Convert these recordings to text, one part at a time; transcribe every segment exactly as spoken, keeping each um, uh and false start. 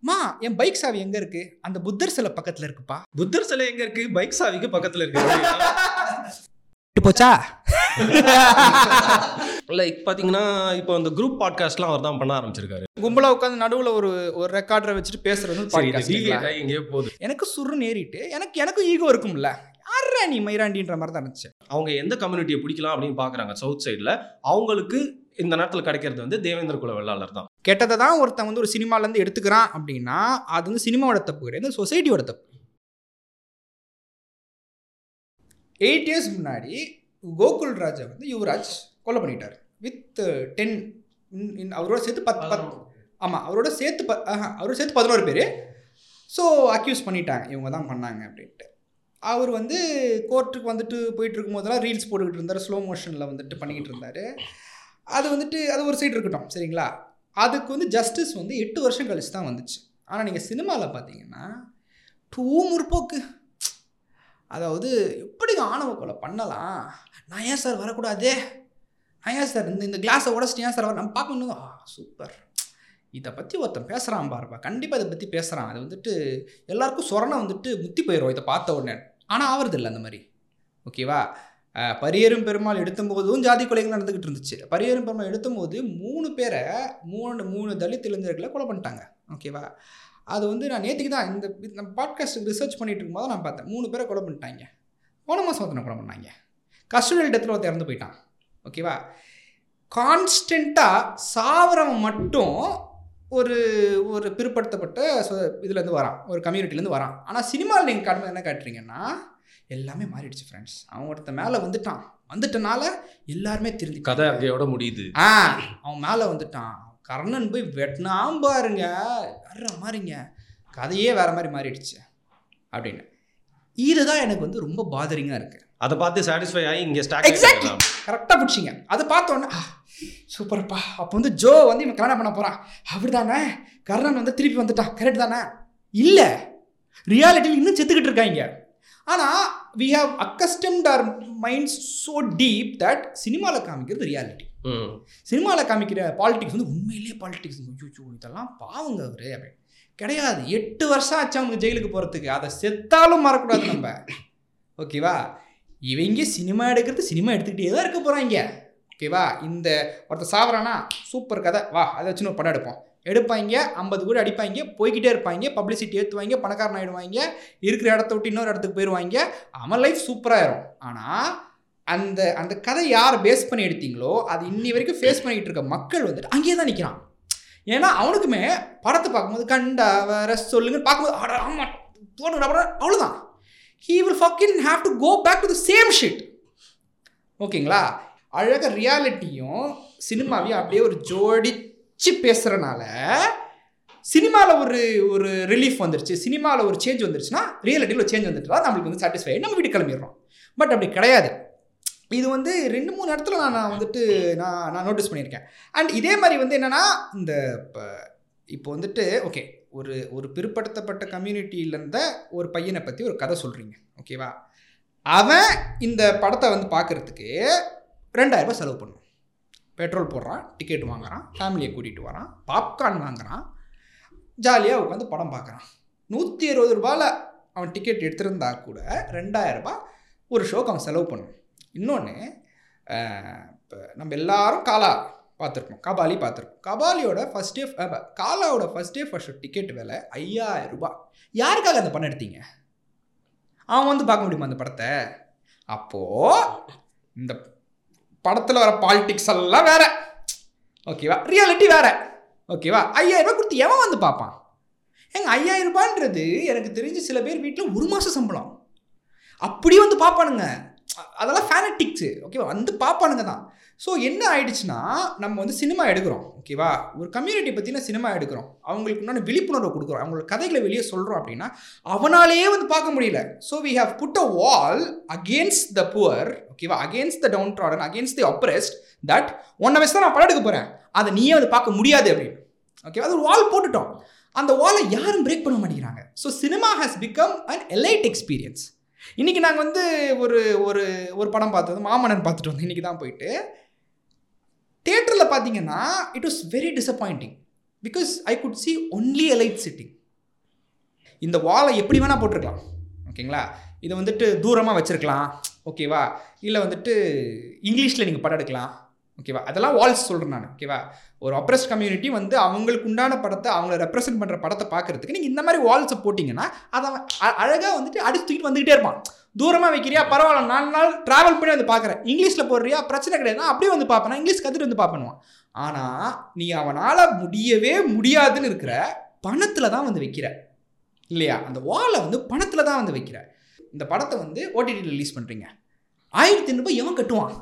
மா என் பைக் சாவி எங்க இருக்கு? அந்த புத்தர் சிலை பக்கத்துல இருக்குப்பா. புத்தர் சிலை எங்க இருக்கு? பைக் சாவிக்கு பக்கத்துல இருக்கு. போச்சா? லைக் பாத்தீங்கன்னா இப்போ அந்த குரூப் பாட்காஸ்ட்லாம் அவர் தான் பண்ண ஆரம்பிச்சிருக்காரு. கும்பலா உட்காந்து நடுவில் ஒரு ஒரு ரெக்கார்டரை வச்சுட்டு பேசுறது எங்கேயோ போகுது. எனக்கு சுருன்னு ஏறிட்டு எனக்கு எனக்கும் ஈகோ இருக்கும்ல, யாரா நீ மைராண்டின்ற மாதிரி தான் இருந்துச்சு. அவங்க எந்த கம்யூனிட்டியை பிடிக்கலாம் அப்படின்னு பாக்குறாங்க சவுத் சைட்ல, அவங்களுக்கு இந்த நேரத்தில் கிடைக்கிறது வந்து தேவேந்திர குல வெள்ளாளர் தான். கெட்டதை தான் ஒருத்தன் வந்து ஒரு சினிமாலேருந்து எடுத்துக்கிறான் அப்படின்னா அது வந்து சினிமாவோட தப்பு கிடையாது, சொசைட்டியோட தப்பு. எயிட் இயர்ஸ் முன்னாடி கோகுல் ராஜா வந்து யுவராஜ் கொலை பண்ணிட்டார் வித் டென் அவரோட சேர்த்து பத்து பத்து ஆமாம் அவரோட சேர்த்து ப அவரோட சேர்த்து பதினோரு பேர். ஸோ அக்யூஸ் பண்ணிட்டாங்க இவங்க தான் பண்ணாங்க அப்படின்ட்டு. அவர் வந்து கோர்ட்டுக்கு வந்துட்டு போயிட்டு இருக்கும் போதெல்லாம் ரீல்ஸ் போட்டுக்கிட்டு இருந்தார், ஸ்லோ மோஷனில் வந்துட்டு பண்ணிக்கிட்டு இருந்தார். அது வந்துட்டு அது ஒரு சைடு இருக்கட்டும் சரிங்களா. அதுக்கு வந்து ஜஸ்டிஸ் வந்து எட்டு வருஷம் கழிச்சு தான் வந்துச்சு. ஆனால் நீங்கள் சினிமாவில் பார்த்தீங்கன்னா டூ முற்போக்கு, அதாவது எப்படி ஆணவ கொலை பண்ணலாம், நான் ஏன் சார் வரக்கூடாது, நான் ஏன் சார் இந்த இந்த கிளாஸை உடச்சிட்டு ஏன் சார் வர நம்ம பார்க்கணும், ஆ சூப்பர் இதை பற்றி ஒருத்தன் பேசுகிறான் பாருப்பா, கண்டிப்பாக இதை பற்றி பேசுகிறான், அது வந்துட்டு எல்லாருக்கும் சொரணை வந்துட்டு முத்தி போயிடும் இதை பார்த்த உடனே. ஆனால் ஆவறது இல்லை அந்த மாதிரி ஓகேவா. பரியேறும் பெருமாள் எடுத்தும்போதும் ஜாதி கொலைகள் நடந்துக்கிட்டு இருந்துச்சு. பரியேறும் பெருமாள் எடுத்தும்போது மூணு பேரை மூணு மூணு தலித் இளைஞர்களை கொலை பண்ணிட்டாங்க ஓகேவா. அது வந்து நான் நேற்றுக்கு தான் இந்த நம்ம பாட்காஸ்ட்டுக்கு ரிசர்ச் பண்ணிட்டு இருக்கும்போது நான் பார்த்தேன், மூணு பேரை கொலை பண்ணிட்டாங்க. போன மாதம் ஒருத்தனை கொலை பண்ணாங்க, கஸ்டோடியல் டெத்தில் ஒருத்தர் இறந்து போயிட்டான் ஓகேவா. கான்ஸ்டண்ட்டாக சாவரவன் மட்டும் ஒரு ஒரு பிற்படுத்தப்பட்ட இதுலேருந்து வரான், ஒரு கம்யூனிட்டிலேருந்து வரான். ஆனால் சினிமாவில் நீங்கள் கடமை என்ன காட்டுறீங்கன்னா எல்லாமே மாறிடுச்சு ஃப்ரெண்ட்ஸ். அவன் ஒருத்த மேலே வந்துட்டான், வந்துட்டனால எல்லாருமே திருந்தி கதை அங்கேயோட முடியுது. ஆ அவன் மேலே வந்துட்டான், கர்ணன் போய் வெட்டினாம் பாருங்க வர்ற மாதிரிங்க, கதையே வேறு மாதிரி மாறிடுச்சு அப்படின்னு. இதுதான் எனக்கு வந்து ரொம்ப பாதரிங்காக இருக்குது. அதை பார்த்து சாட்டிஸ்ஃபை ஆகி இங்கே ஸ்டாக் எக்ஸாக்ட்லி கரெக்டாக பிடிச்சிங்க. அதை பார்த்தோன்னே சூப்பர்ப்பா, அப்போ வந்து ஜோ வந்து இவன் கல்யாணம் பண்ண போகிறான் அப்படி தானே, கர்ணன் வந்து திருப்பி வந்துட்டான் கரெக்ட் தானே. இல்லை, ரியாலிட்டியில் இன்னும் செத்துக்கிட்டு இருக்காங்க. ஆனால் we have accustomed our minds so deep that சினிமாவில் காமிக்கிறது ரியாலிட்டி, சினிமாவில் காமிக்கிற பாலிடிக்ஸ் வந்து உண்மையிலேயே பாலிடிக்ஸ் இதெல்லாம் பாவங்க அவர் அப்படின்னு கிடையாது. எட்டு வருஷம் ஆச்சு அவங்களுக்கு ஜெயிலுக்கு போகிறதுக்கு, அதை செத்தாலும் மறக்கூடாது நம்ம ஓகேவா. இவங்க சினிமா எடுக்கிறது சினிமா எடுத்துக்கிட்டே தான் இருக்க போகிறாங்க ஓகேவா. இந்த ஒருத்தர் சாவரானா சூப்பர் கதை வா அதை வச்சு ஒரு படம் எடுப்போம், எடுப்பாங்க, ஐம்பது கூட அடிப்பாங்க, போய்கிட்டே இருப்பாங்க, பப்ளிசிட்டி ஏற்றுவாங்க, பணக்காரன் ஆகிடுவாங்க, இருக்கிற இடத்த விட்டு இன்னொரு இடத்துக்கு போயிடுவாங்க, அவன் லைஃப் சூப்பராகிடும். ஆனால் அந்த அந்த கதை யாரை பேஸ் பண்ணி எடுத்தீங்களோ அது இன்னி வரைக்கும் ஃபேஸ் பண்ணிக்கிட்டு இருக்க மக்கள் வந்துட்டு அங்கேயே தான் நிற்கிறான். ஏன்னா அவனுக்குமே படத்தை பார்க்கும்போது கண்டா வேற சொல்லுங்கன்னு பார்க்கும்போது ஆடா ஆமாம் போடுற அவ்வளோதான், he will fucking have to go back to the same shit ஓகேங்களா. அழகாக ரியாலிட்டியும் சினிமாவையும் அப்படியே ஒரு ஜோடிச்சு பேசுகிறனால சினிமாவில் ஒரு ஒரு ரிலீஃப் வந்துருச்சு, சினிமாவில் ஒரு சேஞ்ச் வந்துருச்சுன்னா ரியாலிட்டியில் ஒரு சேஞ்ச் வந்துட்டு நம்மளுக்கு வந்து சாட்டிஸ்ஃபை நம்ம வீட்டுக்கு கிளம்பிடுறோம். பட் அப்படி கிடையாது. இது வந்து ரெண்டு மூணு இடத்துல நான் நான் வந்துட்டு நான் நான் நோட்டீஸ் பண்ணியிருக்கேன். அண்ட் இதே மாதிரி வந்து என்னென்னா இந்த இப்போ இப்போ வந்துட்டு ஓகே ஒரு ஒரு பிற்படுத்தப்பட்ட கம்யூனிட்டியில் இருந்த ஒரு பையனை பற்றி ஒரு கதை சொல்கிறீங்க ஓகேவா. அவன் இந்த படத்தை வந்து பார்க்குறதுக்கு ரெண்டாயிரரூபா செலவு பண்ணுவான், பெட்ரோல் போடுறான், டிக்கெட் வாங்குறான், ஃபேமிலியை கூட்டிகிட்டு வரான், பாப்கார்ன் வாங்குறான், ஜாலியாக உட்காந்து படம் பார்க்குறான். நூற்றி அறுபது ரூபாயில் அவன் டிக்கெட் எடுத்திருந்தா கூட ரெண்டாயிரரூபா ஒரு ஷோக்கு அவன் செலவு பண்ணுவான். இன்னொன்று இப்போ நம்ம எல்லாரும் காலா பார்த்துருக்கோம், கபாலி பார்த்துருக்கோம். கபாலியோட ஃபஸ்ட் டே காலாவோட ஃபஸ்ட் டே ஃபர்ஸ்ட் டிக்கெட் விலை ஐயாயிரம் ரூபாய். யாருக்காக அந்த படம் எடுத்தீங்க? அவன் வந்து பார்க்க முடியுமா அந்த படத்தை? அப்போது இந்த படத்தில் வர பாலிடிக்ஸ் எல்லாம் வேற ஓகேவா, ரியாலிட்டி வேற ஓகேவா. ஐயாயிரம் ரூபாய் கொடுத்து எவன் வந்து பார்ப்பான்? ஏங்க ஐயாயிரம் ரூபான்றது எனக்கு தெரிஞ்சு சில பேர் வீட்டில் ஒரு மாதம் சம்பளம் அப்படியே வந்து பார்ப்பானுங்க. அதெல்லாம் ஃபேனட்டிக்ஸு ஓகேவா, வந்து பார்ப்பானுங்க தான். ஸோ என்ன ஆயிடுச்சுன்னா நம்ம வந்து சினிமா எடுக்கிறோம் ஓகேவா, ஒரு கம்யூனிட்டி பற்றின சினிமா எடுக்கிறோம், அவங்களுக்கு உண்டான விழிப்புணர்வை கொடுக்குறோம், அவங்களோட கதைகளை வெளியே சொல்கிறோம் அப்படின்னா அவனாலேயே வந்து பார்க்க முடியல. So we have put a wall against the poor ஓகேவா, against the downtrodden, against the oppressed, that ஒன்றை வச்சு தான் நான் படம் எடுக்க போகிறேன், அதை நீயே வந்து பார்க்க முடியாது அப்படின்னு ஓகேவா. அது ஒரு வால் போட்டுட்டோம், அந்த வாலை யாரும் பிரேக் பண்ண மாட்டேங்கிறாங்க. So cinema has become an elite experience. இன்றைக்கி நாங்கள் வந்து ஒரு ஒரு ஒரு படம் பார்த்தது மாமன்னன் பார்த்துட்டு வந்தோம் இன்றைக்கி தான் போயிட்டு. தியேட்டரில் பார்த்தீங்கன்னா it was very disappointing. Because I could see only a light sitting. இந்த வாலை எப்படி வேணால் போட்டிருக்கலாம், ஓகேங்களா. இதை வந்துட்டு தூரமாக வச்சுருக்கலாம், ஓகேவா. இல்லை வந்துட்டு இங்கிலீஷில் நீங்கள் படம் எடுக்கலாம், ஓகேவா. அதெல்லாம் வால்ஸ் சொல்கிறேன் நான், ஓகேவா. ஒரு அப்ரஸ்ட் கம்யூனிட்டி வந்து அவங்களுக்கு உண்டான படத்தை, அவங்கள ரெப்ரசென்ட் பண்ணுற படத்தை பார்க்குறதுக்கு நீங்கள் இந்த மாதிரி வால்ஸை போட்டிங்கன்னா அதை அழகாக வந்துட்டு அடிச்சு தூக்கிட்டு வந்துக்கிட்டே இருப்பான். தூரமாக வைக்கிறியா, பரவாயில்ல, நாலு நாள் ட்ராவல் பண்ணி வந்து பார்க்குறேன். இங்கிலீஷில் போடுறியா, பிரச்சனை கிடையாது, அப்படியே வந்து பார்ப்பேன், இங்கிலீஷ் கற்றுட்டு வந்து பார்ப்பேனுவான். ஆனால் நீ அவனால் முடியவே முடியாதுன்னு இருக்கிற பணத்தில் தான் வந்து வைக்கிற இல்லையா. அந்த வாலை வந்து பணத்தில் தான் வந்து வைக்கிற. இந்த படத்தை வந்து ஓடிடியில் ரிலீஸ் பண்ணுறீங்க, ஆயிரத்தி ஐநூறுபா எவன் கட்டுவான்?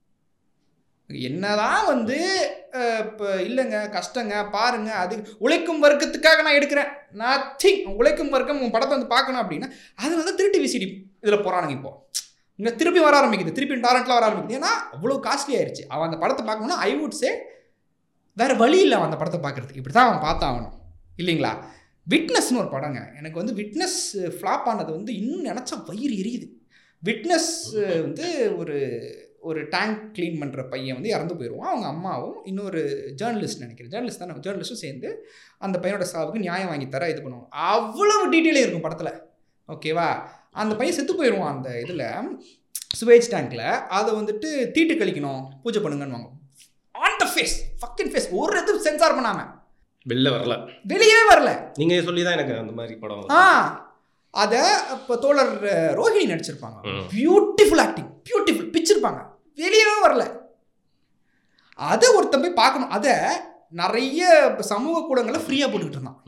என்னதான் வந்து இப்போ இல்லைங்க கஷ்டங்க பாருங்க, அது உழைக்கும் வர்க்கத்துக்காக நான் எடுக்கிறேன், நத்திங். உழைக்கும் வர்க்கம் உன் படத்தை வந்து பார்க்கணும் அப்படின்னா அது வந்து திருட்டு விசிடி இதில் போகிறானுங்க. இப்போ இங்கே திருப்பி வர ஆரம்பிக்குது, திருப்பி டாரண்ட்டில் வர ஆரம்பிக்குது. ஏன்னா அவ்வளோ காஸ்ட்லி ஆயிடுச்சு. அவன் அந்த படத்தை பார்க்கணுன்னா ஐ வுட் சே வேறு வழி இல்லை அவன் அந்த படத்தை பார்க்குறதுக்கு, இப்படி தான் அவன் பார்த்தாகணும் இல்லைங்களா. விட்னஸ்னு ஒரு படங்க, எனக்கு வந்து விட்னஸ் ஃப்ளாப் ஆனது வந்து இன்னும் நினச்சா வயிறு எரியுது. விட்னஸ் வந்து ஒரு ஒரு டேங்க் க்ளீன் பண்ணுற பையன் வந்து இறந்து போயிடுவான். அவங்க அம்மாவும் இன்னொரு ஜேர்னலிஸ்ட் நினைக்கிறேன் ஜேர்னலிஸ்ட் தான் ஜேர்னலிஸ்ட்டும் சேர்ந்து அந்த பையனோட சாவுக்கு நியாயம் வாங்கி தர இது பண்ணுவாங்க. அவ்வளவு டீட்டெயிலே இருக்கும் படத்தில், ஓகேவா. அந்த பையன் செத்து போயிடுவான் அந்த இதில் சுவேஜ் டேங்கில். அதை வந்துட்டு தீட்டு கழிக்கணும், பூஜை பண்ணுங்கன்னு on the face, fucking face, ஒரு இது சென்சார் பண்ணாமல் வெளில வரல, வெளியே வரல. நீங்கள் சொல்லி தான் எனக்கு அந்த மாதிரி படம். ஆ அதை இப்போ தோழர் ரோஹிணி நடிச்சிருப்பாங்க, பியூட்டிஃபுல் ஆக்டிங், பியூட்டிஃபுல் பிச்சிருப்பாங்க, வெளியவே வரல. அதை ஒருத்தன் போய் பார்க்கணும். அதை நிறைய சமூக கூடங்களை ஃப்ரீயாக போட்டுக்கிட்டு இருந்தான்,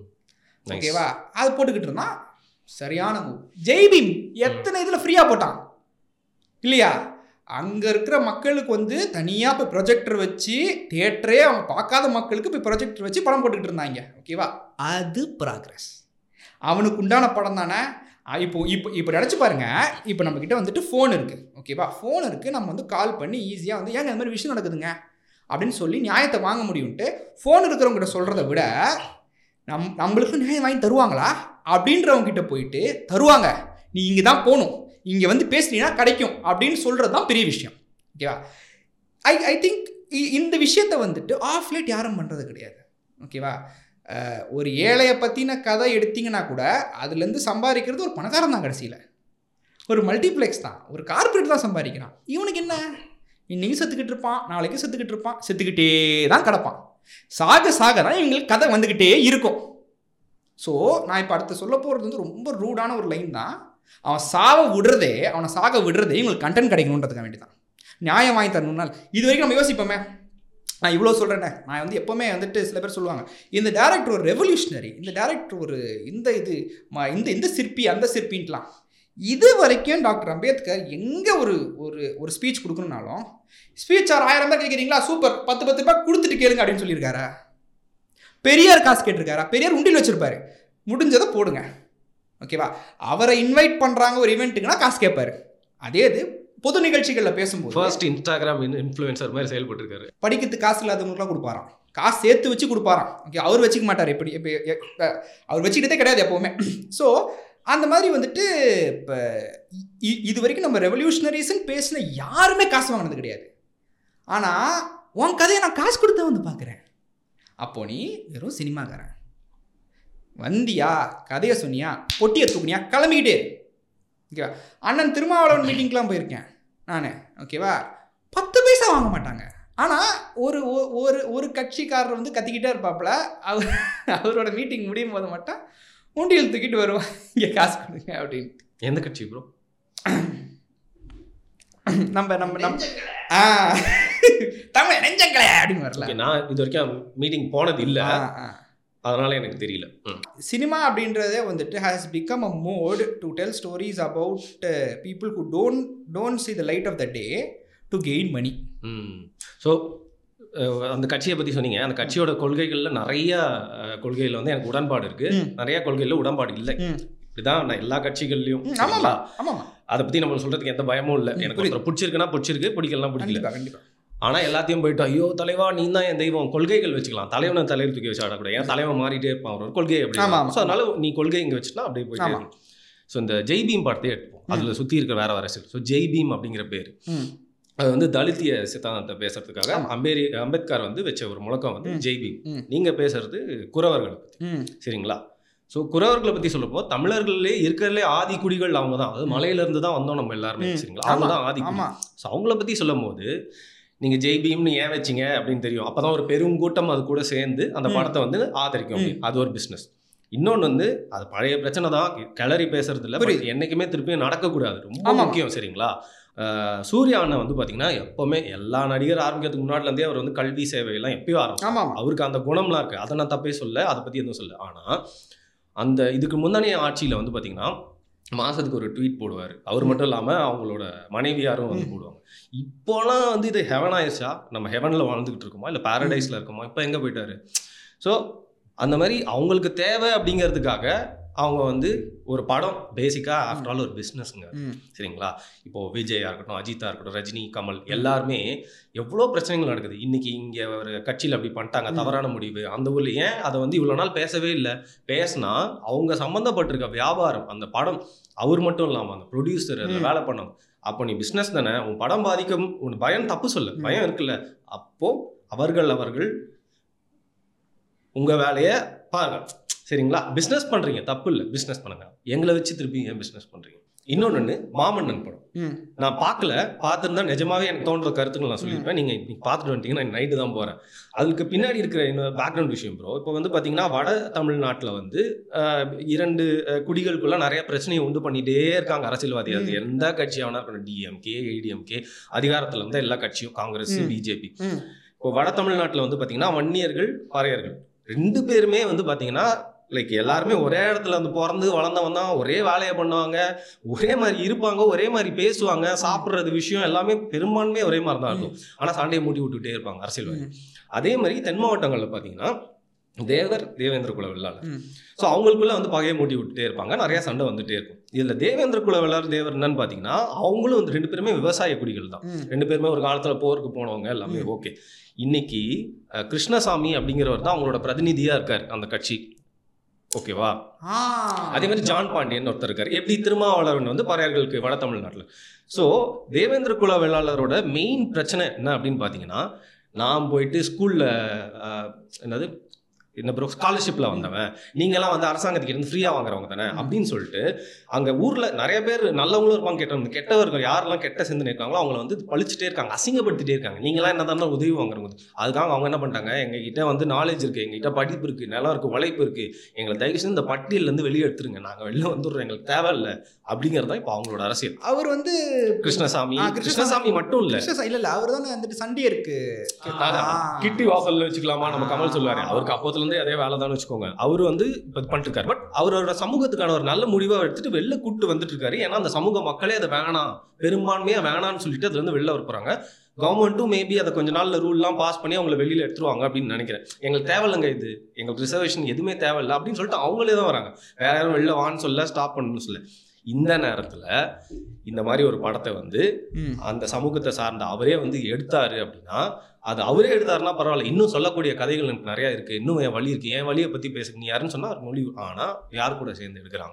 ஓகேவா. அது போட்டுக்கிட்டு இருந்தான், சரியான மூவ். ஜெய்பீம் எத்தனை இதில் ஃப்ரீயாக போட்டான் இல்லையா. அங்கே இருக்கிற மக்களுக்கு வந்து தனியாக போய் ப்ரொஜெக்டர் வச்சு, தியேட்டரே அவங்க பார்க்காத மக்களுக்கு போய் ப்ரொஜெக்டர் வச்சு படம் போட்டுக்கிட்டு இருந்தாங்க, ஓகேவா. அது ப்ராக்ரஸ். அவனுக்கு உண்டான படம் தானே. இப்போ இப்போ இப்போ நினச்சி பாருங்கள், இப்போ நம்மக்கிட்ட வந்துட்டு ஃபோன் இருக்குது, ஓகேவா. ஃபோன் இருக்குது, நம்ம வந்து கால் பண்ணி ஈஸியாக வந்து ஏங்க இந்த மாதிரி விஷயம் நடக்குதுங்க அப்படின்னு சொல்லி நியாயத்தை வாங்க முடியும்ட்டு ஃபோன் இருக்கிறவங்ககிட்ட சொல்கிறத விட நம் நம்மளுக்கு நியாயம் வாங்கி தருவாங்களா அப்படின்றவங்ககிட்ட போயிட்டு தருவாங்க, நீ இங்கே தான் போகணும், இங்கே வந்து பேசுனீங்கன்னா கிடைக்கும் அப்படின்னு சொல்கிறது தான் பெரிய விஷயம், ஓகேவா. ஐ ஐ திங்க் இந்த விஷயத்தை வந்துட்டு ஆஃப் லைட் யாரும் பண்ணுறது கிடையாது, ஓகேவா. ஒரு ஏழையை பற்றின கதை எடுத்திங்கன்னா கூட அதுலேருந்து சம்பாதிக்கிறது ஒரு பணக்காரன் தான், கடைசியில் ஒரு மல்டிப்ளெக்ஸ் தான், ஒரு கார்பரேட் தான் சம்பாதிக்கிறான். இவனுக்கு என்ன, இன்றைக்கி செத்துக்கிட்டு இருப்பான், நாளைக்கு செத்துக்கிட்டு இருப்பான், செத்துக்கிட்டே தான் கிடப்பான். சாக சாக தான் இவங்களுக்கு கதை வந்துக்கிட்டே இருக்கும். ஸோ நான் இப்போ அடுத்து சொல்ல போகிறது வந்து ரொம்ப ரூடான ஒரு லைன் தான். அவன் சாவை விடுறதே, அவனை சாக விடுறதே இவங்களுக்கு கண்டென்ட் கிடைக்கணுன்றதுக்காக வேண்டி தான், நியாயம் வாங்கி தரணும்னால். இது வரைக்கும் நம்ம யோசிப்போமே, நான் இவ்வளோ சொல்கிறேன்னே, நான் வந்து எப்போவுமே வந்துட்டு சில பேர் சொல்லுவாங்க இந்த டேரக்டர் ஒரு ரெவல்யூஷனரி, இந்த டேரக்டர் ஒரு இந்த இது இந்த இந்த சிற்பி அந்த சிற்பின்ட்டுலாம். இது வரைக்கும் டாக்டர் அம்பேத்கர் எங்கே ஒரு ஒரு ஒரு ஸ்பீச் கொடுக்கணுன்னாலும் ஸ்பீச் ஆர் ஆயிரம் பேர் கேட்குறீங்களா, சூப்பர், பத்து பத்து ரூபாய் கொடுத்துட்டு கேளுங்க அப்படின்னு சொல்லியிருக்காரா. பெரியார் காசு கேட்டிருக்காரா, பெரியார் உண்டியில் வச்சுருப்பாரு, முடிஞ்சதை போடுங்க, ஓகேவா. அவரை இன்வைட் பண்ணுறாங்க ஒரு ஈவெண்ட்டுக்குன்னா காசு கேட்பாரு. அதே இது பொது நிகழ்ச்சிகளில் பேசும்போது ஃபர்ஸ்ட் இன்ஸ்டாகிராம் இன்ஃப்ளூயன்சர் மாதிரி செயல்பட்டுருக்காரு. படிக்கிறதுக்கு காசு இல்லாதவங்களுக்குலாம் கொடுப்பாராம், காசு சேர்த்து வச்சு கொடுப்பாராம், ஓகே. அவர் வச்சுக்க மாட்டார், எப்படி இப்போ அவர் வச்சுக்கிட்டே கிடையாது எப்போவுமே. ஸோ அந்த மாதிரி வந்துட்டு இப்போ இது வரைக்கும் நம்ம ரெவல்யூஷனரிஸ்ன்னு பேசின யாருமே காசு வாங்கினது கிடையாது. ஆனால் உன் கதையை நான் காசு கொடுத்தா வந்து பார்க்குறேன். அப்போ நீ வெறும் சினிமாக்காரன் வந்தியா, கதையை சொன்னியா, பொட்டியை தூக்குனியா, கிளம்பிக்கிட்டே, ஓகேவா. அண்ணன் திருமாவளவன் மீட்டிங்க்கெலாம் போயிருக்கேன் நான், ஓகேவா. பத்து பைசா வாங்க மாட்டாங்க. ஆனால் ஒரு ஒரு ஒரு கட்சிக்காரர் வந்து கத்திக்கிட்டே இருப்பாப்புல, அவர் அவரோட மீட்டிங் முடியும் போது மட்டும் உண்டியல் தூக்கிட்டு வருவான், இங்கே காசு கொடுங்க அப்படின்னு. எந்த கட்சி ப்ரோ? நம்ம நம்ம நம்ம ஆ தமிழ் நெஞ்சங்களே அப்படின்னு வரல. நான் இது வரைக்கும் மீட்டிங் போனது இல்லை, அதனால எனக்கு தெரியல. சினிமா அப்படின்றதே வந்துட்டு has become a mode to tell stories about people who don't don't see the light of the day to gain money. So அந்த கட்சியை பற்றி சொன்னீங்க. அந்த கட்சியோட கொள்கைகளில் நிறைய கொள்கையில் வந்து எனக்கு உடன்பாடு இருக்குது, நிறைய கொள்கைகளில் உடன்பாடு இல்லை. இப்படிதான் நான் எல்லா கட்சிகள்லையும். அதை பற்றி நம்ம சொல்கிறதுக்கு எந்த பயமும் இல்லை. எனக்கு ஒருத்தர் பிடிச்சிருக்குன்னா பிடிச்சிருக்கு, பிடிக்கலாம் பிடிக்கல. கண்டிப்பாக. ஆனால் எல்லாத்தையும் போயிட்டு ஐயோ தலைவா நீ தான் என் தெய்வம், கொள்கைகள் வச்சுக்கலாம், தலைவனை தலைவர் தூக்கி வச்சு ஆடக்கூடாது, ஏன் தலைவன் மாறிட்டே இருப்பான், ஒரு கொள்கை அப்படி. ஸோ அதனால நீ கொள்கை இங்கே வச்சுனா அப்படியே போயிட்டு. ஸோ இந்த ஜெய் பீம் படத்தையே எடுப்போம், அதில் சுற்றி இருக்கிற வேற வேற சில. ஸோ ஜெய் பீம் அப்படிங்கிற பேர் அது வந்து தலித்திய சித்தாந்தத்தை பேசுறதுக்காக அம்பேரி அம்பேத்கர் வந்து வச்ச ஒரு முழக்கம் வந்து ஜெய்பீம். நீங்க பேசுறது குறவர்களை பத்தி, சரிங்களா? ஸோ குறவர்களை பத்தி சொல்லப்போ தமிழர்களே இருக்கிறதுலே ஆதி குடிகள் அவங்க தான். அது மலையில இருந்து தான் வந்தோம் நம்ம எல்லாருமே, சரிங்களா? அவங்க தான் ஆதி குடி. ஸோ அவங்கள பத்தி சொல்லும் போது நீங்க ஜெய்பீம்னு ஏன் வச்சிங்க அப்படின்னு தெரியும். அப்பதான் ஒரு பெரும் கூட்டம் அது கூட சேர்ந்து அந்த படத்தை வந்து ஆதரிக்கும். அது ஒரு பிஸ்னஸ். இன்னொன்று வந்து அது பழைய பிரச்சனை தான், கிளறி பேசுறது இல்லை, என்னைக்குமே திருப்பியும் நடக்கக்கூடாது, ரொம்ப முக்கியம், சரிங்களா? சூர்யா அண்ணன் வந்து பார்த்தீங்கன்னா எப்போவுமே எல்லா நடிகர் ஆரம்பிக்கிறதுக்கு முன்னாடிலேருந்தே அவர் வந்து கல்வி சேவையெல்லாம் எப்பயும் ஆரம்பிக்கும். அவருக்கு அந்த குணம்லாம் இருக்குது, அதை நான் தப்பே சொல்ல, அதை பற்றி எதுவும் சொல்ல. ஆனால் அந்த இதுக்கு முன்னாடிய ஆட்சியில் வந்து பார்த்தீங்கன்னா மாதத்துக்கு ஒரு ட்வீட் போடுவார். அவர் மட்டும் இல்லாமல் அவங்களோட மனைவியாரும் வந்து போடுவாங்க. இப்போலாம் வந்து இது ஹெவன் ஆயிடுச்சா, நம்ம ஹெவனில் வாழ்ந்துக்கிட்டு இருக்கோமா இல்லை பேரடைஸில் இருக்கோமா, இப்போ எங்கே போயிட்டாரு? ஸோ அந்த மாதிரி அவங்களுக்கு தேவை அப்படிங்கிறதுக்காக அவங்க வந்து ஒரு படம் பேசிக்காக ஆஃப்டர் ஆல் ஒரு பிஸ்னஸ்ங்க, சரிங்களா? இப்போது விஜயா இருக்கட்டும், அஜித்தா இருக்கட்டும், ரஜினி, கமல் எல்லாருமே எவ்வளோ பிரச்சனைகள் நடக்குது. இன்றைக்கி இங்கே ஒரு கட்சியில் அப்படி பண்ணிட்டாங்க, தவறான முடிவு, அந்த ஊரில் ஏன் அதை வந்து இவ்வளோ நாள் பேசவே இல்லை? பேசினா அவங்க சம்மந்தப்பட்டிருக்க வியாபாரம், அந்த படம், அவர் மட்டும் இல்லாமல் அந்த ப்ரொடியூசர் அதில் வேலை பண்ணணும். அப்போ நீ பிஸ்னஸ் தானே, உன் படம் பாதிக்கும், உன் பயம் தப்பு சொல்ல, பயம் இருக்குல்ல, அப்போது அவர்கள் அவர்கள் உங்கள் வேலையை பாருங்க, சரிங்களா? பிஸ்னஸ் பண்ணுறீங்க தப்பு இல்லை, பிஸ்னஸ் பண்ணுங்க. எங்களை வச்சு திருப்பி ஏன் பிஸ்னஸ் பண்ணுறீங்க? இன்னொன்று மாமன்னன் படம் நான் பார்க்கல, பார்த்துருந்தா நிஜமாவே எனக்கு தோன்ற கருத்துக்கள் நான் சொல்லியிருப்பேன். நீங்கள் இன்னைக்கு பார்த்துட்டு வந்துட்டீங்கன்னா நான் நைட்டு தான் போகிறேன். அதுக்கு பின்னாடி இருக்கிற இன்னொரு பேக்ரவுண்ட் விஷயம் ப்ரோ. இப்போ வந்து பார்த்தீங்கன்னா வட தமிழ்நாட்டில் வந்து இரண்டு குடிகளுக்குள்ள நிறைய பிரச்சனையை உண்டு பண்ணிகிட்டே இருக்காங்க அரசியல்வாதிகள். அது எந்த கட்சியாகனா இருக்கணும், டிஎம்கே, ஏடிஎம்கே, அதிகாரத்தில் வந்து எல்லா கட்சியும், காங்கிரஸ், பிஜேபி. இப்போ வட தமிழ்நாட்டில் வந்து பார்த்தீங்கன்னா வன்னியர்கள், பறையர்கள் ரெண்டு பேருமே வந்து பார்த்தீங்கன்னா லைக் எல்லாருமே ஒரே இடத்துல வந்து பிறந்து வளர்ந்தவன் தான், ஒரே வேலையை பண்ணுவாங்க, ஒரே மாதிரி இருப்பாங்க, ஒரே மாதிரி பேசுவாங்க, சாப்பிட்றது விஷயம் எல்லாமே பெரும்பான்மையே ஒரே மாதிரி தான் இருக்கும். ஆனால் சண்டையை மூட்டி விட்டுக்கிட்டே இருப்பாங்க அரசியல்வாதி. அதே மாதிரி தென் மாவட்டங்களில் பார்த்தீங்கன்னா தேவர், தேவேந்திர குல வெள்ளாளர், ஸோ அவங்களுக்குள்ள வந்து பகையை மூட்டி விட்டுட்டே இருப்பாங்க, நிறைய சண்டை வந்துட்டே இருக்கும். இதில் தேவேந்திர குல வெள்ளாளர், தேவர் என்னன்னு பார்த்தீங்கன்னா அவங்களும் வந்து ரெண்டு பேருமே விவசாய குடிகள் தான். ரெண்டு பேருமே ஒரு காலத்தில் போருக்கு போனவங்க எல்லாமே. ஓகே, இன்னைக்கு கிருஷ்ணசாமி அப்படிங்கிறவர் தான் அவங்களோட பிரதிநிதியாக இருக்கார் அந்த கட்சி, ஓகேவா? அதே மாதிரி ஜான் பாண்டியன் ஒருத்தர் இருக்காரு. எப்படி திருமாவளவன் வந்து பறையர்களுக்கு வட தமிழ்நாட்டில். ஸோ தேவேந்திர குல வெள்ளாளரோட மெயின் பிரச்சனை என்ன அப்படின்னு பார்த்தீங்கன்னா, நான் போயிட்டு ஸ்கூலில் என்னது என்ன ப்ரோ ஸ்காலர்ஷிப்பில் வந்தவன், நீங்களாம் வந்து அரசாங்கத்துக்கு இருந்து ஃப்ரீயாக வாங்குறவங்க தானே அப்படின்னு சொல்லிட்டு அங்கே ஊரில் நிறைய பேர் நல்லவங்களும் இருப்பாங்க, கெட்டவங்க. கெட்டவர்கள் யாரெல்லாம் கெட்ட சிந்தனை இருக்காங்களோ அவங்கள வந்து பழிச்சிட்டே இருக்காங்க, அசிங்கப்படுத்திட்டே இருக்காங்க. நீங்களாம் என்ன தானே உதவி வாங்குறவங்க. அதுக்காக அவங்க என்ன பண்ணிட்டாங்க, எங்ககிட்ட வந்து நாலேஜ் இருக்குது, எங்ககிட்ட படிப்பு இருக்குது, நிலம் இருக்குது, உழைப்பு இருக்குது, எங்களை தயவு செஞ்சு இந்த பட்டியலேருந்து வெளியே எடுத்துருங்க, நாங்கள் வெளில வந்துடுறோம், எங்களுக்கு தேவையில்லை அப்படிங்கிறது தான் இப்போ அவங்களோட அரசியல். அவர் வந்து கிருஷ்ணசாமி, கிருஷ்ணசாமி மட்டும் இல்லை, இல்லை இல்லை அவர் தானே வந்துட்டு சண்டே இருக்கு, கிட்டி வாசல்ல வச்சுக்கலாமா நம்ம கமல் சொல்லுவாரு, அவருக்கு அப்போதுல அதே வேலை தான் வச்சுக்கோங்க. அவரு வந்து இப்போ பண்ணிட்டு இருக்காரு. பட் அவரோட சமூகத்துக்கான ஒரு நல்ல முடிவை எடுத்துட்டு வெளில கூட்டு வந்துட்டு இருக்காரு. ஏன்னா அந்த சமூக மக்களே அதை வேணாம், பெரும்பான்மையா வேணான்னு சொல்லிட்டு அதுல இருந்து வெளில வரப்போறாங்க. கவர்மெண்ட்டும் மேபி அதை கொஞ்ச நாள்ல ரூல்லாம் பாஸ் பண்ணி அவங்களை வெளியில எடுத்துருவாங்க அப்படின்னு நினைக்கிறேன். எங்களுக்கு தேவையில்லைங்க, இது எங்களுக்கு ரிசர்வேஷன் எதுவுமே தேவையில்லை அப்படின்னு சொல்லிட்டு அவங்களே தான் வராங்க. வேற யாரும் வெளில வான்னு சொல்ல, ஸ்டாப் பண்ணணும்னு சொல்ல. இந்த நேரத்துல இந்த மாதிரி ஒரு படத்தை வந்து அந்த சமூகத்தை சார்ந்த அவரே வந்து எடுத்தாரு அப்படின்னா, அது அவரே எடுத்தாருன்னா பரவாயில்ல, இன்னும் சொல்லக்கூடிய கதைகள் எனக்கு நிறையா இருக்குது, இன்னும் என் வழி இருக்குது, என் வழியை பற்றி பேசுங்க நீ யாருன்னு சொன்னால் அவர் மொழி. ஆனால் யார் கூட சேர்ந்து எடுக்கிறாங்க,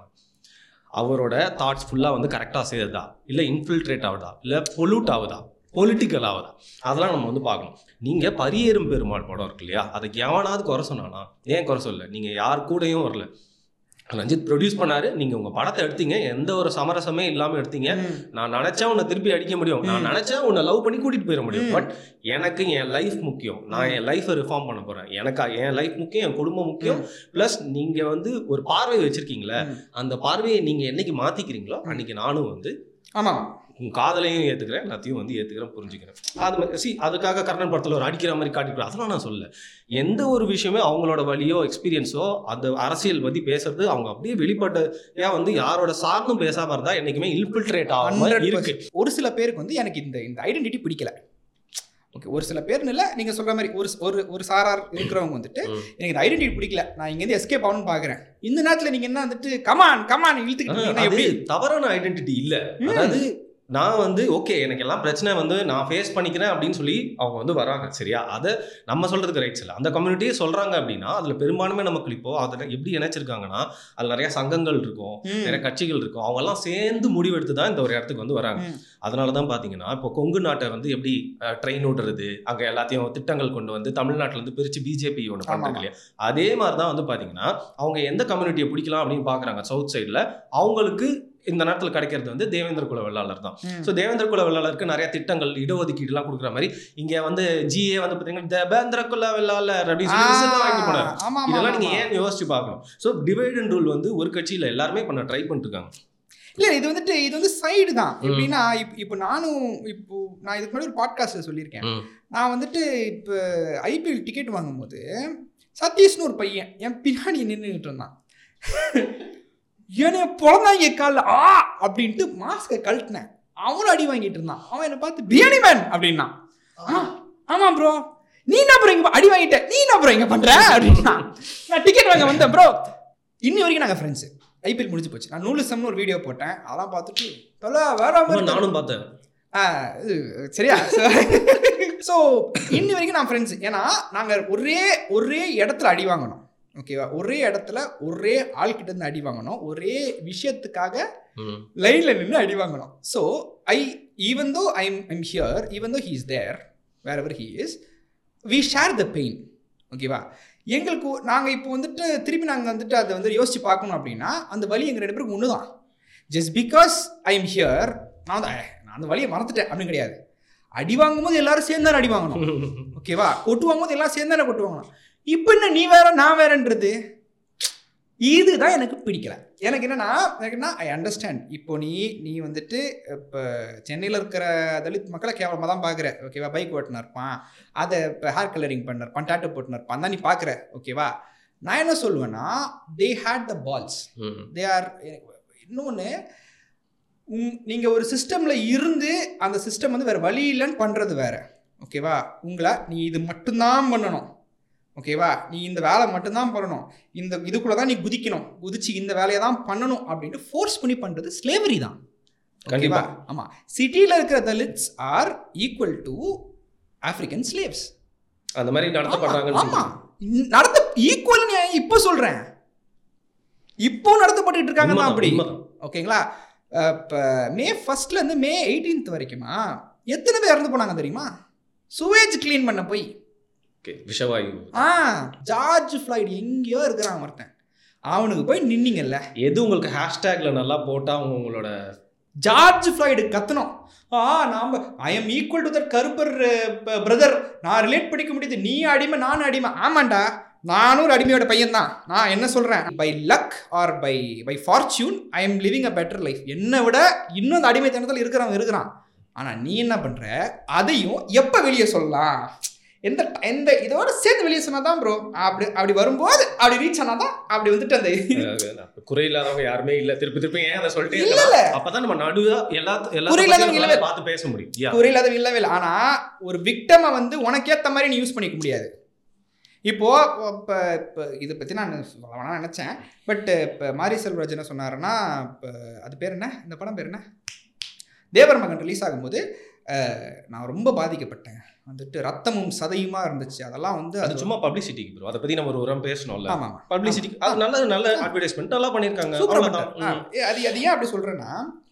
அவரோட தாட்ஸ் ஃபுல்லாக வந்து கரெக்டாக சேருதா, இல்லை இன்ஃபில்ட்ரேட் ஆகுதா, இல்லை பொல்யூட் ஆகுதா, பொலிட்டிக்கல் ஆகுதா, அதெல்லாம் நம்ம வந்து பார்க்கணும். நீங்கள் பரியேறும் பெருமாள் படம் இருக்கு இல்லையா, அதுக்கு எவனாவது குறை சொன்னானா? ஏன் குறை சொல்ல? நீங்கள் யார் கூடயும் வரல, ரஞ்சித் ப்ரொடியூஸ் பண்ணாரு, நீங்கள் உங்கள் படத்தை எடுத்தீங்க, எந்த ஒரு சமரசமே இல்லாமல் எடுத்தீங்க. நான் நினச்சா உன்னை திருப்பி அடிக்க முடியும், நான் நினச்சா உன்னை லவ் பண்ணி கூட்டிகிட்டு போயிட முடியும். பட் எனக்கு என் லைஃப் முக்கியம், நான் என் லைஃப்பை ரிஃபார்ம் பண்ண போகிறேன், எனக்கு என் லைஃப் முக்கியம், என் குடும்பம் முக்கியம். ப்ளஸ் நீங்கள் வந்து ஒரு பார்வை வச்சுருக்கீங்களே, அந்த பார்வையை நீங்கள் என்னைக்கு மாற்றிக்கிறீங்களோ அன்றைக்கி நானும் வந்து ஆமாம் காதலையும் ஏற்றுக்கிறேன், எல்லாத்தையும் வந்து ஏற்றுக்கிறேன், புரிஞ்சுக்கிறேன். அது மாதிரி சி அதுக்காக கர்ணன் படத்தில் ஒரு அடிக்கிற மாதிரி காட்டிக்கிறேன், அதெல்லாம் நான் சொல்ல. எந்த ஒரு விஷயமே அவங்களோட வழியோ எக்ஸ்பீரியன்ஸோ அந்த அரசியல் பற்றி பேசுறது அவங்க அப்படியே வெளிப்பட்ட ஏன் வந்து யாரோட சார்ந்தும் பேசாமல் இருந்தால் என்றைக்குமே இன்ஃபில்ட்ரேட் ஆகாமல் இருக்கு. ஒரு சில பேருக்கு வந்து எனக்கு இந்த இந்த ஐடென்டிட்டி பிடிக்கல. ஓகே, ஒரு சில பேர்னு இல்லை, நீங்கள் சொல்கிற மாதிரி ஒரு ஒரு ஒரு சாரார் இருக்கிறவங்க வந்துட்டு எனக்கு இந்த ஐடென்டிட்டி பிடிக்கல, நான் இங்கேருந்து எஸ்கேப் ஆகணும்னு பார்க்குறேன். இந்த நேரத்தில் நீங்கள் என்ன வந்துட்டு கமான் கமான் இழுத்துக்கிட்டு எப்படி தவறான ஐடென்டிட்டி இல்லை. அதாவது நான் வந்து ஓகே எனக்கு எல்லாம் பிரச்சனை வந்து நான் ஃபேஸ் பண்ணிக்கிறேன் அப்படின்னு சொல்லி அவங்க வந்து வராங்க சரியா. அதை நம்ம சொல்றதுக்கு ரைட்ஸ் இல்லை. அந்த கம்யூனிட்டியே சொல்றாங்க அப்படின்னா அதுல பெரும்பான்மையான மக்கள் இப்போ அதில் எப்படி இணைச்சிருக்காங்கன்னா அதில் நிறைய சங்கங்கள் இருக்கும், நிறைய கட்சிகள் இருக்கும், அவங்க எல்லாம் சேர்ந்து முடிவெடுத்து தான் இந்த ஒரு இடத்துக்கு வந்து வராங்க. அதனால தான் பார்த்தீங்கன்னா இப்போ கொங்கு நாட்டை வந்து எப்படி ட்ரெயின் ஓடுறது அங்கே எல்லாத்தையும் திட்டங்கள் கொண்டு வந்து தமிழ்நாட்டில் இருந்து பிரித்து பிஜேபி ஒன்று பண்ணுறாங்க இல்லையா. அதே மாதிரி தான் வந்து பார்த்தீங்கன்னா அவங்க எந்த கம்யூனிட்டியை பிடிக்கலாம் அப்படின்னு பார்க்குறாங்க. சவுத் சைடில் அவங்களுக்கு இந்த நேரத்தில் கிடைக்கிறது வந்து தேவேந்திர குல வெள்ளாளர் தான். ஸோ தேவேந்திர குல வெள்ளாளருக்கு நிறைய திட்டங்கள் இடஒதுக்கீடுலாம் கொடுக்குற மாதிரி இங்கே வந்து ஜிஏ வந்து பார்த்தீங்கன்னா தேவேந்திர குல வெள்ளாளர் அப்படின்னு சொல்லி வாங்கி போனார். இதெல்லாம் நீங்கள் ஏன் யோசிச்சு பார்க்கணும். ஸோ டிவைட் அண்ட் ரூல் வந்து ஒரு கட்சியில் எல்லாருமே பண்ண ட்ரை பண்ணிட்டு இருக்காங்க. இல்லை இது வந்துட்டு இது வந்து சைடு தான். எப்படின்னா இப்போ இப்போ நானும் இப்போ நான் இதுக்கு முன்னாடி ஒரு பாட்காஸ்ட்டில் சொல்லியிருக்கேன். நான் வந்துட்டு இப்போ ஐபிஎல் டிக்கெட் வாங்கும்போது சதீஷ்னு ஒரு பையன் என் பின்னாடி நின்றுக்கிட்டு இருந்தான். என்னை பிறந்தாங்க காலில் ஆ அப்படின்ட்டு மாஸ்கை கழட்டினேன். அவனும் அடி வாங்கிட்டு இருந்தான். அவன் என்னை பார்த்து பிரியாணி மேன் அப்படின்னா. ஆ ஆமாம் ப்ரோ, நீ என்ன ப்ரோ இங்கே அடி வாங்கிட்டேன், நீ என்ன ப்ரோ இங்கே பண்ணுற அப்படின்னா. நான் டிக்கெட் வாங்க வந்தேன் ப்ரோ. இன்னி வரைக்கும் நாங்கள் ஃப்ரெண்ட்ஸு. ஐபிஎல் முடிஞ்சு போச்சு. நான் நூலுசம்னு ஒரு வீடியோ போட்டேன். அதெல்லாம் பார்த்துட்டு தொலை வேற மாதிரி நானும் பார்த்தேன். ஆ சரியா. ஸோ இன்னி வரைக்கும் நான் ஃப்ரெண்ட்ஸு. ஏன்னா நாங்கள் ஒரே ஒரே இடத்துல அடி வாங்கணும். ஓகேவா, ஒரே இடத்துல ஒரே ஆள்கிட்ட இருந்து அடி வாங்கணும், ஒரே விஷயத்துக்காக லைன்ல நின்று அடி வாங்கணும். So I even though I I'm here, even though he is there wherever he is, we share the pain. ஓகேவா, எங்களுக்கு நாங்கள் இப்போ வந்துட்டு திருப்பி நாங்கள் வந்துட்டு அதை வந்து யோசிச்சு பார்க்கணும் அப்படின்னா அந்த வலி எங்கள் ரெண்டு பேருக்கு ஒன்று தான். Just because I am here நான் வந்து நான் அந்த வலியை மறந்துட்டேன் அப்படின்னு கிடையாது. அடி வாங்கும்போது எல்லாரும் சேர்ந்தானே அடி வாங்கணும். ஓகேவா, கொட்டு வாங்கும்போது எல்லாரும் சேர்ந்தானே கொட்டு வாங்கணும். இப்போ என்ன நீ வேற நான் வேறன்றது இதுதான் எனக்கு பிடிக்கல. எனக்கு என்னன்னா எனக்கு என்ன ஐ அண்டர்ஸ்டாண்ட். இப்போ நீ நீ வந்துட்டு இப்போ சென்னையில் இருக்கிற தலித் மக்களை கேவலமாக தான் பார்க்குற. ஓகேவா, பைக் ஓட்டுனா இருப்பான், அதை இப்போ ஹேர் கலரிங் பண்ண இருப்பான், டாட்டோ போட்டுனா இருப்பான், தான் நீ பார்க்குற. ஓகேவா, நான் என்ன சொல்லுவேன்னா they had the balls, they are. இன்னொன்று, நீங்கள் ஒரு சிஸ்டமில் இருந்து அந்த சிஸ்டம் வந்து வேறு வழி இல்லைன்னு பண்ணுறது வேறு. ஓகேவா, உங்களை நீ இது மட்டும்தான் பண்ணணும். ஓகேவா, நீ இந்த வேலை மட்டும்தான் பண்ணணும், இந்த இதுக்குள்ளே தான் நீ குதிக்கணும், குதிச்சு இந்த வேலையை தான் பண்ணணும் அப்படின்ட்டு ஃபோர்ஸ் பண்ணி பண்ணுறது ஸ்லேவரி தான். ஓகேவா, ஆமாம். சிட்டியில் இருக்கிற Dalits are equal to African slaves. அந்த மாதிரி நடத்தப்படுறாங்க. ஆமாம், நடத்த ஈக்குவல் நான் இப்போ சொல்கிறேன், இப்போ நடத்தப்பட்டு இருக்காங்க தான் அப்படி. ஓகேங்களா, இப்போ மே ஃபர்ஸ்ட்லேருந்து மே எயிட்டீன்த் வரைக்குமா எத்தனை பேர் இறந்து போனாங்க தெரியுமா? சுவேஜ் கிளீன் பண்ண போய். விஷவாயு. ஆ ஜார்ஜ் ஃப்ளாய்ட் எங்கேயோ இருக்கிறான் ஒருத்தன், அவனுக்கு போய் நின்னீங்கல்ல. எது உங்களுக்கு ஹேஷ்டேக்ல நல்லா போட்டால் அவங்க உங்களோட ஜார்ஜ் ஃப்ளாய்டு கத்தணும். ஆ நாம் I am equal to that கருப்பர் பிரதர், நான் ரிலேட் பண்ணிக்க முடியுது, நீ அடிமை நானும் அடிமை. ஆமாண்டா, நானும் ஒரு அடிமையோட பையன் தான். நான் என்ன சொல்கிறேன், by luck or by by fortune I am living a better life. என்னை விட இன்னும் அந்த அடிமைத்தனத்தில் இருக்கிறவங்க இருக்கிறான். ஆனால் நீ என்ன பண்ணுற, அதையும் எப்போ வெளியே சொல்லலாம், எந்த எந்த இதோட சேர்ந்து வெளியே சொன்னா தான் ப்ரோ. அப்படி அப்படி வரும்போது அப்படி ரீச் ஆனா தான் அப்படி வந்துட்டு அந்த குறை இல்லாதவங்க யாருமே இல்ல. திருப்பி திருப்பி ஏன் அதை சொல்லிட்டு இல்ல, அப்பதான் நம்ம நடுவா எல்லா குறை இல்லாதவங்க இல்லவே பார்த்து பேச முடியும். குறை இல்லாதவங்க இல்லவே இல்லை. ஆனா ஒரு விக்டமை வந்து உனக்கு ஏற்ற மாதிரி நீ யூஸ் பண்ணிக்க முடியாது. இப்போ இப்போ இப்போ இதை பற்றி நான் சொல்லணும்னு நினச்சேன். பட் இப்போ மாரி செல்வராஜ் என்ன சொன்னாருன்னா, இப்போ அது பேர் என்ன, இந்த படம் பேர் என்ன, தேவர் மகன் ரிலீஸ் ஆகும்போது நான் ரொம்ப பாதிக்கப்பட்டேன், வந்துட்டு ரத்தமும் சதையுமா இருந்துச்சு. அதெல்லாம் வந்து அது சும்மா பப்ளிசிட்டிக்கு ப்ரோ, அதை பற்றி நம்ம ஒரு உரம் பேசணும்ல. ஆமாம், பப்ளிசிட்டிக்கு அது நல்ல நல்ல அட்வர்டைஸ்மெண்ட் நல்லா பண்ணியிருக்காங்க. அது அது ஏன் அப்படி சொல்கிறேன்னா,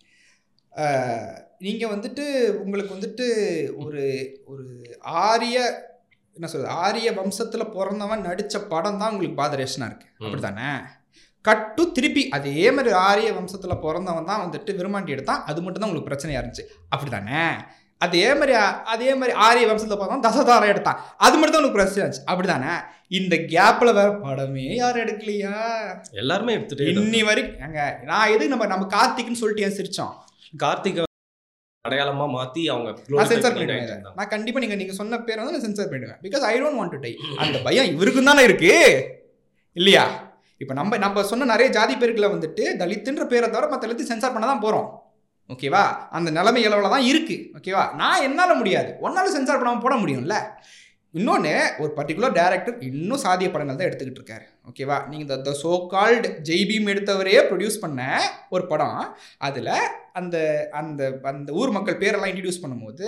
நீங்கள் வந்துட்டு உங்களுக்கு வந்துட்டு ஒரு ஒரு ஆரிய என்ன சொல்கிறது ஆரிய வம்சத்தில் பிறந்தவன் நடித்த படம் தான் உங்களுக்கு பாதரேஷனாக இருக்குது. அப்படி தானே? கட்டு திருப்பி அதே மாதிரி ஆரிய வம்சத்தில் பிறந்தவன் தான் வந்துட்டு விரும்மாண்டி எடுத்தான், அது மட்டும் தான் உங்களுக்கு பிரச்சனையாக இருந்துச்சு. அப்படி தானே? அதே மாதிரி அதே மாதிரி ஆரிய வம்சத்தில் பார்த்தோம் தசதாரம் எடுத்தான், அது மட்டும் தான் உங்களுக்கு பிரச்சனை இருந்துச்சு. அப்படி தானே? இந்த கேப்பில் வேற படமே யாரும் எடுக்கலையா? எல்லாருமே எடுத்துட்டு இன்னி வரைக்கும் அங்கே நான் எதுக்கு நம்ம நம்ம கார்த்திக்னு சொல்லிட்டு ஏன் சிரிச்சோம்? கார்த்திக் அடையாளமா மாற்றி அவங்க நான் சென்சார் பண்ணிடுவேன். நான் கண்டிப்பாக நீங்கள் நீங்கள் சொன்ன பேரை வந்து நான் சென்சார் பண்ணிடுவேன். Because I don't want to die. அந்த பயம் இவருக்கும் தானே இருக்கு இல்லையா? இப்போ நம்ம நம்ம சொன்ன நிறைய ஜாதி பேர்களை வந்துட்டு தலித்துன்ற பேரை தவிர மற்ற எல்லாத்தையும் சென்சார் பண்ண தான் போகிறோம். ஓகேவா, அந்த நிலைமை அளவில் தான் இருக்குது. ஓகேவா, நான் என்னால் முடியாது, ஒன்னாலும் சென்சார் பண்ணாமல் போட முடியும்ல. இன்னொன்று ஒரு பர்டிகுலர் டேரக்டர் இன்னும் சாதிய படங்கள் தான் எடுத்துக்கிட்டு இருக்காரு. ஓகேவா, நீங்கள் இந்த த சோ கால்டு ஜெய்பீம் எடுத்தவரையே ப்ரொடியூஸ் பண்ண ஒரு படம், அதில் அந்த அந்த அந்த ஊர் மக்கள் பேரெல்லாம் இன்ட்ரடியூஸ் பண்ணும்போது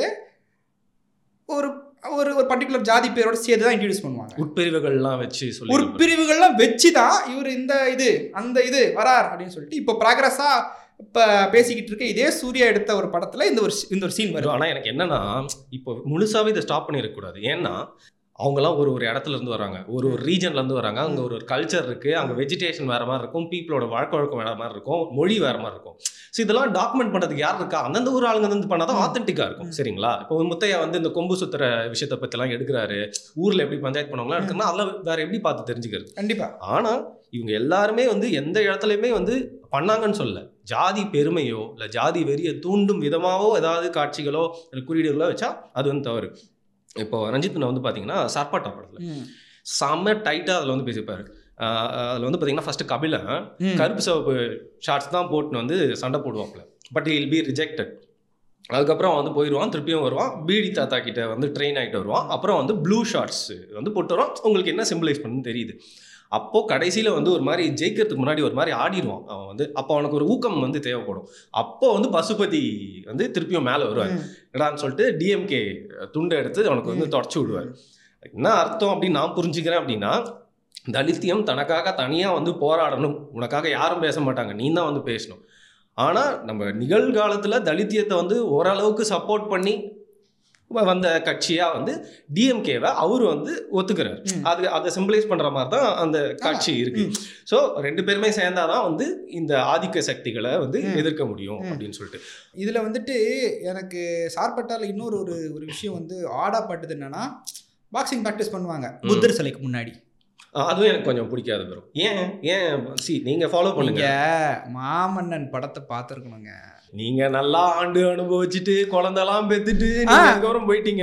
ஒரு ஒரு ஒரு பர்டிகுலர் ஜாதி பேரோட சேர்த்து தான் இன்ட்ரடியூஸ் பண்ணுவாங்க. உட்பிரிவுகள்லாம் வச்சு சொல்லி உட்பிரிவுகள்லாம் வச்சு தான் இவர் இந்த இது அந்த இது வரார் அப்படின்னு சொல்லிட்டு இப்போ ப்ராக்ரஸாக இப்போ பேசிக்கிட்டு இருக்க இதே சூர்யா எடுத்த ஒரு படத்தில் இந்த ஒரு இந்த ஒரு சீன் வரும். ஆனால் எனக்கு என்னன்னா, இப்போ முழுசாவே இதை ஸ்டாப் பண்ணிடக்கூடாது. ஏன்னா அவங்களாம் ஒரு ஒரு இடத்துல இருந்து வராங்க, ஒரு ஒரு ரீஜன்ல இருந்து வராங்க, அங்கே ஒரு ஒரு கல்ச்சர் இருக்கு, அங்கே வெஜிடேஷன் வேற மாதிரி இருக்கும், பீப்புளோட வழக்க வழக்கம் வேற மாதிரி இருக்கும், மொழி வேற மாதிரி இருக்கும். ஸோ இதெல்லாம் டாக்குமெண்ட் பண்ணுறதுக்கு யார் இருக்கா? அந்தந்த ஊர் ஆளுங்க வந்து பண்ணாதான் ஆத்தென்டிக்காக இருக்கும். சரிங்களா? இப்போ முத்தையா வந்து இந்த கொம்பு சுத்துற விஷயத்தை பற்றிலாம் எடுக்கிறாரு, ஊரில் எப்படி பஞ்சாயத்து பண்ணுவாங்களா எடுக்கணும்னா அதெல்லாம் வேற எப்படி பார்த்து தெரிஞ்சுக்கிறது. கண்டிப்பாக. ஆனால் இவங்க எல்லாருமே வந்து எந்த இடத்துலையுமே வந்து பண்ணாங்கன்னு சொல்ல, ஜாதி பெருமையோ இல்லை ஜாதி வெறியை தூண்டும் விதமாகவோ ஏதாவது காட்சிகளோ இல்லை குறியீடுகளோ வச்சா அது வந்து தவறு. இப்போ ரஞ்சித் வந்து பார்த்தீங்கன்னா சார்பாட்டா படத்தில் செம்ம டைட்டாக அதில் வந்து பேசிப்பாரு. அதில் வந்து பார்த்தீங்கன்னா ஃபர்ஸ்ட் கபிலன் கருப்பு சிவப்பு ஷார்ட்ஸ் தான் போட்டுன்னு வந்து சண்டை போடுவாப்புல, பட் இல் பி ரிஜெக்டட். அதுக்கப்புறம் வந்து போயிடுவான், திருப்பியும் வருவான், பீடி தாத்தா கிட்ட வந்து ட்ரெயின் ஆகிட்டு வருவான், அப்புறம் வந்து ப்ளூ ஷார்ட்ஸ் வந்து போட்டு வருவான். உங்களுக்கு என்ன சிம்பிளைஸ் பண்ணுன்னு தெரியுது. அப்போது கடைசியில் வந்து ஒரு மாதிரி ஜெயிக்கிறதுக்கு முன்னாடி ஒரு மாதிரி ஆடிடுவான் அவன் வந்து. அப்போ அவனுக்கு ஒரு ஊக்கம் வந்து தேவைப்படும். அப்போ வந்து பசுபதி வந்து திருப்பியும் மேலே வருவார் எடான்னு சொல்லிட்டு டிஎம்கே துண்டை எடுத்து அவனுக்கு வந்து தொடச்சி விடுவார். என்ன அர்த்தம் அப்படின்னு நான் புரிஞ்சுக்கிறேன் அப்படின்னா, தலித்தியம் தனக்காக தனியாக வந்து போராடணும், உனக்காக யாரும் பேச மாட்டாங்க, நீ தான் வந்து பேசணும். ஆனால் நம்ம நிகழ்காலத்தில் தலித்தியத்தை வந்து ஓரளவுக்கு சப்போர்ட் பண்ணி வந்த கட்சியாக வந்து டிஎம்கேவை அவர் வந்து ஒத்துக்கிறார். அது அதை சிம்பிளைஸ் பண்ணுற மாதிரி தான் அந்த கட்சி இருக்கு. ஸோ ரெண்டு பேருமே சேர்ந்தாதான் வந்து இந்த ஆதிக்க சக்திகளை வந்து எதிர்க்க முடியும் அப்படின்னு சொல்லிட்டு. இதில் வந்துட்டு எனக்கு சார்பட்டால் இன்னொரு ஒரு ஒரு விஷயம் வந்து ஆடா பட்டுது என்னன்னா, பாக்ஸிங் ப்ராக்டிஸ் பண்ணுவாங்க புத்தர் சிலைக்கு முன்னாடி. அதுவும் எனக்கு கொஞ்சம் பிடிக்காது ப்ரோ. ஏன் ஏன் சி நீங்கள் ஃபாலோ பண்ணுங்க. மாமன்னன் படத்தை பார்த்துருக்கணுங்க. நீங்க நல்லா ஆண்டு அனுபவிச்சுட்டு குழந்தெல்லாம் பெத்துட்டு அதுக்கப்புறம் போயிட்டீங்க.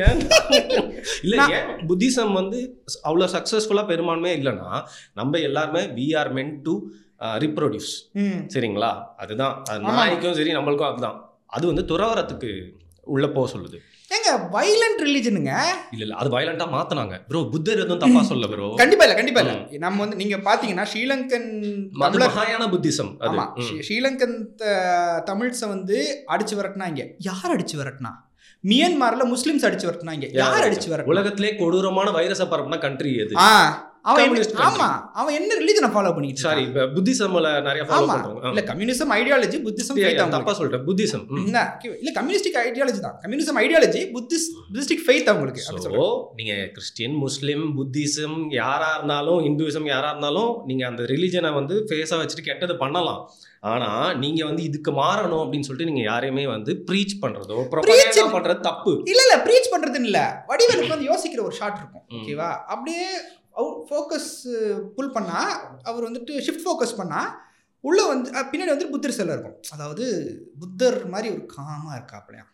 இல்ல, ஏன் புத்திசம் வந்து அவ்வளோ சக்சஸ்ஃபுல்லா பெரும்பான்மையே இல்லைன்னா, நம்ம எல்லாருமே we are meant to reproduce. சரிங்களா? அதுதான் நாய்க்கும் சரி நம்மளுக்கும் அதுதான். அது வந்து துறவரத்துக்கு உள்ள போக சொல்லுது. ஏங்க வயலண்ட் ரிலிஜனுங்க. இல்ல இல்ல, அது வயலண்டா மாத்துனாங்க ப்ரோ. புத்தர் எதுவும் தப்பா சொல்ல ப்ரோ. கண்டிப்பா இல்ல, கண்டிப்பா இல்ல. நம்ம வந்து நீங்க பாத்தீங்கன்னா ஸ்ரீலங்கன் மகாயான புத்திசம். ஆமா, ஸ்ரீலங்கன் தமிழ்ஸை வந்து அடிச்சு விரட்டினாங்க. யார் அடிச்சு விரட்டினா? மியான்மர்ல முஸ்லிம்ஸ் அடிச்சு விரட்டினாங்க. யார் அடிச்சு விரட்டினா? உலகத்திலே கொடூரமான வைரஸை பரப்புன கண்ட்ரி எது? அவன் ஆமா அவன் என்ன ரிலிஜனை ஃபாலோ பண்ணிட்டு சாரி புத்திசம்ல நிறைய ஃபாலோ பண்றாங்க. இல்ல கம்யூனிசம் ஐடியாலஜி புத்திசம் ஃபெய்த். தப்பா சொல்றேன், புத்திசம் இல்ல இல்ல கம்யூனிஸ்டிக் ஐடியாலஜி தான். Communism ideology Buddhist Buddhistic faith அவங்களுக்கு. சோ நீங்க கிறிஸ்டியன் முஸ்லிம் புத்திசம் யாரா இருந்தாலும் ஹிந்துவிசம் யாரா இருந்தாலும் நீங்க அந்த ரிலிஜனை வந்து ஃபேஸா வச்சுட்டு கெட்டது பண்ணலாம். ஆனா நீங்க வந்து இதுக்கு மாறணும் அப்படின்னு சொல்லிட்டு நீங்க யாரையுமே வந்து ப்ரீச் பண்றதோ ப்ரொபகேண்டா பண்றது தப்பு. இல்ல இல்ல ப்ரீச் பண்றதுன்னு இல்ல, வடிவேலுக்கு வந்து யோசிக்கிற ஒரு ஷாட் இருக்கும். ஓகேவா? அப்படியே ஃபோக்கஸ் புல் பண்ணால் அவர் வந்துட்டு ஷிஃப்ட் ஃபோக்கஸ் பண்ணால் உள்ளே வந்து பின்னாடி வந்துட்டு புத்தர் சிலை இருக்கும். அதாவது புத்தர் மாதிரி ஒரு காமாக இருக்காப்லையா.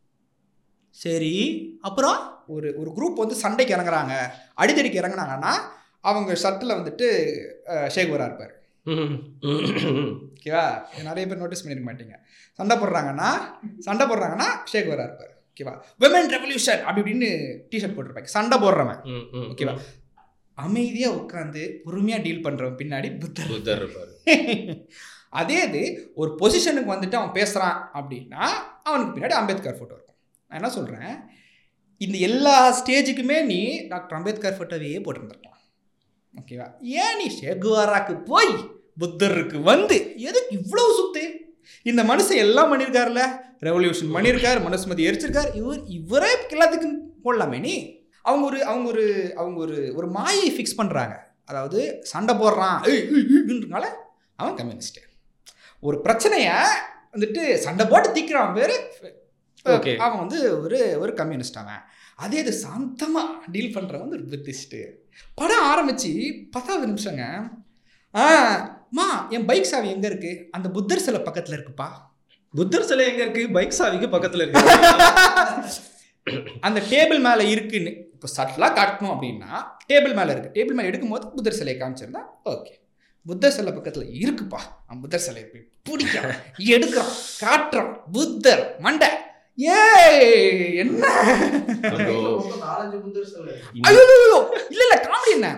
சரி, அப்புறம் ஒரு ஒரு குரூப் வந்து சண்டைக்கு இறங்குறாங்க, அடித்தடிக்கு இறங்குனாங்கன்னா அவங்க ஷர்ட்டில் வந்துட்டு ஷேகுவராக இருப்பார். ஓகேவா? நிறைய பேர் நோட்டீஸ் பண்ணிருக்க மாட்டீங்க. சண்டை போடுறாங்கன்னா சண்டை போடுறாங்கன்னா ஷேகுவராக இருப்பார். ஓகேவா? விமன் ரெவல்யூஷன் அப்படி இப்படின்னு டிஷர்ட் போட்டிருப்பாங்க. சண்டை போடுறவன் ஓகேவா அமைதியாக உட்காந்து பொறுமையாக டீல் பண்ணுறவன் பின்னாடி புத்தர் புத்தர் இருப்பார். அதே இது ஒரு பொசிஷனுக்கு வந்துட்டு அவன் பேசுகிறான் அப்படின்னா அவனுக்கு பின்னாடி அம்பேத்கர் ஃபோட்டோ இருக்கும். நான் என்ன சொல்கிறேன், இந்த எல்லா ஸ்டேஜுக்குமே நீ டாக்டர் அம்பேத்கர் ஃபோட்டோவையே போட்டுருந்துருக்கலாம். ஓகேவா? ஏன் நீ ஷேகுவாராக்கு போய் புத்தருக்கு வந்து எதுக்கு இவ்வளோ சுத்து? இந்த மனுஷன் எல்லாம் பண்ணியிருக்காருல்ல, ரெவல்யூஷன் பண்ணியிருக்காரு, மனுஸ்மதி எரிச்சிருக்காரு, இவர் இவரே எல்லாத்துக்கும் போடலாமே. நீ அவங்க ஒரு அவங்க ஒரு அவங்க ஒரு ஒரு மாயை ஃபிக்ஸ் பண்ணுறாங்க. அதாவது சண்டை போடுறான்னால அவன் கம்யூனிஸ்ட்டு. ஒரு பிரச்சனையை வந்துட்டு சண்டை போட்டு தீக்கிறான் பேர் அவன் வந்து ஒரு ஒரு கம்யூனிஸ்ட். அவன் அதே இது சாந்தமாக டீல் பண்ணுறவன் வந்து ஒரு புத்திஸ்ட்டு. படம் ஆரம்பித்து பத்தாவது நிமிஷங்க, ஆ மா என் பைக் சாவி எங்கே இருக்குது? அந்த புத்தர் சிலை பக்கத்தில் இருக்குப்பா. புத்தர் சிலை எங்கே இருக்குது? பைக் சாவிக்கு பக்கத்தில் இருக்கு. அந்த டேபிள் மேலே இருக்குன்னு இப்போ சட்டலாக காட்டணும் அப்படின்னா டேபிள் மேலே இருக்குது. டேபிள் மேலே எடுக்கும்போது புத்தர் சிலையை காமிச்சிருந்தா ஓகே. புத்தர் சிலை பக்கத்தில் இருக்குப்பா. அவன் புத்தர் சிலையை போய் பிடிக்கிறான், எடுக்கிறான், காட்டுறான், புத்தர் மண்டை ஏய் என்ன ஐயோ இல்ல இல்ல காமெடி என்ன,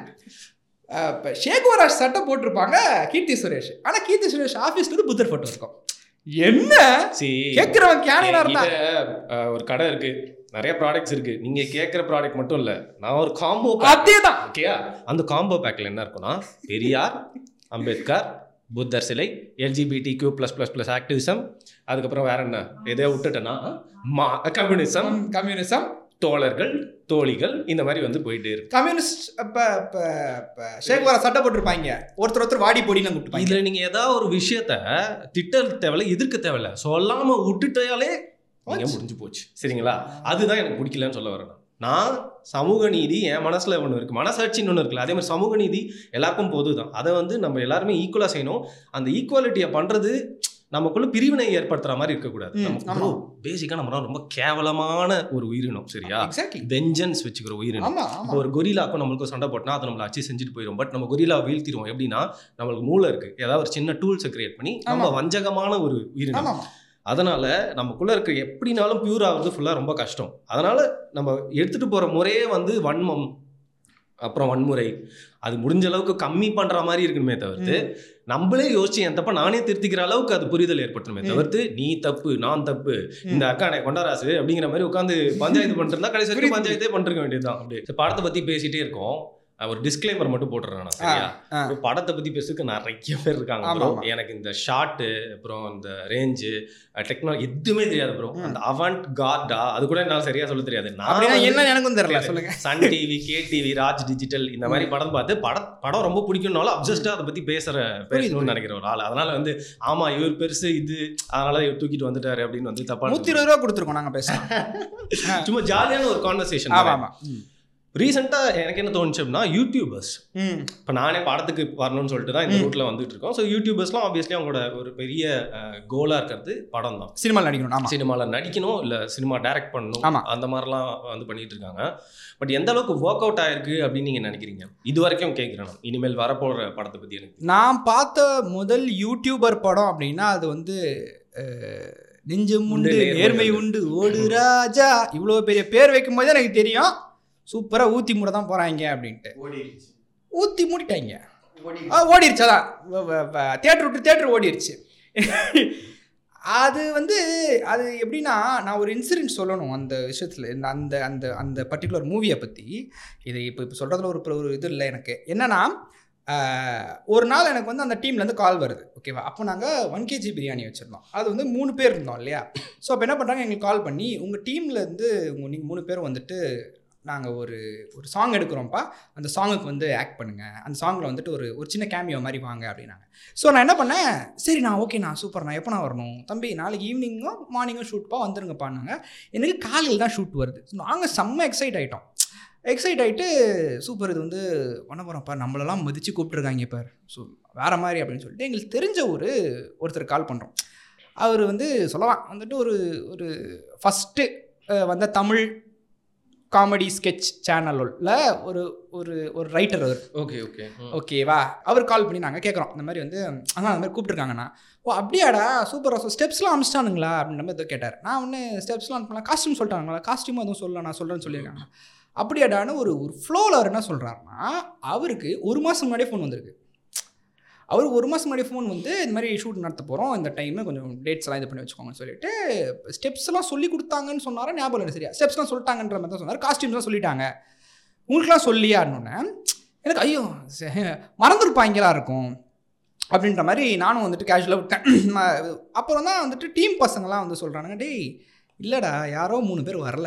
இப்போ ஷேக்வராஜ் சட்டை போட்டிருப்பாங்க கீர்த்தி சுரேஷ், ஆனா கீர்த்தி சுரேஷ் ஆஃபீஸ்ல இருந்து புத்தர் போட்டோ இருக்கும். என்ன கேட்கிறவன் கேனியா இருந்தா ஒரு கடை இருக்கு, நிறைய ப்ராடக்ட்ஸ் இருக்கு, நீங்க கேட்குற ப்ராடக்ட் மட்டும் இல்ல, நான் ஒரு காம்போ அதே தான் ஓகேயா. அந்த காம்போ பேக்ல என்ன இருக்குன்னா பெரியார், அம்பேத்கர், புத்தர் சிலை, LGBT Q plus plus plus activism, அதுக்கப்புறம் வேற என்ன எதையோ விட்டுட்டேன்னா கம்யூனிசம் கம்யூனிசம் தோழர்கள் தோழிகள் இந்த மாதிரி வந்து போயிட்டே இருக்கு. கம்யூனிஸ்ட் இப்போ இப்போ இப்போ ஷேக்வராஜ் சட்டை போட்டிருப்பாங்க, ஒருத்தர் ஒருத்தர் வாடி பொடின்னு கூப்பிட்டு. இதுல நீங்க ஏதாவது ஒரு விஷயத்த திட்ட தேவையில்ல, எதிர்க்க தேவையில்ல, சொல்லாம விட்டுட்டாலே முடிஞ்சு போச்சு. சரிங்களா, அதுதான் எனக்கு பிடிக்கலன்னு சொல்ல வரேன். நான் சமூக நீதி என் மனசுல ஒன்று இருக்கு, மனசாட்சின்னு ஒன்று இருக்குல்ல, அதே மாதிரி சமூக நீதி எல்லாருக்கும் பொது தான். அதை வந்து நம்ம எல்லாருமே ஈக்குவலா செய்யணும். அந்த ஈக்குவாலிட்டியை பண்றது நமக்குள்ள பிரிவினை ஏற்படுத்துற மாதிரி இருக்கக்கூடாது. நம்ம பேசிக்கா நம்ம ரொம்ப கேவலமான ஒரு உயிரினம். சரியா, வெஞ்சன்ஸ் வச்சுக்கிற உயிரினம். இப்போ ஒரு கொரிலாக்கும் நம்மளுக்கும் சண்டை போட்டோம்னா அதை நம்மளை அச்சு செஞ்சுட்டு போயிடும். பட் நம்ம கொரிலா வீழ்த்திடுவோம். எப்படின்னா நம்மளுக்கு மூளை இருக்கு, ஏதாவது ஒரு சின்ன டூல்ஸை கிரியேட் பண்ணி நம்ம வஞ்சகமான ஒரு உயிரினம். அதனால நமக்குள்ள இருக்க எப்படினாலும் பியூர் ஆகுறது ஃபுல்லா ரொம்ப கஷ்டம். அதனால நம்ம எடுத்துட்டு போற முறையே வந்து வன்மம், அப்புறம் வன்முறை, அது முடிஞ்ச அளவுக்கு கம்மி பண்ற மாதிரி இருக்கணுமே தவிர்த்து நம்மளே யோசிச்சு என் தப்ப நானே திருத்திக்கிற அளவுக்கு அது புரிதல் ஏற்பட்டுமே தவிர்த்து நீ தப்பு நான் தப்பு இந்த அக்கா எனக்கு கொண்டாராசு அப்படிங்கிற மாதிரி உட்காந்து பஞ்சாயத்து பண்ணிட்டு இருந்தா கடைசி வரைக்கும் பஞ்சாயத்தே பண்ணிருக்க வேண்டியதுதான். அப்படி படத்தை பத்தி பேசிட்டே இருக்கோம், ஒரு டிஸ்க்ளைமர் மட்டும் போட்டுறேன். சரியா, படத்தை பத்தி பேசுறதுக்கு நிறைய பேர் இருக்காங்க ப்ரோ. எனக்கு இந்த ஷார்ட்டு, அப்புறம் இந்த ரேஞ்சு, டெக்னாலஜி எதுவுமே தெரியாது ப்ரோ. அந்த அவன்ட் கார்டா அது கூட என்னால சரியா சொல்ல தெரியாது. நான் என்ன எனக்கும் தெரியல, சொல்லுங்க. Sun TV, K TV, Raj Digital இந்த மாதிரி படம் பார்த்து படம் படம் ரொம்ப பிடிக்கும்னாலும் அப்சஸ்டா அதை பத்தி பேசுற பேசணும்னு நினைக்கிற ஒரு ஆள். அதனால வந்து ஆமா இவர் பெருசு இது, அதனால இவர் தூக்கிட்டு வந்துட்டாரு அப்படின்னு வந்து தப்பா நூத்தி இருபது ரூபா கொடுத்துருக்கோம் நாங்க பேசலாம். சும்மா ஜாலியான ஒரு கான்வர்சேஷன். ஆமா, ரீசெண்டாக எனக்கு என்ன தோணுச்சு அப்படின்னா, யூடியூபர்ஸ் இப்போ நானே படத்துக்கு வரணும்னு சொல்லிட்டு தான் இந்த ரூட்டில் வந்துட்டு இருக்கோம். ஸோ யூடியூபர்ஸ்லாம் ஆப்வியஸ்லி அவங்களோட ஒரு பெரிய கோலாக இருக்கிறது படம் தான். சினிமாவில் நடிக்கணும், சினிமாவில் நடிக்கணும், இல்லை சினிமா டைரக்ட் பண்ணணும், அந்த மாதிரிலாம் வந்து பண்ணிட்டு இருக்காங்க. பட் எந்த அளவுக்கு ஒர்க் அவுட் ஆயிருக்கு அப்படின்னு நீங்கள் நினைக்கிறீங்க? இது வரைக்கும் கேட்குறேன் நான், இனிமேல் வரப்போகிற படத்தை பற்றி. எனக்கு நான் பார்த்த முதல் யூடியூபர் படம் அப்படின்னா அது வந்து நெஞ்சம் உண்டு நேர்மை உண்டு ஓடு ராஜா, இவ்வளோ பெரிய பேர் வைக்கும் போது எனக்கு தெரியும் சூப்பராக ஊற்றி மூட தான் போகிறாங்க அப்படின்ட்டு. ஊற்றி மூடிட்டாங்க, ஓடிடுச்சு. அதான் தியேட்டர் விட்டு தியேட்டர் ஓடிடுச்சு. அது வந்து அது எப்படின்னா, நான் ஒரு இன்சிடென்ட் சொல்லணும் அந்த விஷயத்தில், இந்த அந்த அந்த அந்த பர்டிகுலர் மூவியை பற்றி. இது இப்போ இப்போ சொல்கிறதுல ஒரு ஒரு இது இல்லை எனக்கு. என்னென்னா, ஒரு நாள் எனக்கு வந்து அந்த டீம்லேருந்து கால் வருது, ஓகேவா. அப்போ நாங்கள் ஒன் கேஜி பிரியாணி வச்சுருந்தோம். அது வந்து மூணு பேர் இருந்தோம் இல்லையா. ஸோ அப்போ என்ன பண்ணுறாங்க, எங்களுக்கு கால் பண்ணி உங்கள் டீம்லேருந்து உங்கள் நீங்கள் மூணு பேரும் வந்துட்டு நாங்கள் ஒரு ஒரு சாங் எடுக்கிறோம்ப்பா, அந்த சாங்குக்கு வந்து ஆக்ட் பண்ணுங்கள், அந்த சாங்கில் வந்துட்டு ஒரு ஒரு சின்ன கேமியோ மாதிரி வாங்க அப்படின்னாங்க. ஸோ நான் என்ன பண்ணேன், சரி நான் ஓகே நான் சூப்பர், நான் எப்போ நான் வரணும் தம்பி, நாளைக்கு ஈவினிங்கோ மார்னிங்கோ ஷூட்ப்பா வந்துருங்கப்பான்னாங்க. எனக்கு காலையில் தான் ஷூட் வருது. நாங்கள் செம்ம எக்ஸைட் ஆகிட்டோம். எக்ஸைட் ஆகிட்டு சூப்பர் இது வந்து பண்ண போகிறோம்ப்பா, நம்மளெல்லாம் மதித்து கூப்பிட்ருக்காங்க இப்போ, ஸோ வேறு மாதிரி அப்படின்னு சொல்லிட்டு எங்களுக்கு தெரிஞ்ச ஒரு ஒருத்தர் கால் பண்ணுறோம். அவர் வந்து சொல்லலாம் வந்துட்டு ஒரு ஒரு ஃபஸ்ட்டு வந்த தமிழ் காமெடி ஸ்கெட்ச் சேனலில் ஒரு ஒரு ஒரு ரைட்டர் அவர். ஓகே ஓகே ஓகேவா. அவர் கால் பண்ணி நாங்கள் கேட்குறோம், இந்த மாதிரி வந்து ஆனால் அந்த மாதிரி கூப்பிட்ருக்காங்கண்ணா. ஓ அப்படியாடா சூப்பராக, ஸோ ஸ்டெப்ஸ்லாம் அனுப்பிச்சிட்டானுங்களா அப்படின்ற மாதிரி எதோ கேட்டார். நான் ஒன்று ஸ்டெப்ஸ்லாம் அனுப்பலாம், காஸ்ட்யூம் சொல்லிட்டாங்களா, காஸ்ட்யூமும் எதுவும் சொல்லலாம், நான் சொல்கிறேன்னு சொல்லியிருக்காங்க. அப்படியாடான்னு ஒரு ஒரு ஃப்ளோவில் அவர் என்ன சொல்கிறாருன்னா, அவருக்கு ஒரு மாதம் முன்னாடியே ஃபோன் வந்திருக்கு. அவருக்கு ஒரு மாதம் முன்னாடி ஃபோன் வந்து இந்த மாதிரி ஷூட் நடத்த போகிறோம், இந்த டைமு கொஞ்சம் டேட்ஸ் எல்லாம் இது பண்ணி வச்சுக்கோங்கன்னு சொல்லிட்டு ஸ்டெப்ஸ்லாம் சொல்லி கொடுத்தாங்கன்னு சொன்னாரா ஞாபகம் இல்லை சரியா. ஸ்டெப்ஸ்லாம் சொல்லிட்டாங்கன்ற மாதிரி தான் சொன்னார். காஸ்டியூம்ஸ்லாம் சொல்லிட்டாங்க, உங்களுக்குலாம் சொல்லியாருன்னு எனக்கு ஐயோ மறந்துருப்பாங்களா இருக்கும் அப்படின்ற மாதிரி நானும் வந்துட்டு கேஷுவலாக விட்டேன். அப்புறம் தான் வந்துட்டு டீம் பசங்களாம் வந்து சொல்கிறானுங்க, டேய் இல்லைடா யாரோ மூணு பேர் வரல,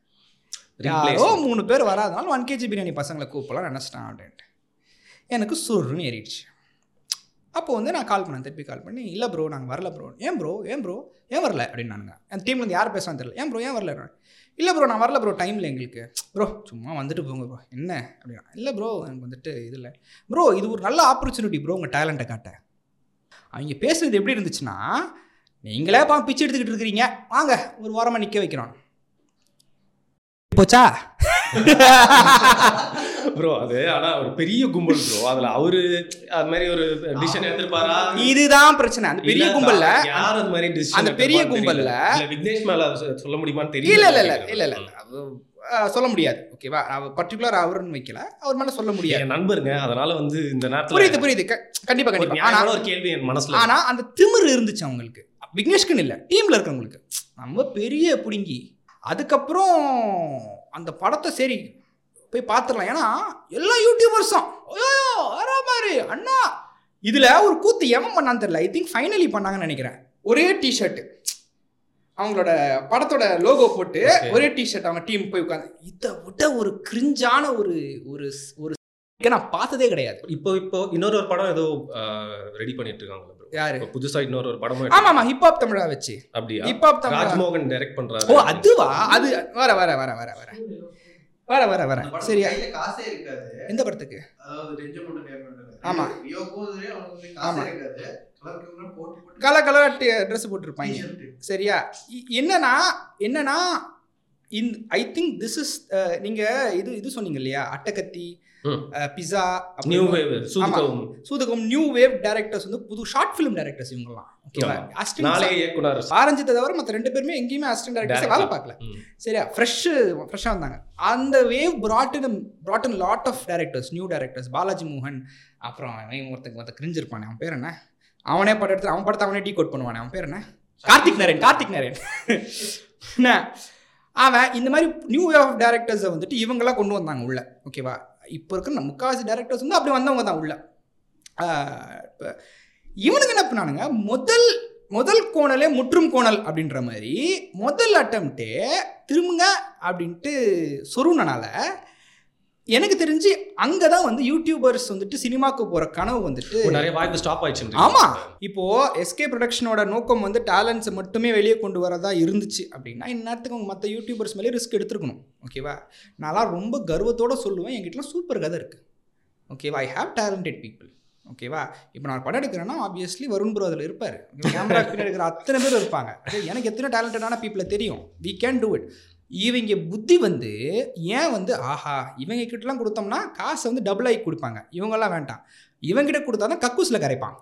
யாரோ மூணு பேர் வராதனால ஒன் கேஜி பிரியாணி பசங்களை கூப்பிடலாம் நினச்சிட்டான் அப்படின்ட்டு எனக்கு சுருன்னு ஏறிடுச்சு. அப்போ வந்து நான் கால் பண்ணேன், திருப்பி கால் பண்ணி, இல்லை ப்ரோ நாங்கள் வரல ப்ரோ. ஏன் ப்ரோ ஏன் ப்ரோ ஏன் வரல அப்படின்னு நானுங்க. அந்த டீம்லேருந்து யார் பேசுகிறான்னு தெரியல. ஏன் ப்ரோ ஏன் வரல? இல்லை ப்ரோ நான் வரல ப்ரோ, டைமில் எங்களுக்கு. ப்ரோ சும்மா வந்துட்டு போங்க ப்ரோ. என்ன அப்படின்னா, இல்லை ப்ரோ எனக்கு வந்துட்டு இது இல்லை ப்ரோ, இது ஒரு நல்ல ஆப்பர்ச்சுனிட்டி ப்ரோ உங்கள் டேலண்ட்டை காட்ட. அவங்க பேசுகிறது எப்படி இருந்துச்சுன்னா, நீங்களே பா பிச்சு எடுத்துக்கிட்டு இருக்கிறீங்க, வாங்க ஒரு வாரமாக நிற்க வைக்கிறோம் போச்சா. ப்ரோ அது ஆனா ஒரு பெரிய கும்பல் ப்ரோ, அதுல அவரு அது மாதிரி ஒரு டிசிஷன் எடுத்துப்பாரா? இதுதான் பிரச்சனை. அந்த பெரிய கும்பல்ல யார் அது மாதிரி டிசிஷன், அந்த பெரிய கும்பல்ல விக்னேஷ் மேல சொல்ல முடியுமான்னு தெரியல. இல்ல இல்ல இல்ல இல்ல இல்ல சொல்ல முடியாது. ஓகேவா, பர்டிகுலர் அவருன்னு வைக்கல, அவர் மேல சொல்ல முடியாது. நண்பருங்க, அதனால வந்து இந்த நேரத்துல புரியுது புரியுது கண்டிப்பா கண்டிப்பா. ஆனா ஒரு கேள்வி என் மனசுல, ஆனா அந்த திமிரு இருந்துச்சு அவங்களுக்கு, விக்னேஷ்குன்னு இல்ல, டீம்ல இருக்கவங்களுக்கு. நம்ம பெரிய புடுங்கி அதுக்கப்புறம் அந்த படத்தை சரி போய் பார்த்துடலாம், ஏன்னா எல்லா யூடியூபர்ஸும் ஐயோ வர மாதிரி அண்ணா. இதுல ஒரு கூத்து எவன் பண்ணான்னு தெரியல, ஐ திங்க் ஃபைனலி பண்ணாங்கன்னு நினைக்கிறேன். ஒரே டிஷர்ட் அவங்களோட படத்தோட லோகோ போட்டு ஒரே டிஷர்ட் அவங்க டீம் போய் உட்காந்து, இதை விட ஒரு கிரிஞ்சான ஒரு ஒரு ஒரு நான் பார்த்ததே கிடையாது. இப்போ இப்போ இன்னொரு ஒரு படம் ஏதோ ரெடி பண்ணிட்டு இருக்காங்க யாரு, புதுசா இன்னொரு ஒரு படம். ஆமா ஆமா, ஹிப்ஹாப் தமிழா வச்சு. அப்படியா? ஹிப்ஹாப் தமிழா ராஜ்மோகன் டைரக்ட் பண்றாரு. ஓ அதுவா? அது வர வர வர வர வர வர வர வர சரியா? காசே இருக்காது எந்த படத்துக்கு? அதாவது நெஞ்சமுண்டு நேர்மண்டல. ஆமா ரியோ கோதுரே அவங்களுக்கு காசே இருக்காது, கலர் கலர் போட்டு போட்டு கலர் கலர் ட்ரெஸ் போட்டுருப்பாங்க. சரியா? என்னன்னா என்னன்னா in I think this is நீங்க இது இது சொன்னீங்க இல்லையா, அட்டகத்தி, பிஸா, நியூ வேவ், சூதுகம் சூதுகம் நியூ வேவ் டைரக்டர்ஸ் வந்து புது ஷார்ட் ஃபிலிம் டைரக்டர்ஸ் இவங்கலாம். ஓகேவா, நாளே இயக்குனர் ஆரஞ்சித்தை தவிர மற்ற ரெண்டு பேருமே எங்கேயுமே அசிஸ்டன்ட் டைரக்டர்ஸ் வேலை பார்க்கல. சரியா, ஃப்ரெஷ் ஃப்ரெஷ்ஷாக வந்தாங்க. அந்த wave brought in brought in lot of directors, new directors. Balaji மோகன், அப்புறம் ஒருத்தங்க ஒருத்த கிரிஞ்சிருப்பானே, அவன் பேர் என்ன, அவனே படம் எடுத்து அவன் படத்தை அவனே டீ கோட் பண்ணுவானே, அவன் பேர் என்ன, கார்த்திக் நரேன். கார்த்திக் நரேன் என்ன, அவன் இந்த மாதிரி நியூ வேவ் ஆஃப் டைரக்டர்ஸை வந்துட்டு இவங்கெல்லாம் கொண்டு வந்தாங்க உள்ள. ஓகேவா, இப்போ இருக்கிற முக்காவாசி டைரக்டர்ஸ் வந்து அப்படி வந்தவங்க தான் உள்ள. இப்போ இவனுக்கு என்ன பண்ணானுங்க, முதல் முதல் கோணலே முற்றும் கோணல் அப்படின்ற மாதிரி முதல் அட்டம்ப்டே திரும்புங்க அப்படின்ட்டு சொருனனால எனக்கு தெரிஞ்சு அங்கே தான் வந்து யூடியூபர்ஸ் வந்துட்டு சினிமாவுக்கு போகிற கனவு வந்துட்டு நிறைய வாய்ப்பு ஸ்டாப் ஆயிடுச்சு. ஆமாம், இப்போது எஸ்கே ப்ரொடக்ஷனோட நோக்கம் வந்து டேலண்ட்ஸை மட்டுமே வெளியே கொண்டு வரதா இருந்துச்சு அப்படின்னா இந்நேரத்துக்கு அவங்க மற்ற யூடியூபர்ஸ் மேலே ரிஸ்க் எடுத்துருக்கணும். ஓகேவா, நான்லாம் ரொம்ப கர்வத்தோடு சொல்லுவேன், என்கிட்டலாம் சூப்பர் கதை இருக்குது. ஓகேவா, ஐ ஹாவ் டேலண்டட் பீப்புள். ஓகேவா, இப்போ நான் படம் எடுக்கிறேன்னா ஆப்வியஸ்லி வருண் ப்ரோ அதில் இருப்பார், கேமரா பின்னாடி எடுக்கிற அத்தனை பேர் இருப்பாங்க. எனக்கு எத்தனை டேலண்டடான பீப்புளை தெரியும், வி கேன் டூ இட். இவங்க புத்தி வந்து ஏன் வந்து ஆஹா இவங்க கிட்டலாம் கொடுத்தோம்னா காசை வந்து டபுள் ஆகி கொடுப்பாங்க, இவங்கெல்லாம் வேண்டாம், இவங்கிட்ட கொடுத்தா தான் கக்கூஸில் கரைப்பான்.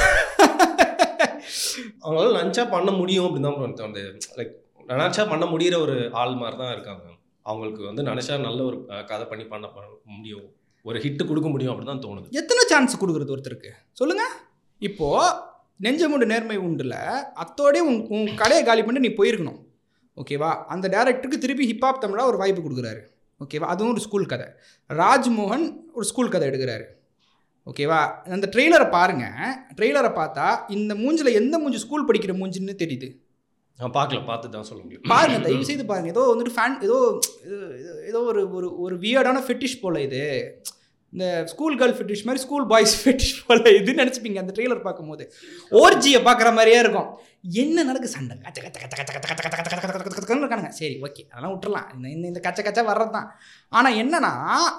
அவங்களால நினச்சா பண்ண முடியும் அப்படின்னு தான் தோணுது. லைக் நினச்சா பண்ண முடிகிற ஒரு ஆள் மாதிரி தான் இருக்காங்க. அவங்களுக்கு வந்து நினச்சா நல்ல ஒரு கதை பண்ணி பண்ண முடியும், ஒரு ஹிட்டு கொடுக்க முடியும் அப்படின்னு தான் தோணுது. எத்தனை சான்ஸ் கொடுக்குறது ஒருத்தருக்கு சொல்லுங்கள்? இப்போது நெஞ்சமுண்டு நேர்மை உண்டுல அத்தோடய உன் உன் கடையை காலி பண்ணி நீ போயிருக்கணும். ஓகேவா, அந்த டேரக்டருக்கு திருப்பி ஹிப்ஹாப் தமிழா ஒரு வாய்ப்பு கொடுக்குறாரு. ஓகேவா, அதுவும் ஒரு ஸ்கூல் கதை. ராஜ்மோகன் ஒரு ஸ்கூல் கதை எடுக்கிறாரு. ஓகேவா, அந்த ட்ரெய்லரை பாருங்கள், ட்ரெய்லரை பார்த்தா இந்த மூஞ்சில் எந்த மூஞ்சி ஸ்கூல் படிக்கிற மூஞ்சின்னு தெரியுது. நான் பார்க்கல, பார்த்து தான் சொல்ல முடியும். பாருங்கள், தயவு செய்து பாருங்கள். ஏதோ வந்துட்டு ஃபேன் ஏதோ ஏதோ ஒரு ஒரு ஒரு வியர்டான ஃபெட்டிஷ் போல் இது, இந்த ஸ்கூல் கேர்ள் ஃபெட்டிஷ் மாதிரி ஸ்கூல் பாய்ஸ் ஃபெட்டிஷ் போல் இதுன்னு நினச்சிப்பீங்க அந்த ட்ரெய்லர் பார்க்கும்போது. ஓர்ஜியை பார்க்குற மாதிரியே இருக்கும். என்ன நடக்கு சண்டை கச்ச கச்ச கச்ச கச்ச கச்ச கச்ச கச்ச கச்ச கச்ச கச்ச இருக்கானுங்க. சரி ஓகே, அதெல்லாம் விட்டுறலாம், இந்த இந்த கச்ச கச்சா வர்றது தான். ஆனால் என்னன்னா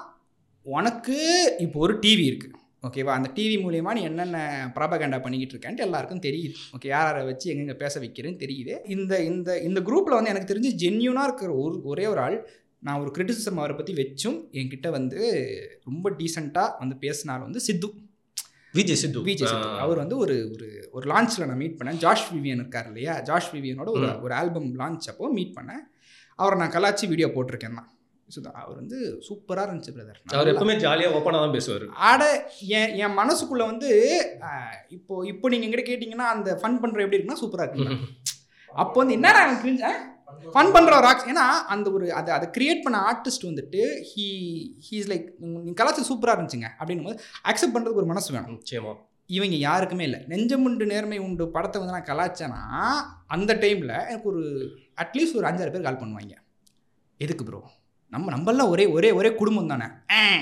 உனக்கு இப்போ ஒரு டிவி இருக்குது. ஓகேவா, அந்த டிவி மூலியமாக நீ என்னென்ன ப்ராபகண்டா பண்ணிக்கிட்டு இருக்கேன்ட்டு எல்லாருக்கும் தெரியுது. ஓகே, யார் யாரை வச்சு எங்கெங்கே பேச வைக்கிறேன்னு தெரியுது. இந்த இந்த இந்த குரூப்பில் வந்து எனக்கு தெரிஞ்சு ஜென்யூனாக இருக்கிற ஒரு ஒரே ஒரு ஆள், நான் ஒரு கிரிட்டிசிசம் அவரை பற்றி வச்சும் என்கிட்ட வந்து ரொம்ப டீசெண்டாக வந்து பேசினார் வந்து சித்து, விஜய் சித்து. விஜய் சித்து அவர் வந்து ஒரு ஒரு ஒரு லான்ச்சில் நான் மீட் பண்ணேன். ஜாஷ் விவியன் இருக்கார் இல்லையா, ஜாஷ் விவியனோட ஒரு ஒரு ஆல்பம் லான்ச் அப்போ மீட் பண்ணேன். அவரை நான் கலாச்சி வீடியோ போட்டிருக்கேன் தான். சுதா அவர் வந்து சூப்பராக இருந்துச்சு பிரதர். அவர் எப்பவுமே ஜாலியாக ஓப்பனாக தான் பேசுவார். ஆட என் என் மனசுக்குள்ளே வந்து இப்போ இப்போ நீங்கள் எங்கிட்ட கேட்டிங்கன்னா அந்த ஃபன் பண்ணுற எப்படி இருக்குன்னா சூப்பராக இருக்குங்க. அப்போ வந்து என்னடா கிரிஞ்ச ஃபன் பண்ணுற ஒரு ஆக்ஸ், ஏன்னா அந்த ஒரு அதை அதை கிரியேட் பண்ண ஆர்டிஸ்ட் வந்துட்டு ஹீ ஹீஸ் லைக் நீங்கள் கலாச்சி சூப்பராக இருந்துச்சுங்க அப்படின்னும் போது அக்செப்ட் பண்ணுறதுக்கு ஒரு மனசு வேணும். நிச்சயமா இவங்க யாருக்குமே இல்லை. நெஞ்சமுண்டு நேர்மை உண்டு படத்தை வந்து நான் கலாச்சேன்னா அந்த டைமில் எனக்கு ஒரு அட்லீஸ்ட் ஒரு அஞ்சாறு பேர் கால் பண்ணுவாங்க. எதுக்கு ப்ரோ, நம்ம நம்மளாம் ஒரே ஒரே ஒரே குடும்பம் தானே.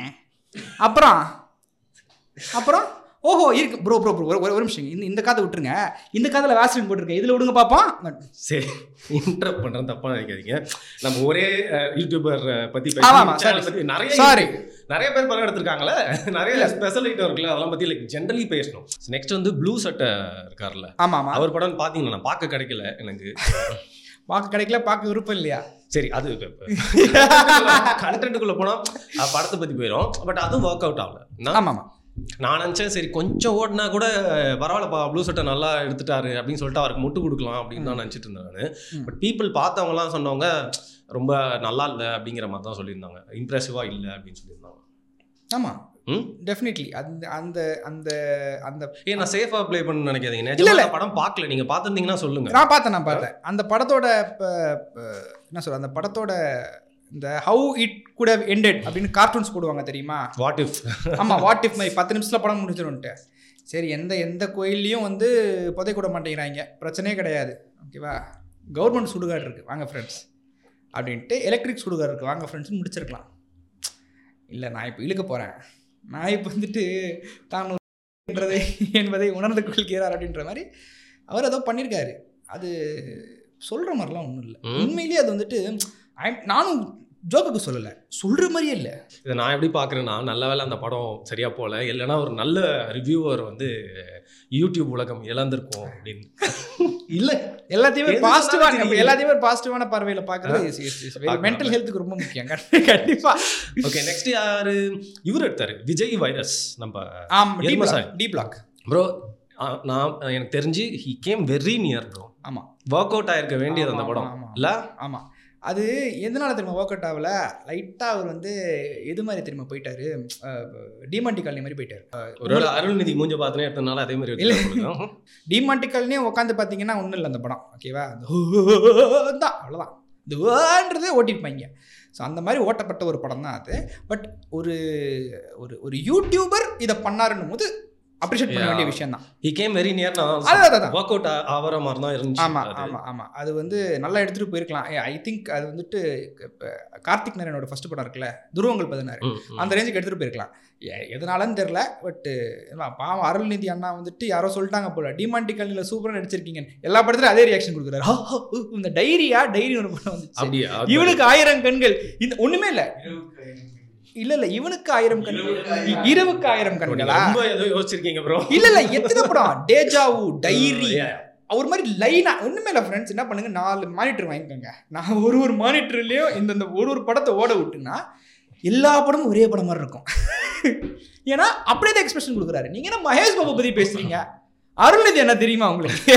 அப்புறம் அப்புறம் ஓஹோ இருக்கு ப்ரோ ப்ரோ ப்ரோ ஒரு ஒரு நிமிஷம், இந்த இந்த காதை விட்டுருங்க, இந்த காதில் வேஸ்லின் போட்டிருக்கேன், இதில் விடுங்க பார்ப்போம். சரி, இன்டரப்ட் பண்ணுறேன், தப்பாக நினைக்காதீங்க. நம்ம ஒரே யூடியூபர் பற்றி பற்றி நிறைய சாரி நிறைய பேர் படம் எடுத்திருக்காங்களே, நிறைய ஸ்பெஷல் ஐட்டம் இருக்குல்ல, அதெல்லாம் பற்றி லைக் ஜென்ரலி பேசணும். நெக்ஸ்ட் வந்து ப்ளூ சட்டை இருக்கார்ல, ஆமாம் ஆமாம், அவர் படம் பார்த்தீங்கன்னா நான் பார்க்க கிடைக்கல எனக்கு. பார்க்க கிடைக்கல, பார்க்க விருப்பம் இல்லையா? சரி, அது கண்டென்ட்டுக்குள்ளே போனால் படத்தை பற்றி போயிடும். பட் அதுவும் ஒர்க் அவுட் ஆகல. ஆமாம் ஆமாம். நான் நினச்சேன் சரி கொஞ்சம் ஓடினா கூட பரவாயில்லப்பா, ப்ளூ சட்டை நல்லா எடுத்துட்டாரு அப்படின்னு சொல்லிட்டு அவருக்கு முட்டு கொடுக்கலாம் அப்படின்னு தான் நினச்சிட்டு இருந்தேன் நான். பட் பீப்புள் பார்த்தவங்கலாம் சொன்னவங்க ரொம்ப நல்லா இல்லை அப்படிங்கிற மாதிரி தான் சொல்லியிருந்தாங்க. இம்ப்ரெசிவாக இல்லை அப்படின்னு சொல்லியிருந்தாங்க. ஆமாம், டெஃபினெட்லி. அந்த அந்த அந்த அந்த ஏன் நான் சேஃபாக ப்ளே பண்ணணும்னு நினைக்காதீங்க. நிஜமா படம் பார்க்கல, நீங்கள் பார்த்துருந்தீங்கன்னா சொல்லுங்கள். நான் பார்த்தேன் நான் பார்த்தேன் அந்த படத்தோட என்ன சொல்ற, அந்த படத்தோட இந்த how it could have ended அப்படின்னு கார்ட்டூன்ஸ் போடுவாங்க தெரியுமா? What if. ஆமாம், வாட் இஃப் மாதிரி பத்து நிமிஷத்தில் படம் முடிஞ்சிடும்ட்டு. சரி, எந்த எந்த கோயில்லையும் வந்து புதை கூட மாட்டேங்கிறாங்க, பிரச்சனையே கிடையாது, ஓகேவா? கவர்மெண்ட் சுடுகாடு இருக்குது, வாங்க ஃப்ரெண்ட்ஸ் அப்படின்ட்டு. எலக்ட்ரிக் சுடுகாடு இருக்குது, வாங்க ஃப்ரெண்ட்ஸ்னு முடிச்சிருக்கலாம். இல்லை, நான் இப்போ இழுக்க போகிறேன், நான் இப்போ வந்துட்டு தான் என்றதை என்பதை உணர்ந்து கொள்கிறார் அப்படின்ற மாதிரி அவர் ஏதோ பண்ணியிருக்காரு. அது சொல்கிற மாதிரிலாம் ஒன்றும் இல்லை. உண்மையிலேயே அது வந்துட்டு நானும் ஜோக்குக்கு சொல்லலை, சொல்கிற மாதிரியே இல்லை. இதை நான் எப்படி பார்க்குறேன்னா, நல்ல வேலை அந்த படம் சரியாக போகல, இல்லைன்னா ஒரு நல்ல ரிவ்யூவர் வந்து யூடியூப் உலகம் இழந்திருக்கும் அப்படின்னு. இல்லை, எல்லாத்தையுமே பாசிட்டிவாக எல்லாத்தையுமே ஒரு பாசிட்டிவான பார்வையில் பார்க்குறது மென்டல் ஹெல்த்துக்கு ரொம்ப முக்கியம். கண்டிப்பாக. ஓகே, நெக்ஸ்ட் யார் இவர் எடுத்தார்? விஜய் வைரஸ். நம்ம டி பிளாக் ப்ரோ. நான் எனக்கு தெரிஞ்சு he came very near bro. ஆமாம், ஒர்க் அவுட் ஆகிருக்க வேண்டியது அந்த படம் இல்லை? ஆமாம். அது எதனால தெரியுமா ஒர்க் அவுட் ஆகல? லைட்டாக அவர் வந்து எது மாதிரி தெரியுமா போயிட்டாரு, டிமாண்டி காலனி மாதிரி போயிட்டாரு. ஒரு அருள்நிதி மூஞ்ச பார்த்தனே எடுத்தனால அதே மாதிரி இல்லை. டிமாண்டி காலனியே உட்காந்து பார்த்தீங்கன்னா ஒன்றும் இல்லை அந்த படம், ஓகேவா? தான் அவ்வளோதான், இந்த வேன்றதே ஓட்டிருப்பாங்க. ஸோ அந்த மாதிரி ஓட்டப்பட்ட ஒரு படம் தான் அது. பட் ஒரு ஒரு யூடியூபர் இதை பண்ணாருன்னும் போது அப்ரிஷியேட் பண்ண வேண்டிய விஷயம் தான். He came very near. அதான் ஒர்க் அவுட் ஆகிற மாதிரி தான் இருந்துச்சு. ஆமாம் ஆமாம் ஆமாம். அது வந்து நல்லா எடுத்துகிட்டு போயிருக்கலாம். ஐ திங்க் அது வந்துட்டு இப்போ கார்த்திக் நாராயணோட ஃபர்ஸ்ட் படம் இருக்குல்ல, துருவங்கள் பதினாறு, அந்த ரேஞ்சுக்கு எடுத்துகிட்டு போயிருக்கலாம். எதனாலன்னு தெரில. பட்டு பாவம் அருள்நிதி அண்ணா வந்துட்டு யாரோ சொல்லிட்டாங்க போல, டிமாண்டி காலனியில் சூப்பராக நடிச்சிருக்கீங்க. எல்லா படத்துலையும் அதே ரியாக்ஷன் கொடுக்குறாரு. இந்த டைரியா டைரி ஒரு படம் வந்துச்சு, இவனுக்கு ஆயிரம் கண்கள், இந்த ஒன்றுமே இல்லை. இல்ல இல்ல இவனுக்கு ஆயிரம் கண்கள், இரவுக்கு ஆயிரம் கண்களா? ரொம்ப ஏதோ யோசிச்சிருக்கீங்க ப்ரோ. இல்ல இல்ல எத்தனை படம், டேஜாவு, டைரி, அவர் மாதிரி லைனா ஒண்ணுமே இல்லை. ஃப்ரெண்ட்ஸ் என்ன பண்ணுங்க, நாலு மானிட்டர் வாங்கிக்கோங்க. நான் ஒரு ஒரு மானிட்டர்லயும் இந்த ஒரு ஒரு படத்தை ஓட விட்டுன்னா எல்லா படமும் ஒரே படம் மாதிரி இருக்கும். ஏன்னா அப்படியே தான் எக்ஸ்பிரஷன் கொடுக்குறாரு. நீங்க என்ன மகேஷ் பாபு பத்தி பேசுறீங்க? அருள்நிதி என்ன தெரியுமா உங்களுக்கு?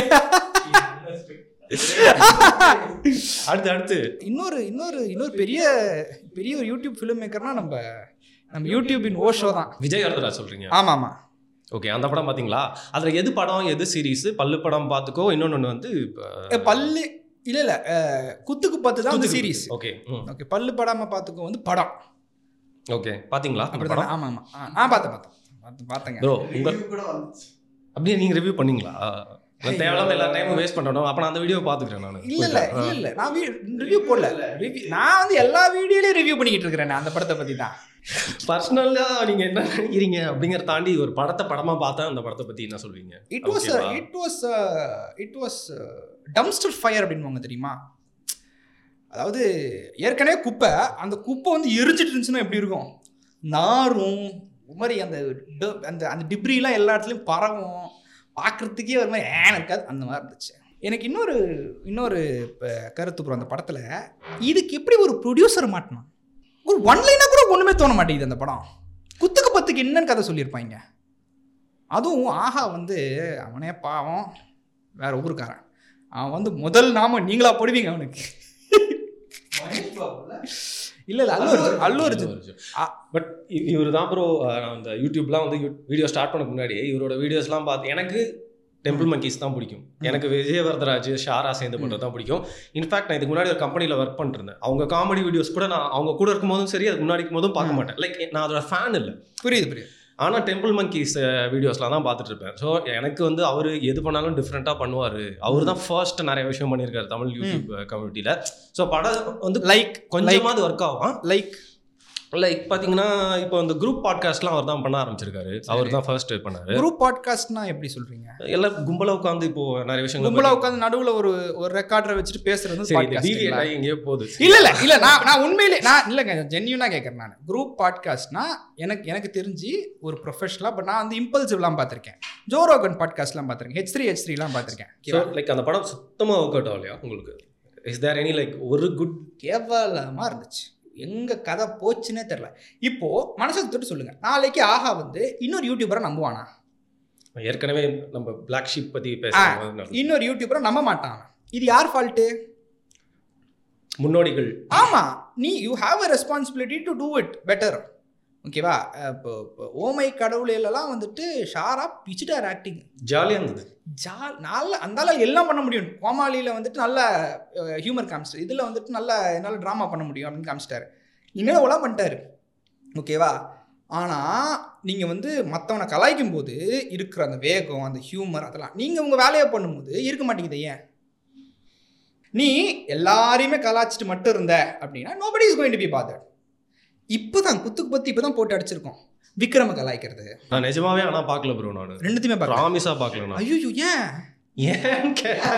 அடுத்து அடுத்து இன்னொரு இன்னொரு இன்னொரு பெரிய பெரிய ஒரு யூடியூப் ஃபிலிம் மேக்கர்னா நம்ம நம்ம யூடியூபின் ஓஷோ தான். விஜய் வரதராஜ் சொல்றீங்க? ஆமாம் ஆமாம். ஓகே, அந்த படம் பார்த்தீங்களா? அதில் எது படம் எது சீரீஸ்? பல்லு படம் பார்த்துக்கோ, இன்னொன்று வந்து பல்லு இல்லை இல்லை குத்துக்கு பார்த்து தான் வந்து சீரீஸ். ஓகே ஓகே, பல்லு படாமல் பார்த்துக்கோ வந்து படம். ஓகே, பார்த்தீங்களா அந்த படம்? ஆமாம் ஆமாம். ஆ பார்த்தேன் பார்த்தேன் பார்த்தேங்க ப்ரோ. உங்கள் அப்படியே நீங்கள் ரிவ்யூ பண்ணீங்களா? தேவையில்லாம எல்லா டைமும் வேஸ்ட் பண்ணணும். அப்ப நான் அந்த வீடியோ பாத்துக்கிறேன். நான் இல்ல இல்ல இல்ல இல்ல நான் ரிவ்யூ போடல. ரிவ்யூ நான் வந்து எல்லா வீடியோலயும் ரிவ்யூ பண்ணிக்கிட்டு இருக்கிறேன் அந்த படத்தை பத்தி தான். பர்சனலா நீங்க என்ன நினைக்கிறீங்க அப்படிங்கறத தாண்டி ஒரு படத்தை படமா பார்த்தா அந்த படத்தை பத்தி என்ன சொல்வீங்க? It was it was it was dumpster fire அப்படின்வாங்க தெரியுமா? அதாவது ஏற்கனவே குப்பை, அந்த குப்பை வந்து எரிஞ்சிட்டு இருந்துச்சுன்னா எப்படி இருக்கும்? நாரும் மாதிரி அந்த அந்த அந்த டிப்ரிலாம் எல்லா இடத்துலையும் பரவும், பார்க்குறதுக்கே ஒரு மாதிரி ஏன் இருக்காது, அந்த மாதிரி இருந்துச்சு. எனக்கு இன்னொரு இன்னொரு கருத்து ப்ரோ, அந்த படத்தில் இதுக்கு எப்படி ஒரு ப்ரொடியூசர் மாட்டணும்? ஒரு ஒன்லைனாக கூட ஒன்றுமே தோண மாட்டேங்குது அந்த படம். குத்துக்கு பத்துக்கு என்னன்னு கதை சொல்லியிருப்பாங்க. அதுவும் ஆஹா வந்து அவனே பாவம் வேற ஊருக்காரன், அவன் வந்து முதல் நாம நீங்களா போடுவீங்க அவனுக்கு. இல்லை இல்லை அல்லு அர்ஜுன் அல்லு அர்ஜுன் பட் இவர் தான் ப்ரோ. நான் அந்த யூடியூப்லாம் வந்து வீடியோ ஸ்டார்ட் பண்ண முன்னாடி இவரோட வீடியோஸ்லாம் பார்த்து எனக்கு டெம்பிள் மங்கீஸ் தான் பிடிக்கும். எனக்கு விஜய் வரதராஜ், ஷாரா சேர்ந்து பண்ணுறது தான் பிடிக்கும். இன்ஃபேக்ட் நான் இதுக்கு முன்னாடி ஒரு கம்பெனியில் ஒர்க் பண்ணிருந்தேன். அவங்க காமெடி வீடியோஸ் கூட நான் அவங்க கூட இருக்கும் போதும் சரி, அதுக்கு முன்னாடி இருக்கும் போதும் பார்க்க மாட்டேன். லைக் நான் அதோட ஃபேன் இல்லை. புரியுது புரியுது. ஆனால் டெம்பிள் மங்கீஸ் வீடியோஸ்லாம் தான் பார்த்துட்டு இருப்பேன். ஸோ எனக்கு வந்து அவர் எது பண்ணாலும் டிஃப்ரெண்ட்டாக பண்ணுவார். அவர் தான் ஃபர்ஸ்ட் நிறைய விஷயம் பண்ணியிருக்காரு தமிழ் யூடியூப் கம்யூனிட்டியில். ஸோ படம் வந்து லைக் கொஞ்சமாவது ஒர்க் ஆகும். லைக் லைக் பார்த்தீங்கன்னா இப்போ அந்த குரூப் பாட்காஸ்ட்லாம் அவர் தான் பண்ண ஆரம்பிச்சிருக்காரு. அவர் தான் ஃபர்ஸ்ட் பண்ணாரு. குரூப் பாட்காஸ்ட்னா எப்படி சொல்றீங்க? எல்லாம் கும்பலாக உட்காந்து இப்போ நிறைய விஷயங்கள் கும்பலாக உட்காந்து நடுவில் ஒரு ஒரு ரெக்கார்டரை வச்சுட்டு பேசுறது எங்கேயோ போகுது. இல்லை இல்லை இல்லை நான் நான் உண்மையிலே நான் இல்லைங்க ஜென்யூனாக கேட்குறேன். நான் குரூப் பாட்காஸ்ட்னா எனக்கு எனக்கு தெரிஞ்சு ஒரு ப்ரொஃபஷனலாக, பட் நான் வந்து இம்பல்சிவ்லாம் பார்த்துருக்கேன், ஜோ ரோகன் பாட்காஸ்ட்லாம் பார்த்துருக்கேன், ஹெச் த்ரீ ஹெச் த்ரீலாம் பார்த்துருக்கேன். லைக் அந்த படம் சுத்தமாக ஒர்க் அவுட் ஆகலையா உங்களுக்கு? இஸ் தேர் எனி லைக் ஒரு குட்? கேவலமாக இருந்துச்சு, எங்கே கதை போச்சுன்னே தெரில. இப்போது மனசை தொட்டு சொல்லுங்கள், நாளைக்கு ஆஹா வந்து இன்னொரு யூடியூபரை நம்புவானா? ஏற்கனவே நம்ம பிளாக் ஷீப் பற்றி பேசுகிறோம், இன்னொரு யூடியூபரை நம்ப மாட்டான். இது யார் ஃபால்ட்டு? முன்னோடிகள். ஆமாம், நீ you have a responsibility to do it better. ஓகேவா? இப்போ இப்போ ஓமை கடவுளெல்லாம் வந்துட்டு ஷாரா பிச்சுட்டார் ஆக்டிங், ஜாலியாக இருந்தது. ஜா நல்ல அந்தால எல்லாம் பண்ண முடியும். கோமாளியில் வந்துட்டு நல்ல ஹியூமர் காமிச்சிட்டார், இதில் வந்துட்டு நல்ல என்னால் ட்ராமா பண்ண முடியும் அப்படின்னு காமிச்சிட்டாரு. இன்னும் ஒலாம் பண்ணிட்டாரு. ஓகேவா? ஆனால் நீங்கள் வந்து மற்றவனை கலாய்க்கும் போது இருக்கிற அந்த வேகம், அந்த ஹியூமர், அதெல்லாம் நீங்கள் உங்கள் வேலையை பண்ணும்போது இருக்க மாட்டேங்குது. ஏன்? நீ எல்லாரையுமே கலாச்சிட்டு மட்டும் இருந்த அப்படின்னா nobody is going to be bothered. இப்போ தான் குத்துக்கு பற்றி இப்போ தான் போட்டு அடிச்சிருக்கோம் விக்ரம கலாய்க்கிறது. நான் நிஜமாவே ஆனால் பார்க்கல ப்ரோ, நான் ரெண்டுத்தையுமே பார்க்கல, ப்ராமிஸாக பார்க்கல. ஐயோ ஏன் ஏன்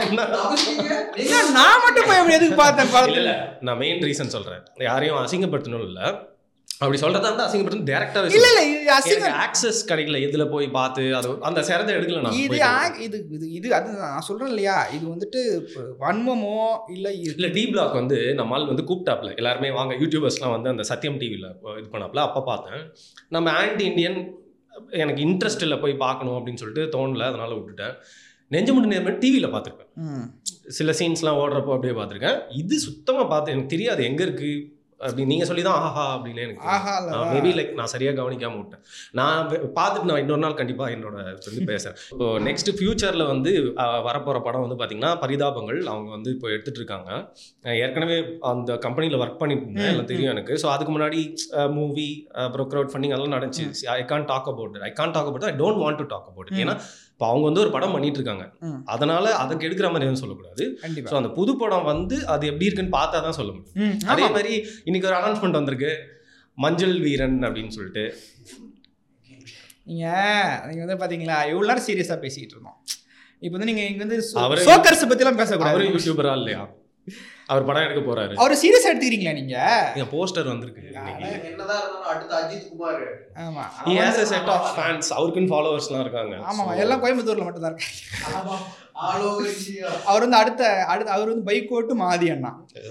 நான் மட்டும் போய் எதுக்கு பார்த்தேன்? இல்லை, நான் மெயின் ரீசன் சொல்கிறேன், யாரையும் அசிங்கப்படுத்தணும் இல்லை, அப்படி சொல்றதா இருந்தா அசிங்கப்படுத்த டைரக்டாவே இல்ல இல்ல அசிங்க ஆக்சஸ் கிடைக்கல, எதுல போய் பார்த்து அது அந்த சேரத்தை எடுக்கல. நான் இது இது இது இது அது நான் சொல்றேன் இல்லையா, இது வந்துட்டு வன்மமோ இல்ல இல்ல டி பிளாக் வந்து நம்மால் வந்து கூப்பிட்டாப்ல எல்லாருமே வாங்க யூடியூபர்ஸ்லாம் வந்து அந்த சத்தியம் டிவியில் இது பண்ணாப்ல. அப்போ பார்த்தேன், நம்ம ஆன்டி இண்டியன் எனக்கு இன்ட்ரெஸ்ட் இல்லை போய் பார்க்கணும் அப்படின்னு சொல்லிட்டு தோணல, அதனால விட்டுட்டேன். நெஞ்சு முட்டு நேர்மை டிவியில் பார்த்துருப்பேன், சில சீன்ஸ்லாம் ஓடுறப்போ அப்படியே பார்த்துருக்கேன். இது சுத்தமாக பார்த்து எனக்கு தெரியாது எங்கே இருக்குது அப்படி, நீங்கள் சொல்லி தான் ஆஹா அப்படின்னு எனக்கு ஆஹா மேபி லைக் நான் சரியாக கவனிக்காமல் விட்டேன். நான் பார்த்துட்டு நான் இன்னொரு நாள் கண்டிப்பாக என்னோட வந்து பேசுகிறேன். இப்போ நெக்ஸ்ட் ஃபியூச்சரில் வந்து வரப்போகிற படம் வந்து பார்த்திங்கன்னா பரிதாபங்கள், அவங்க வந்து இப்போ எடுத்துகிட்டு இருக்காங்க. ஏற்கனவே அந்த கம்பெனியில் ஒர்க் பண்ணிட்டு இருந்தேன், எல்லாம் தெரியும் எனக்கு. ஸோ அதுக்கு முன்னாடி மூவி அப்புறம் க்ரௌட் ஃபண்டிங் அதெல்லாம் நடந்துச்சு. I can talk about it I can talk about I don't want to talk about it. ஏன்னா இப்போ அவங்க வந்து ஒரு படம் பண்ணிட்டு இருக்காங்க, அதனால அதுக்கு எடுக்கிற மாதிரி எதுவும் சொல்லக்கூடாது. ஸோ அந்த புது படம் வந்து அது எப்படி இருக்குன்னு பார்த்தா தான் சொல்ல முடியும். அதே மாதிரி இன்னைக்கு ஒரு அனௌன்ஸ்மெண்ட் வந்திருக்கு, மஞ்சள் வீரன் அப்படின்னு சொல்லிட்டு. நீங்கள் நீங்கள் வந்து பார்த்தீங்களா எவ்வளோ நேரம் சீரியஸாக பேசிக்கிட்டு இருந்தோம். இப்போ வந்து நீங்கள் இங்கே வந்து சோக்கர்ஸ் பற்றிலாம் பேசக்கூடாது. அவரும் யூடியூபரா இல்லையா, அவர் படம் எடுக்க போறாரு. அவர் சீரியஸா எடுத்துக்கிறீங்களா நீங்க? இந்த போஸ்டர் வந்திருக்கு இன்னைக்கு. என்னதான் இருந்தாலும் அடுத்து அஜித் குமார். ஆமா, he has a set of fans, அவருக்குன்னு ஃபாலோவர்ஸ்லாம் இருக்காங்க. ஆமா, எல்லாம் கோயம்புத்தூர்ல மட்டும் தான் இருக்காங்க. All over India. அவர் வந்து அடுத்த அடுத்த அவர் வந்து பைக் ஓட்டு மாதி அண்ணா.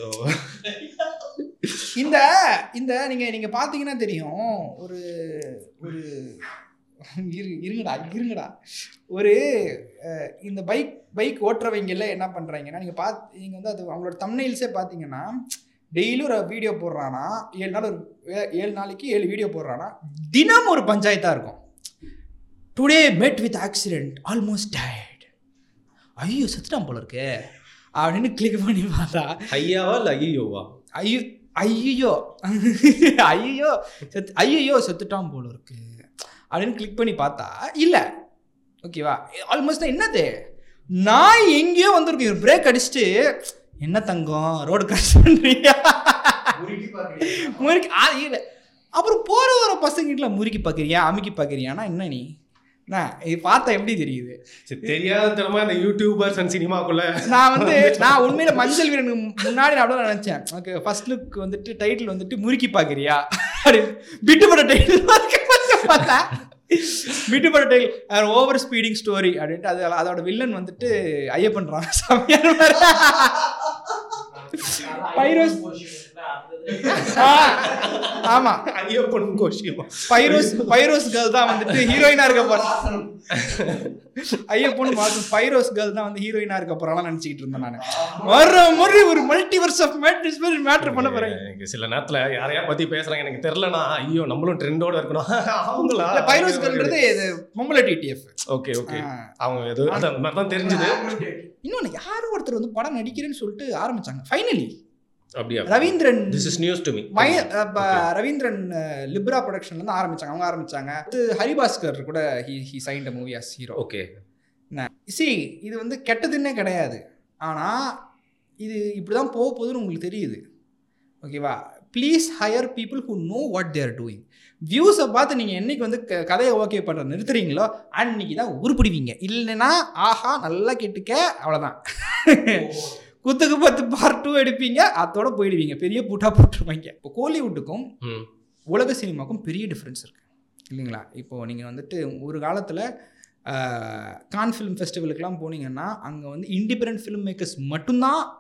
இந்த இந்த நீங்க நீங்க பாத்தீங்கன்னா தெரியும், ஒரு ஒரு இருங்கடா இருங்கடா ஒரு இந்த பைக் பைக் ஓட்டுறவங்கல என்ன பண்ணுறாங்கன்னா, நீங்கள் பார்த்து நீங்கள் வந்து அது அவங்களோட தம்ப்நெயில்ஸே பார்த்தீங்கன்னா டெய்லியும் ஒரு வீடியோ போடுறானா, ஏழு நாள் ஒரு ஏழு நாளைக்கு ஏழு வீடியோ போடுறானா, தினம் ஒரு பஞ்சாயத்தாக இருக்கும். டுடே மெட் வித் ஆக்சிடென்ட் ஆல்மோஸ்ட் டயர்ட், ஐயோ செத்துட்டான் போல இருக்கு அப்படின்னு கிளிக் பண்ணி பார்த்தா ஐயாவா இல்லை ஐயோவா, ஐயோ ஐயோ ஐயோ செத்து ஐயோ செத்துட்டான் போல இருக்கு அப்படின்னு கிளிக் பண்ணி பார்த்தா இல்லை. ஓகேவா? ஆல்மோஸ்ட் என்னது, நான் எங்கேயோ வந்திருக்கேன், பிரேக் அடிச்சுட்டு என்ன தங்கம் ரோடு கிராஸ் பண்ணுறியா முறுக்கி ஆ இல்லை. அப்புறம் போகிற வர பசங்கிட்ட முறுக்கி பார்க்குறியா அமுக்கி பார்க்குறியானா என்ன நீ இது பார்த்தா எப்படி தெரியுது? தெரியாத தரமா இந்த யூடியூபர்ஸ் அண்ட் சினிமாக்குள்ள நான் வந்து நான் உண்மையில மஞ்சள் வீரனுக்கு முன்னாடி நான் அப்படிதான் நினைச்சேன். ஓகே, ஃபர்ஸ்ட் லுக் வந்துட்டு டைட்டில் வந்துட்டு முறுக்கி பார்க்குறியா அப்படின்னு விட்டுப்பட டைட்டில் பார்த்தா விட்டுப்பட டைட்டில் ஓவர் ஸ்பீடிங் ஸ்டோரி அப்படின்ட்டு. அது அதோட வில்லன் வந்துட்டு ஐயப்பன்றான் சமையல் பைரோஸ். ஆமா, ஐயப்பன் கோஷியம் பைரோஸ் பைரோஸ் கேர்ள் தான் வந்துட்டு ஹீரோயினா இருக்க போறான். ஐயப்பன் மாசம் பைரோஸ் கேர்ள் தான் வந்து ஹீரோயினா இருக்க போறான்னு நினைச்சிட்டு இருந்தேன் நான். வர மாதிரி ஒரு மல்டிவர்ஸ் ஆஃப் மேட்ரிஸ் மாதிரி மேட்டர் பண்ண போறேன். சில நேரத்துல யாரையா பத்தி பேசுறாங்க எனக்கு தெரியலனா, ஐயோ நம்மளும் ட்ரெண்டோட இருக்கணும். அவங்களா பைரோஸ் கேர்ள்ன்றது இது பொம்பளை டிடிஎஃப். ஓகே ஓகே, அவங்க ஏதோ அந்த மாதிரி தான் தெரிஞ்சது. இன்னொன்னு யாரோ ஒருத்தர் வந்து படம் நடிக்கிறேன்னு சொல்லிட்டு ஆரம்பிச்சாங்க ஃபைனலி. அப்படியே Ravindran, this is news to me. Ravindran Libra ப்ரொடக்ஷன்ல இருந்து ஆரம்பிச்சாங்க. அவங்க ஆரம்பிச்சாங்க. அது ஹரிபாஸ்கர் கூட he he signed a movie as hero. Okay, see இது வந்து கெட்டதுன்னே கிடையாது, ஆனா இது இப்படிதான் போக போகுதுன்னு உங்களுக்கு தெரியுது. ஓகேவா? Please hire people who know what they are doing. வியூஸை பார்த்து நீங்கள் என்னைக்கு வந்து க கதையை ஓகே பண்ணுற நிறுத்துறீங்களோ அன்னைக்கு தான் உருப்பிடுவீங்க. இல்லைன்னா ஆஹா நல்லா கேட்டுக்க அவ்வளோதான். குத்துக்கு பத்து பார்ட் டூ எடுப்பீங்க, அதோட போயிடுவீங்க, பெரிய பூட்டா போட்டுருவாங்க. இப்போ கோலிவுட்டுக்கும் உலக சினிமாவுக்கும் பெரிய டிஃப்ரென்ஸ் இருக்குது இல்லைங்களா? இப்போது நீங்கள் வந்துட்டு ஒரு காலத்தில் கான் ஃபிலிம் ஃபெஸ்டிவலுக்கெலாம் போனீங்கன்னா அங்கே வந்து இண்டிபெண்டன்ட் ஃபிலிம் மேக்கர்ஸ் மட்டும்தான்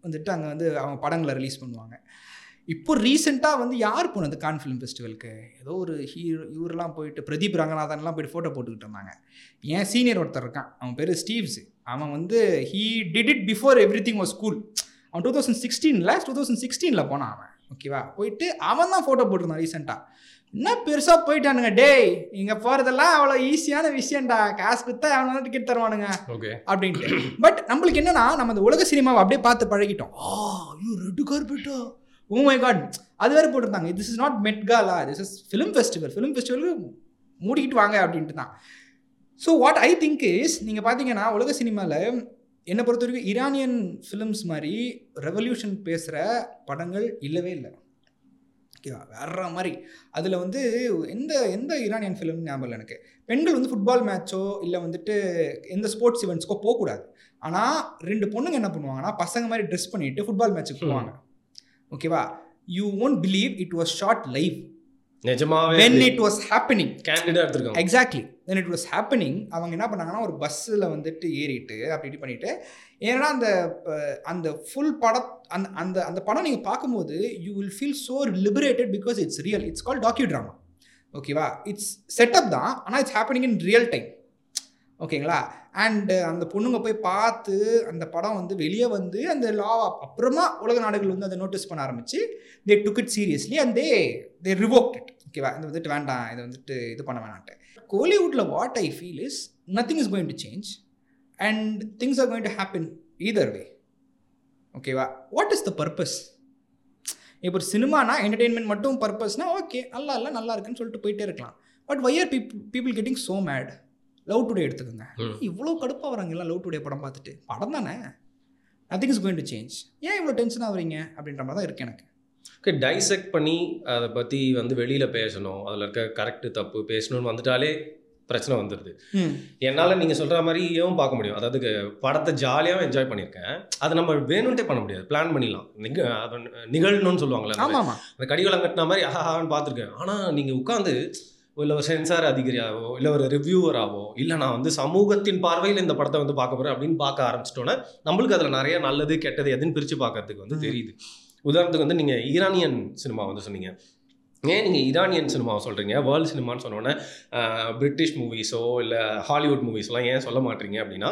வந்துட்டு அங்கே வந்து அவங்க படங்களை ரிலீஸ் பண்ணுவாங்க. இப்போ ரீசெண்டாக வந்து யார் போனது கான் ஃபிலிம் ஃபெஸ்டிவலுக்கு? ஏதோ ஒரு ஹீரோ இவரெலாம் போயிட்டு பிரதீப் ரங்கநாதன்லாம் போயிட்டு ஃபோட்டோ போட்டுக்கிட்டு இருந்தாங்க. ஏன் சீனியர் ஒருத்தர் இருக்கான், அவன் பேர் ஸ்டீவ்ஸ். அவன் வந்து he did it before everything was school. அவன் டூ தௌசண்ட் சிக்ஸ்டீனில் டூ தௌசண்ட் சிக்ஸ்டீனில் போனான் அவன். ஓகேவா, போயிட்டு அவன் தான் ஃபோட்டோ போட்டிருந்தான் ரீசெண்டாக. என்ன பெருசாக போயிட்டானுங்க, டேய் இங்கே போகிறதெல்லாம் அவ்வளோ ஈஸியான விஷயம்டா, காசு கொடுத்தா அவனால டிக்கெட் தருவானுங்க ஓகே அப்படின்ட்டு. பட் நம்மளுக்கு என்னன்னா, நம்ம அந்த உலக சினிமாவை அப்படியே பார்த்து பழகிட்டோம். ஆ ஐயோ ரெட்டு கார்பெட்டா, ஓ மை காட், அது வேறு போட்டிருந்தாங்க. This is not Met Gala, this is film festival, film ஃபெஸ்டிவலுக்கு மூடிக்கிட்டு வாங்க அப்படின்ட்டு தான். So what I think is, நீங்கள் பார்த்தீங்கன்னா உலக சினிமாவில் என்னை பொறுத்த வரைக்கும் ஈரானியன் ஃபிலிம்ஸ் மாதிரி ரெவல்யூஷன் பேசுகிற படங்கள் இல்லவே இல்லை. ஓகேவா, வேற மாதிரி. அதில் வந்து எந்த எந்த ஈரானியன் ஃபிலிம் ஞாபகம் எனக்கு. பெண்கள் வந்து ஃபுட்பால் மேட்சோ இல்லை வந்துட்டு எந்த ஸ்போர்ட்ஸ் ஈவெண்ட்ஸ்க்கோ போகக்கூடாது. ஆனால் ரெண்டு பொண்ணுங்க என்ன பண்ணுவாங்கன்னா, பசங்க மாதிரி ட்ரெஸ் பண்ணிட்டு ஃபுட்பால் மேட்ச்சுக்கு போவாங்க. ஓகேவா, you won't believe it was shot live. நிஜமாவே when it was happening கேண்டிடா எடுத்துருக்காங்க. Exactly when it was happening அவங்க என்ன பண்ணாங்கன்னா, ஒரு பஸ்ஸில் வந்துட்டு ஏறிட்டு அப்படி இப்படி பண்ணிட்டு, ஏன்னா அந்த அந்த ஃபுல் படம் அந்த அந்த அந்த படம் நீங்கள் பார்க்கும்போது you will feel so liberated because it's real. It's call docu drama. ஓகேவா, இட்ஸ் செட்டப் தான், ஆனால் it's happening in real time. ஓகேங்களா, அண்டு அந்த பொண்ணுங்க போய் பார்த்து அந்த படம் வந்து வெளியே வந்து அந்த லா அப்புறமா உலக நாடுகள் வந்து அதை நோட்டீஸ் பண்ண ஆரம்பிச்சு, they took it seriously and they they revoked it. ஓகேவா, இது வந்துட்டு வேண்டாம், இதை வந்துட்டு இது பண்ண வேணான்ட்டு. கோலிவுட்டில் what I feel is nothing is going to change and things are going to happen either way. ஓகேவா, வாட் இஸ் த பர்பஸ்? இப்போ ஒரு சினிமானா என்டர்டெயின்மெண்ட் மட்டும் பர்பஸ்னால் ஓகே, நல்லா இல்லை நல்லா இருக்குன்னு சொல்லிட்டு போயிட்டே இருக்கலாம். But why are people people getting so mad? Love today எடுத்துக்கோங்க, இவ்வளோ கடுப்பாக வராங்கல்ல லவ் டுடே படம் பார்த்துட்டு. படம் தானே, nothing is going to change, ஏன் இவ்வளோ டென்ஷன் ஆகுறீங்க அப்படின்ற மாதிரி தான் இருக்குது எனக்கு. ஓகே, டைசெக்ட் பண்ணி அதை பற்றி வந்து வெளியில் பேசணும், அதில் இருக்க கரெக்டு தப்பு பேசணும்னு வந்துட்டாலே பிரச்சனை வந்துடுது. என்னால் நீங்கள் சொல்கிற மாதிரி ஏன் பார்க்க முடியும், அதாவது படத்தை ஜாலியாக என்ஜாய் பண்ணியிருக்கேன், அது நம்ம வேணும்ட்டே பண்ண முடியாது, பிளான் பண்ணிடலாம், நிக நிகழணும்னு சொல்லுவாங்களே, ஆமாம் அந்த கடிவளம் கட்டின மாதிரி ஆஹான்னு பார்த்துருக்கேன். ஆனால் நீங்கள் உட்காந்து இல்லை ஒரு சென்சார் அதிகாரியாவோ இல்லை ஒரு ரிவ்யூவராகவோ இல்லை நான் வந்து சமூகத்தின் பார்வையில் இந்த படத்தை வந்து பார்க்க போகிறேன் அப்படின்னு பார்க்க ஆரம்பிச்சிட்டோன்னா நம்மளுக்கு அதில் நிறைய நல்லது கெட்டது எதுன்னு பிரித்து பார்க்கறதுக்கு வந்து தெரியுது. உதாரணத்துக்கு வந்து நீங்கள் ஈரானியன் சினிமா வந்து சொன்னீங்க. ஏன் நீங்கள் ஈரானியன் சினிமாவை சொல்கிறீங்க, வேர்ல்டு சினிமான்னு சொன்னோன்னே பிரிட்டிஷ் மூவிஸோ இல்லை ஹாலிவுட் மூவிஸ்லாம் ஏன் சொல்ல மாட்டீங்க அப்படின்னா,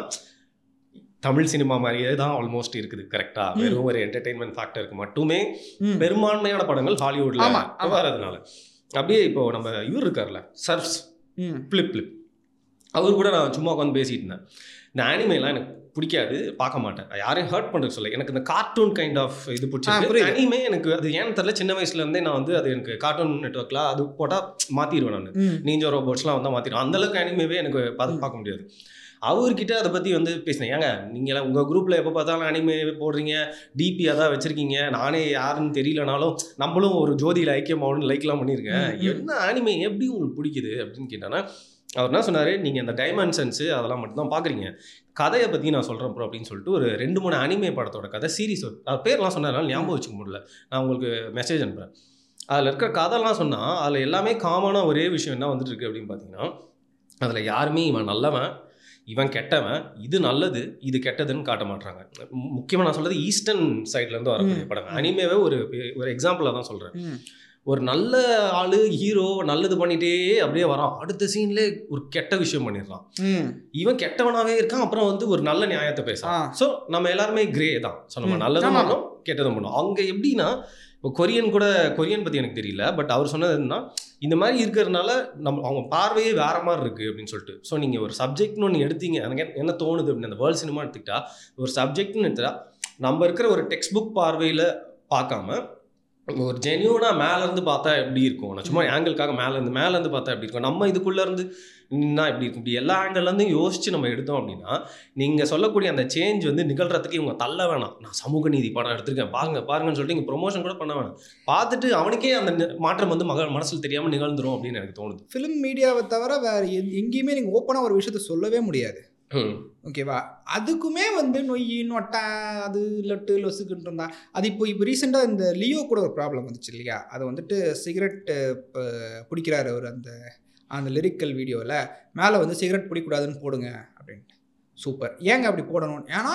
தமிழ் சினிமா மாதிரியே தான் ஆல்மோஸ்ட் இருக்குது. கரெக்டாக வெறும் ஒரு என்டர்டெயின்மெண்ட் ஃபேக்டருக்கு மட்டுமே பெரும்பான்மையான படங்கள் ஹாலிவுட்டில் வரதுனால. அப்படியே இப்போ நம்ம இவர் இருக்கார்ல சர்ஃப்ஸ் ஃப்ளிப் ஃப்ளிப், அவர் கூட நான் சும்மா உட்காந்து பேசிட்டு இருந்தேன். இந்த ஆனிமேலாம் எனக்கு பிடிக்காது, பார்க்க மாட்டேன், யாரையும் ஹர்ட் பண்ணுறது சொல்ல, எனக்கு இந்த கார்ட்டூன் கைண்ட் ஆஃப் இது பிடிச்சிருக்கு. அனிமே எனக்கு அது ஏன்னு தெரியல, சின்ன வயசுலேருந்தே நான் வந்து அது எனக்கு கார்ட்டூன் நெட்வொர்க்லாம் அது போட்டால் மாற்றிடுவேன் நான், நீஞ்சா ரோபோட்ஸ்லாம் வந்தால் மாற்றிடுவேன். அந்தளவுக்கு அனிமேவே எனக்கு பார்த்து பார்க்க முடியாது. அவர்கிட்ட அதை பற்றி வந்து பேசினேன், ஏங்க நீங்களாம் உங்கள் குரூப்பில் எப்போ பார்த்தாலும் அனிமே போடுறீங்க, டிபியாக தான் வச்சுருக்கீங்க, நானே யாருன்னு தெரியலனாலும் நம்மளும் ஒரு ஜோதியில் ஐக்கியமாகணும்னு லைக்லாம் பண்ணியிருக்கேன், என்ன அனிமே எப்படி உங்களுக்கு பிடிக்குது அப்படின்னு கேட்டேன்னா, அவர் என்ன சொன்னார், நீங்கள் அந்த டைமென்ஷன்ஸு அதெல்லாம் மட்டும்தான் பார்க்குறீங்க, கதையை பற்றி நான் சொல்கிறேன் ப்ரோ அப்படின்னு சொல்லிட்டு ஒரு ரெண்டு மூணு அனிமே படத்தோட கதை சீரிஸ், அது பேர்லாம் சொன்னதுனால ஞாபகம் வச்சுக்க முடியல, நான் உங்களுக்கு மெசேஜ் அனுப்புகிறேன். அதில் இருக்கிற கதைலாம் சொன்னால் அதில் எல்லாமே காமனாக ஒரே விஷயம் என்ன வந்துட்டு இருக்கு அப்படின்னு பார்த்தீங்கன்னா, அதில் யாருமே இவன் நல்லவன் இவன் கெட்டவன், இது நல்லது இது கெட்டதுன்னு காட்ட மாட்டாங்க. முக்கியமாக நான் சொல்கிறது ஈஸ்டர்ன் சைட்லேருந்து வரக்கூடிய படம். அனிமேவே ஒரு ஒரு எக்ஸாம்பிளாக தான் சொல்கிறேன். ஒரு நல்ல ஆள் ஹீரோ நல்லது பண்ணிட்டே அப்படியே வரான், அடுத்த சீன்லேயே ஒரு கெட்ட விஷயம் பண்ணிடுறான், இவன் கெட்டவனாகவே இருக்கான், அப்புறம் வந்து ஒரு நல்ல நியாயத்தை பேசுறான். ஸோ நம்ம எல்லாருமே கிரே தான், ஸோ நம்ம நல்லதும் பண்ணோம் கெட்டதும் பண்ணோம். அங்கே எப்படின்னா, இப்போ கொரியன் கூட, கொரியன் பற்றி எனக்கு தெரியல, பட் அவர் சொன்னது என்னன்னா, இந்த மாதிரி இருக்கிறதுனால நம்ம அவங்க பார்வையே வேறு மாதிரி இருக்குது அப்படின்னு சொல்லிட்டு. ஸோ நீங்கள் ஒரு சப்ஜெக்ட்னு ஒன்று எடுத்தீங்க, எனக்கு என்ன தோணுது அப்படின்னு, அந்த வேர்ல்டு சினிமா எடுத்துக்கிட்டா ஒரு சப்ஜெக்ட்னு எடுத்துட்டா நம்ம இருக்கிற ஒரு டெக்ஸ்ட் புக் பார்வையில் பார்க்காம ஒரு ஜென்யூனாக மேலேருந்து பார்த்தா எப்படி இருக்கும், நான் சும்மா ஆங்கிளுக்காக மேலேருந்து மேலேருந்து பார்த்தா எப்படி இருக்கும், நம்ம இதுக்குள்ளேருந்து நின்னா எப்படி இருக்கும், இப்படி எல்லா ஆங்கிள்லேருந்தும் யோசித்து நம்ம எடுத்தோம் அப்படின்னா, நீங்கள் சொல்லக்கூடிய அந்த சேஞ்ச் வந்து நிகழ்கிறதுக்கு இவங்க தள்ள வேணாம். நான் சமூக நீதி படம் எடுத்திருக்கேன் பாருங்க பாருங்கன்னு சொல்லிட்டு இங்கே ப்ரொமோஷன் கூட பண்ண வேணாம், பார்த்துட்டு அவனுக்கே அந்த மாற்றம் வந்து மக மனசில் தெரியாமல் நிகழ்ந்துரும் அப்படின்னு எனக்கு தோணுது. ஃபிலிம் மீடியாவை தவிர வேறு எங்கேயுமே நீங்கள் ஓப்பனாக ஒரு விஷயத்த சொல்லவே முடியாது. ஓகேவா, அதுக்குமே வந்து நொய் நொட்டை அது லொட்டு லொசுக்குன்னு இருந்தா அது இப்போ இப்போ ரீசெண்டாக இந்த லியோ கூட ஒரு ப்ராப்ளம் வந்துச்சு இல்லையா, அதை வந்துட்டு சிகரெட் பிடிக்கிறாரு அவர் அந்த அந்த லிரிக்கல் வீடியோவில் மேலே வந்து சிகரெட் பிடிக்கூடாதுன்னு போடுங்க அப்படின்ட்டு. சூப்பர், ஏங்க அப்படி போடணும், ஏன்னா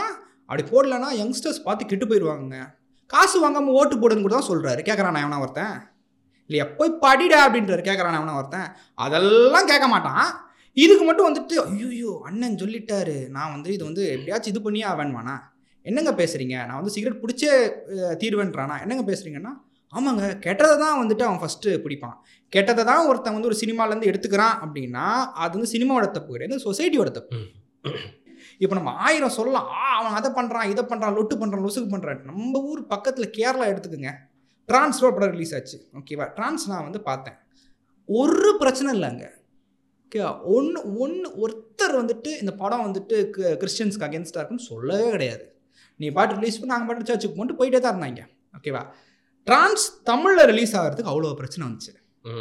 அப்படி போடலன்னா யங்ஸ்டர்ஸ் பார்த்து கெட்டு போயிடுவாங்க. காசு வாங்காமல் ஓட்டு போடுன்னு கூட தான் சொல்கிறாரு. கேட்குறான் நான் எவனா ஒருத்தன் இல்லையா, போய் படிடா அப்படின்றாரு. கேட்குறான் எவனா ஒருத்தன் அதெல்லாம் கேட்க மாட்டான். இதுக்கு மட்டும் வந்துட்டு ஐயோ அண்ணன் சொல்லிட்டாரு, நான் வந்து இது வந்து எப்படியாச்சும் இது பண்ணியே ஆவேன்வானா, என்னங்க பேசுகிறீங்க, நான் வந்து சிகரெட் பிடிச்சே தீர்வேன்றானா, என்னங்க பேசுகிறீங்கன்னா, ஆமாங்க கெட்டதை தான் வந்துட்டு அவன் ஃபஸ்ட்டு பிடிப்பான். கெட்டதை தான் ஒருத்தன் வந்து ஒரு சினிமாலேருந்து எடுத்துக்கிறான் அப்படின்னா அது வந்து சினிமாவோட தப்பு கிடையாது, சொசைட்டியோட தப்பு. இப்போ நம்ம ஆயிரம் சொல்லலாம், ஆ அவன் அதை பண்ணுறான் இதை பண்ணுறான் லொட்டு பண்ணுறான் லொசுக்கு பண்ணுறான். நம்ம ஊர் பக்கத்தில் கேரளா எடுத்துக்கோங்க, ட்ரான்ஸ்ல ஒரு படம் ரிலீஸ் ஆச்சு. ஓகேவா, ட்ரான்ஸ் நான் வந்து பார்த்தேன், ஒரு பிரச்சனை இல்லைங்க. ஓகேவா, ஒன்று ஒன்று ஒருத்தர் வந்துட்டு இந்த படம் வந்துட்டு கிறிஸ்டியன்ஸ்க்கு அகேன்ஸ்டாக இருக்குன்னு சொல்லவே கிடையாது. நீ பாட்டு ரிலீஸ் பண்ணி நாங்கள் பாட்டு சர்ச்சுக்கு போட்டு போயிட்டே தான் இருந்தாங்க. ஓகேவா, ட்ரான்ஸ் தமிழில் ரிலீஸ் ஆகிறதுக்கு அவ்வளோ பிரச்சனை வந்துச்சு.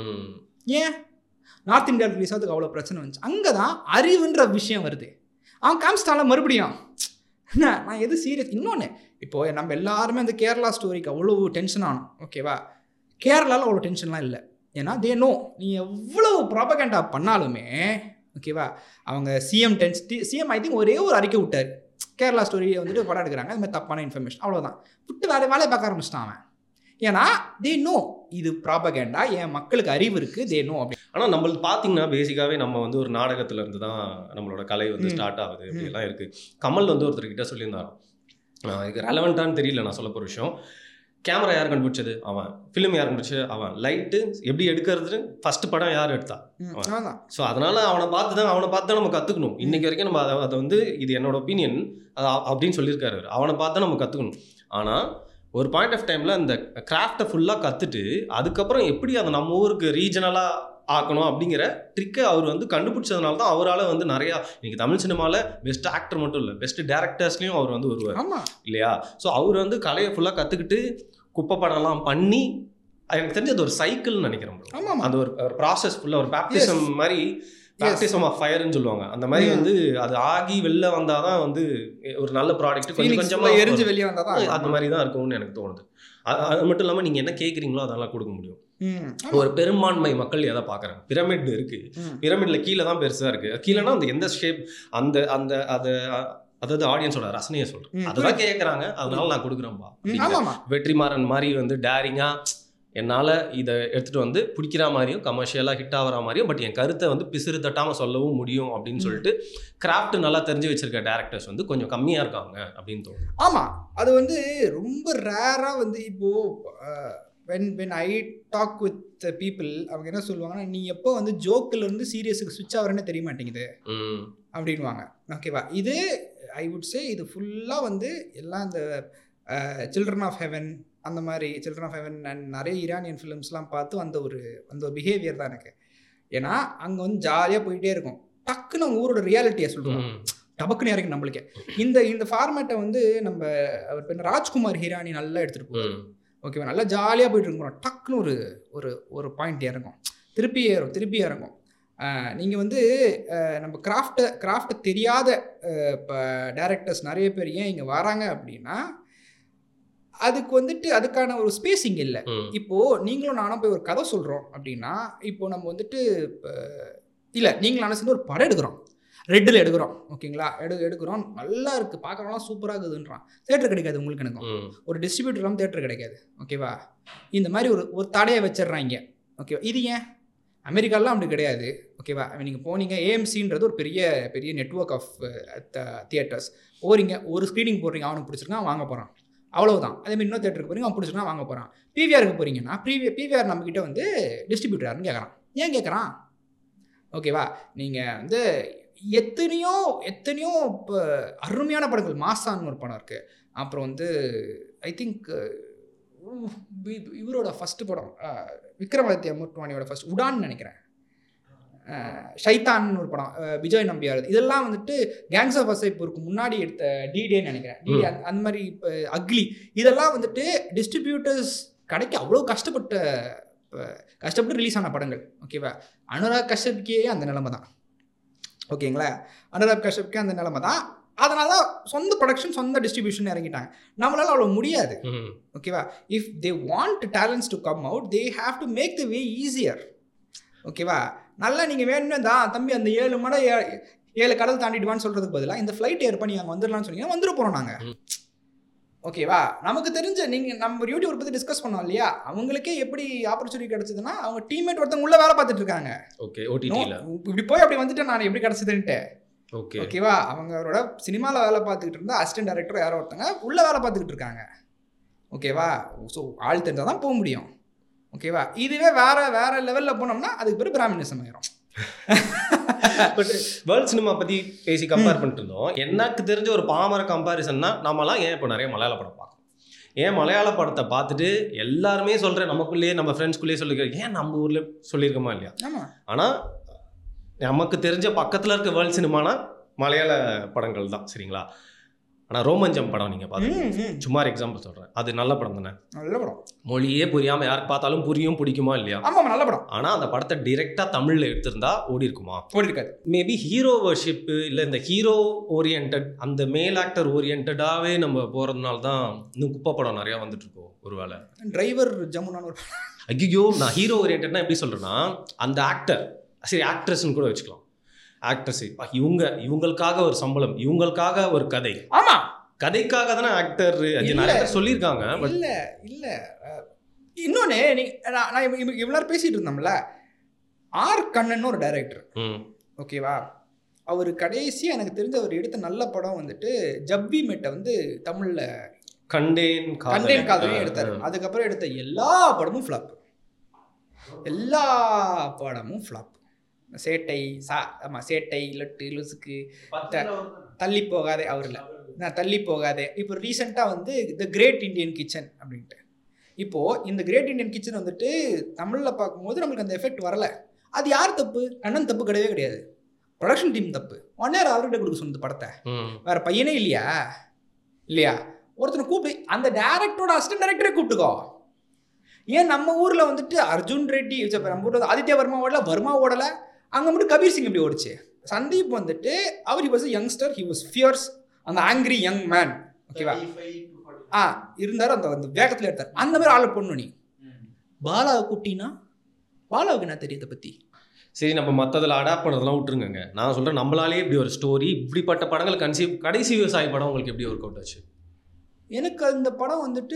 ஏன் நார்த் இந்தியாவில் ரிலீஸ் ஆகிறதுக்கு அவ்வளோ பிரச்சனை வந்துச்சு? அங்கே தான் அறிவுன்ற விஷயம் வருது. அவன் காமிச்சிட்டால மறுபடியும் என்ன நான் எது சீரியஸ். இன்னொன்று இப்போது நம்ம எல்லாருமே அந்த கேரளா ஸ்டோரிக்கு அவ்வளோ டென்ஷன் ஆனோம். ஓகேவா, கேரளாவில் அவ்வளோ டென்ஷன்லாம் இல்லை. ஏன்னா தே நோ நீ எவ்வளோ ப்ராபகண்டா பண்ணாலுமே ஓகேவா, அவங்க CM density CM I think ஒரே ஒரு அறிக்கை விட்டார், கேரளா ஸ்டோரியை வந்துட்டு படம் எடுக்கிறாங்க அது மாதிரி தப்பான இன்ஃபர்மேஷன், அவ்வளோதான் விட்டு வேலை வேலையை பார்க்க ஆரம்பிச்சிட்டான் அவன். ஏன்னா தே நோ இது ப்ராபகண்டா, என் மக்களுக்கு அறிவு இருக்குது, தே நோ அப்படி. ஆனால் நம்மளுக்கு பார்த்தீங்கன்னா பேசிக்காகவே நம்ம வந்து ஒரு நாடகத்துல இருந்து தான் நம்மளோட கலை வந்து ஸ்டார்ட் ஆகுது, இப்படிலாம் இருக்குது. கமல் வந்து ஒருத்தர்கிட்ட சொல்லியிருந்தாரோ, இதுக்கு ரெலவெண்ட்டான்னு தெரியல நான் சொல்ல போகிற விஷயம். கேமரா யார் கண்டுபிடிச்சது அவன், ஃபிலிம் யார் கண்டுபிடிச்சது அவன், லைட்டு எப்படி எடுக்கிறதுன்னு ஃபர்ஸ்ட் படம் யார் எடுத்தா அவன். ஸோ அதனால் அவனை பார்த்து தான் அவனை பார்த்து தான் நம்ம கற்றுக்கணும். இன்றைக்கி வரைக்கும் நம்ம அதை அதை வந்து இது என்னோட ஒப்பீனியன் அது அப்படின்னு சொல்லியிருக்காரு, அவனை பார்த்து தான் நம்ம கற்றுக்கணும். ஆனால் ஒரு பாயிண்ட் ஆஃப் டைமில் அந்த கிராஃப்டை ஃபுல்லாக கற்றுட்டு அதுக்கப்புறம் எப்படி அதை நம்ம ஊருக்கு ரீஜனலாக ஆக்கணும் அப்படிங்கிற ட்ரிக்கை அவர் வந்து கண்டுபிடிச்சதுனால தான் அவரால் வந்து நிறையா இன்னைக்கு தமிழ் சினிமாவில் பெஸ்ட் ஆக்டர் மட்டும் இல்லை பெஸ்ட் டேரக்டர்ஸ்லையும் அவர் வந்து வருவார் இல்லையா. ஸோ அவர் வந்து கலையை ஃபுல்லாக கற்றுக்கிட்டு குப்பை படம்லாம் பண்ணி எனக்கு தெரிஞ்சு அது ஒரு சைக்கிள்னு நினைக்கிறேன். அது ஒரு ப்ராசஸ் ஃபுல்லாக ஒரு பேப்டிசம் மாதிரி, பேப்டிசம் ஆஃப் ஃபயர்னு சொல்லுவாங்க அந்த மாதிரி வந்து அது ஆகி வெளில வந்தால் தான் வந்து ஒரு நல்ல ப்ராடக்ட் கொஞ்சம் கொஞ்சமாக எரிஞ்சு வெளியே வந்தால் தான் அந்த மாதிரி தான் இருக்கும்னு எனக்கு தோணுது. அது மட்டும் இல்லாமல் நீங்கள் என்ன கேட்குறீங்களோ அதெல்லாம் கொடுக்க முடியும். ஒரு பெரும்பான்மை மக்கள் எதை பார்க்குறாங்க, பிரமிட் இருக்குது, பிரமிட்ல கீழே தான் பெருசாக இருக்குது, கீழேனா அந்த எந்த ஷேப் அந்த அந்த அதை அதாவது ஆடியன்ஸோட ரசனையை சொல்கிறேன் அதெல்லாம் கேட்குறாங்க, அதனால நான் கொடுக்குறேன்ப்பா. வெற்றிமாறன் மாதிரி வந்து டேரிங்காக என்னால் இதை எடுத்துகிட்டு வந்து பிடிக்கிற மாதிரியும் கமர்ஷியலாக ஹிட் ஆகிற மாதிரியும் பட் என் கருத்தை வந்து பிசிறு தட்டாமல் சொல்லவும் முடியும் அப்படின்னு சொல்லிட்டு கிராஃப்ட் நல்லா தெரிஞ்சு வச்சிருக்க டேரக்டர்ஸ் வந்து கொஞ்சம் கம்மியாக இருக்காங்க அப்படின்னு தோணும். ஆமாம், அது வந்து ரொம்ப ரேராக வந்து இப்போது when when I talk with people அவங்க என்ன சொல்லுவாங்கன்னா, நீ எப்போ வந்து ஜோக்கிலேருந்து சீரியஸுக்கு ஸ்விட்ச் ஆகிறேன்னு தெரிய மாட்டேங்குது அப்படின்வாங்க. ஓகேவா, இது ஐ வுட் சே இது ஃபுல்லாக வந்து எல்லாம் இந்த சில்ட்ரன் ஆஃப் ஹெவன் அந்த மாதிரி சில்ட்ரன் ஆஃப் ஹெவன் அண்ட் நிறைய ஈரானியன் ஃபிலிம்ஸ்லாம் பார்த்து அந்த ஒரு அந்த ஒரு பிஹேவியர் தான் எனக்கு. ஏன்னா அங்கே வந்து ஜாலியாக போயிட்டே இருக்கும், டக்குன்னு அவங்க ஊரோட ரியாலிட்டியை சொல்லுவாங்க, டபக்குன்னு இறங்கி நம்மளுக்கே. இந்த இந்த ஃபார்மேட்டை வந்து நம்ம அவர் பேர் ராஜ்குமார் ஹிரானி நல்லா எடுத்துகிட்டு போவார். ஓகேவா, நல்லா ஜாலியாக போயிட்டு இருக்கோம், டக்குன்னு ஒரு ஒரு ஒரு பாயிண்ட் இறங்கும், திருப்பி ஏறும் திருப்பி இறங்கும். நீங்கள் வந்து நம்ம கிராஃப்டை கிராஃப்டை தெரியாத இப்போ டேரக்டர்ஸ் நிறைய பேர் ஏன் இங்கே வராங்க அப்படின்னா அதுக்கு வந்துட்டு அதுக்கான ஒரு ஸ்பேஸ் இங்கே இல்லை. இப்போது நீங்களும் நானும் போய் ஒரு கதை சொல்கிறோம் அப்படின்னா இப்போது நம்ம வந்துட்டு இல்லை நீங்களும் நானும் சேர்ந்து ஒரு படம் எடுக்கிறோம், ரெட்டில் எடுக்கிறோம் ஓகேங்களா, எடு எடுக்கிறோம் நல்லா இருக்குது பார்க்குறவங்களாம் சூப்பராக இருக்குதுன்றான், தேட்டர் கிடைக்காது உங்களுக்கு எனக்கும், ஒரு டிஸ்ட்ரிபியூட்டர் இல்லாமல் தேட்டர் கிடைக்காது ஓகேவா. இந்த மாதிரி ஒரு ஒரு தடையை வச்சிடுறாங்க ஓகேவா. இது ஏன் அமெரிக்காலாம் அப்படி கிடையாது ஓகேவா. நீங்கள் போனீங்க ஏஎம்சின்றது ஒரு பெரிய பெரிய நெட்வொர்க் ஆஃப் தியேட்டர்ஸ், போகிறீங்க ஒரு ஸ்க்ரீனிங் போடுறீங்க, அவனுக்கு பிடிச்சிருக்கான் வாங்க போகிறான் அவ்வளவுதான். அதேமாதிரி இன்னொரு தேட்டருக்கு போகிறீங்க அவன் பிடிச்சிருக்கான் வாங்க போகிறான். பிவிஆருக்கு போகிறீங்கன்னா பிவி பிவிஆர் நம்மக்கிட்ட வந்து டிஸ்ட்ரிபியூட்டர் யாருன்னு கேட்குறான், ஏன் கேட்குறான் ஓகேவா. நீங்கள் வந்து எத்தனையோ எத்தனையோ இப்போ அருமையான படங்கள், மாசான்னு ஒரு படம் இருக்குது, அப்புறம் வந்து ஐ திங்க் இவரோட ஃபஸ்ட்டு படம் விக்ரமாதித்யா மோட்வானியோட ஃபஸ்ட் உடான்னு நினைக்கிறேன், ஷைத்தான் ஒரு படம் விஜய் நம்பியார், இதெல்லாம் வந்துட்டு கேங்ஸ் ஆஃப் வசைப்பூருக்கு முன்னாடி எடுத்த டிடேன்னு நினைக்கிறேன், டிடே அந்த மாதிரி இப்போ அக்லி, இதெல்லாம் வந்துட்டு டிஸ்ட்ரிபியூட்டர்ஸ் கிடைக்க அவ்வளோ கஷ்டப்பட்ட கஷ்டப்பட்டு ரிலீஸ் ஆன படங்கள் ஓகேவா. அனுராக் கஷ்யப்கே அந்த நிலைமை தான் ஓகேங்களா, அனுராக் கஷ்யப்கே அந்த நிலைமை தான். அதனால தான் சொந்த ப்ரொடக்ஷன் சொந்த டிஸ்ட்ரிபியூஷன் இறங்கிட்டாங்க. நம்மளால அவ்வளோ முடியாது ஓகேவா. If they want talents to come out they have to make the way easier ஓகேவா. நல்லா நீங்கள் வேணும்னு தான் தம்பி அந்த ஏழு மடை ஏழு கடல் தாண்டிடுவான்னு சொல்கிறதுக்கு பதிலாக இந்த ஃப்ளைட் ஏர் பண்ணி அங்கே வந்துடலாம்னு சொன்னீங்கன்னா வந்துட போகிறோம் நாங்கள். ஓகேவா? நமக்கு தெரிஞ்ச நீங்கள் நம்ம யூடியூப் பற்றி டிஸ்கஸ் பண்ணோம் இல்லையா, அவங்களுக்கே எப்படி ஆப்பர்ச்சுனிட்டி கிடச்சிதுன்னா அவங்க டீம்மேட் ஒருத்தவங்க உள்ளே வேலை பார்த்துட்டு இருக்காங்க. ஓகே, ஓடிடியில் இப்படி போய் அப்படி வந்துட்டு நான் எப்படி கிடச்சிதுன்ட்டு. ஓகே ஓகேவா? அவங்களோட சினிமாவில் வேலை பார்த்துக்கிட்டு இருந்தால் அசிஸ்டன்ட் டைரக்டர் யாரோ ஒருத்தங்க உள்ளே வேலை பார்த்துக்கிட்டு இருக்காங்க. ஓகேவா? ஸோ ஆள் தெரிஞ்சால் தான் போக முடியும். ஓகேவா? இதுவே வேற வேற லெவலில் போனோம்னா அதுக்கு பேர் பிராமினிசம் ஆயிரும். பட் வேர்ல்ட் சினிமா பற்றி பேசி கம்பேர் பண்ணிட்டு இருந்தோம். எனக்கு தெரிஞ்ச ஒரு பாமர கம்பேரிசன்னா, நம்மலாம் ஏன் இப்போ நிறைய மலையாள படம் பார்க்கணும், ஏன் மலையாள படத்தை பார்த்துட்டு எல்லாருமே சொல்கிறேன் நமக்குள்ளேயே நம்ம ஃப்ரெண்ட்ஸ்குள்ளேயே சொல்லிக்கிறேன், ஏன் நம்ம ஊரில் சொல்லியிருக்கோமா இல்லையா? ஆனால் நமக்கு தெரிஞ்ச பக்கத்தில் இருக்க வேர்ல்ட் சினிமானா மலையாள படங்கள் தான். சரிங்களா? ஆனால் ரோமஞ்சம் படம் நீங்கள் பார்த்து சும்மா எக்ஸாம்பிள் சொல்கிறேன், அது நல்ல படம் தானே? நல்ல படம். மொழியே புரியாமல் யாருக்கு பார்த்தாலும் புரியும், பிடிக்குமா இல்லையா? ஆமாம், நல்ல படம். ஆனால் அந்த படத்தை டிரெக்டாக தமிழில் எடுத்திருந்தா ஓடி இருக்குமா? ஓடி இருக்காது. மேபி ஹீரோ வர்ஷிப்பு இல்லை இந்த ஹீரோ ஓரியன்ட் அந்த மேல் ஆக்டர் ஓரியன்டாகவே நம்ம போகிறதுனால தான் இன்னும் குப்பை படம் நிறையா வந்துட்டு இருக்கோம். ஒரு வேளை டிரைவர் ஜமுனான்னு ஒரு ஐயோ, நான் ஹீரோ ஓரியன்ட்னா எப்படி சொல்கிறேன்னா, அந்த ஆக்டர் சரி ஆக்ட்ரஸ்ன்னு கூட வச்சுக்கலாம். ஆக்ட்ரஸ் இவங்க இவங்களுக்காக ஒரு சம்பளம், இவங்களுக்காக ஒரு கதை. ஆமா, கதைக்காக தானே ஆக்டர் நிறைய சொல்லியிருக்காங்க. இல்ல இல்ல இன்னொன்னு நான் இவ்வளோ பேசிட்டு இருந்தோம்ல, ஆர் கண்ணன் ஒரு டைரக்டர். ஓகேவா? அவர் கடைசி எனக்கு தெரிஞ்ச அவர் எடுத்த நல்ல படம் வந்துட்டு ஜப்பி மெட்டை வந்து தமிழ்ல கண்டேன் கண்டேன் காதலையும் எடுத்தாரு. அதுக்கப்புறம் எடுத்த எல்லா படமும் ஃப்ளாப், எல்லா படமும் ஃப்ளாப். சேட்டை சா ஆமாம் சேட்டை லட்டு லுசுக்கு தள்ளி போகாதே, அவரில் நான் தள்ளி போகாதே. இப்போ ரீசெண்டாக வந்து த கிரேட் இண்டியன் கிச்சன் அப்படின்ட்டு. இப்போது இந்த கிரேட் இண்டியன் கிச்சன் வந்துட்டு தமிழில் பார்க்கும்போது நம்மளுக்கு அந்த எஃபெக்ட் வரலை. அது யார் தப்பு? அண்ணன் தப்பு கிடையவே கிடையாது, ப்ரொடக்ஷன் டீம் தப்பு. ஒன் நேரம் ஆல்ரெடி கொடுக்க சொன்னது படத்தை, வேறு பையனே இல்லையா இல்லையா ஒருத்தனை கூப்பிட்டு அந்த டேரக்டரோட அசிஸ்டன்ட் டைரக்டரே கூப்பிட்டுக்கோ. ஏன் நம்ம ஊரில் வந்துட்டு அர்ஜுன் ரெட்டி, நம்ம ஊரில் ஆதித்யா வர்மா ஓடல, வர்மா ஓடலை, அங்கே மட்டும் கபீர் சிங் இப்படி ஓடிச்சு. சந்தீப் வந்துட்டு அவர் he was a youngster, he was fierce, அந்த ஆங்கிரி யங் மேன். ஓகேவா? ஆ இருந்தார், அந்த அந்த வேகத்தில் எடுத்தார். அந்த மாதிரி ஆளை பொண்ணு. நீ பாலாவை கூட்டினா பாலாவுக்கு என்ன தெரியுதை பற்றி? சரி, நம்ம மற்றதில் அடாப்ட் பண்ணதெல்லாம் விட்டுருங்க. நான் சொல்கிறேன், நம்மளாலே இப்படி ஒரு ஸ்டோரி, இப்படிப்பட்ட படங்கள் கன்சீவ் கடைசி விவசாய படம் உங்களுக்கு எப்படி ஒர்க் அவுட் ஆச்சு? எனக்கு அந்த படம் வந்துட்டு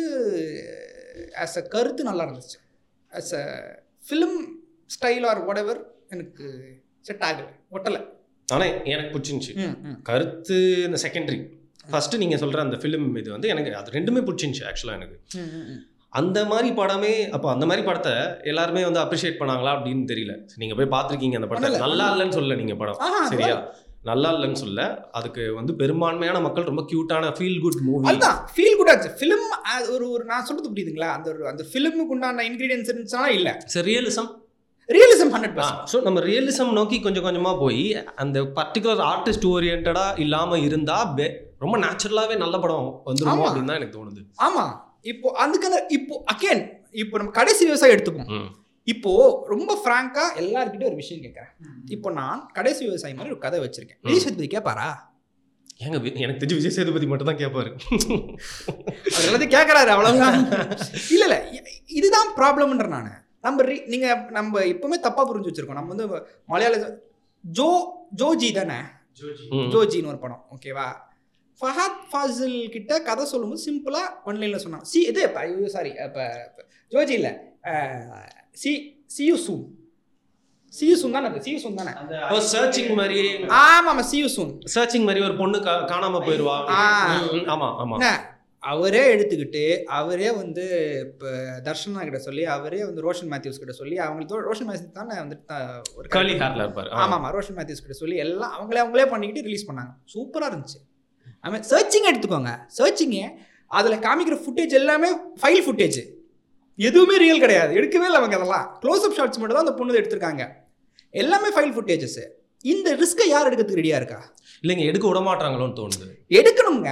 ஆஸ் அ கருத்து நல்லா இருந்துச்சு. As a film style or whatever எனக்கு செட் ஆகலை, ஒட்டலை. ஆனால் எனக்கு பிடிச்சிருந்துச்சி. கருத்து இந்த செகண்டரி. ஃபஸ்ட்டு நீங்கள் சொல்கிற அந்த ஃபிலிம் இது வந்து எனக்கு அது ரெண்டுமே பிடிச்சிருந்துச்சி ஆக்சுவலாக எனக்கு. அந்த மாதிரி படமே அப்போ அந்த மாதிரி படத்தை எல்லாருமே வந்து அப்ரிஷியேட் பண்ணாங்களா அப்படின்னு தெரியல. நீங்கள் போய் பார்த்துருக்கீங்க அந்த படத்தை, நல்லா இல்லைன்னு சொல்லல நீங்கள் படம், சரியா? நல்லா இல்லைன்னு சொல்ல, அதுக்கு வந்து பெரும்பான்மையான மக்கள் ரொம்ப கியூட்டான ஃபீல் குட் மூவி. அதுதான் ஃபீல் குட் ஆச்சு ஃபிலிம். ஒரு ஒரு நான் சொல்றது புரியுதுங்களா? அந்த ஒரு அந்த ஃபிலிமுக்கு உண்டான இன்கிரீடியன்ஸ் இருந்துச்சுன்னா இல்லை, சரி realism realism hundred percent. So நம்ம ரியலிசம் நோக்கி கொஞ்சம் கொஞ்சமாக போய் அந்த பர்டிகுலர் ஆர்டிஸ்ட் ஓரியன்டாக இல்லாமல் இருந்தால் ரொம்ப நேச்சுரலாகவே நல்ல படம் வந்துடும் அப்படின்னு தான் எனக்கு தோணுது. ஆமாம், இப்போ அதுக்கான இப்போ அகேன் இப்போ நம்ம கடைசி விவசாயம் எடுத்துப்போம். இப்போ ரொம்ப ஃப்ராங்கா எல்லாருக்கிட்டையும் ஒரு விஷயம் கேட்குறேன். இப்போ நான் கடைசி விவசாயி மாதிரி ஒரு கதை வச்சிருக்கேன். விஜய் சேதுபதி கேட்பாரா? ஏங்க எனக்கு தெரிஞ்சு விஜய் சேதுபதி மட்டும் தான் கேட்பாரு. எல்லாத்தையும் கேட்குறாரு, அவ்வளோதான். இல்லை இல்லை இதுதான் ப்ராப்ளம்ன்ற. நான் நம்ம ரீ நீங்கள் நம்ம எப்பவுமே தப்பாக புரிஞ்சு வச்சுருக்கோம். நம்ம வந்து மலையாள ஜோ ஜோஜி தானே, ஜோஜின்னு ஒரு படம். ஓகேவா? ஃபஹத் ஃபாசில் கிட்ட கதை சொல்லும்போது சிம்பிளாக ஒன்லைனில் சொன்னாங்க. சி இது ஐயோ சாரி இப்போ ஜோஜி இல்லை, see see you soon see you soon தானே, சியூ சூன் தானே சர்ச்சிங் மாதிரி. ஆமாம் ஆமாம், சியூ சூன் சர்ச்சிங் மாதிரி ஒரு பொண்ணு காணாமல் போயிடுவா. ஆமாம் ஆமாம், அவரே எடுத்துக்கிட்டு அவரே வந்து இப்போ தர்ஷனா கிட்ட சொல்லி அவரே வந்து ரோஷன் மேத்யூஸ் கிட்ட சொல்லி அவங்களுக்கு ரோஷன் மேத்யூஸ் தானே வந்துட்டு ஒரு கர்லி ஹேர்ல இருப்பார். ஆமாம் ஆமாம், ரோஷன் மேத்யூஸ் கிட்ட சொல்லி எல்லாம் அவங்களே அவங்களே பண்ணிக்கிட்டு ரிலீஸ் பண்ணாங்க. சூப்பராக இருந்துச்சு. ஆமாம், சர்ச்சிங் எடுத்துக்கோங்க. சர்ச்சிங்கு அதில் காமிக்கிற ஃபுட்டேஜ் எல்லாமே ஃபைல் ஃபுட்டேஜ், எதுவுமே ரியல் கிடையாது, எடுக்கவே இல்லை அவங்க. அதெல்லாம் க்ளோஸ் அப் ஷாட்ஸ் மட்டும் தான் அந்த பொண்ணு எடுத்திருக்காங்க, எல்லாமே ஃபைல் ஃபுட்டேஜஸ். இந்த ரிஸ்க்கை யார் எடுக்கிறதுக்கு ரெடியாக இருக்கா? இல்லைங்க, எடுக்க விட மாட்டாங்களோன்னு தோணுது. எடுக்கணுங்க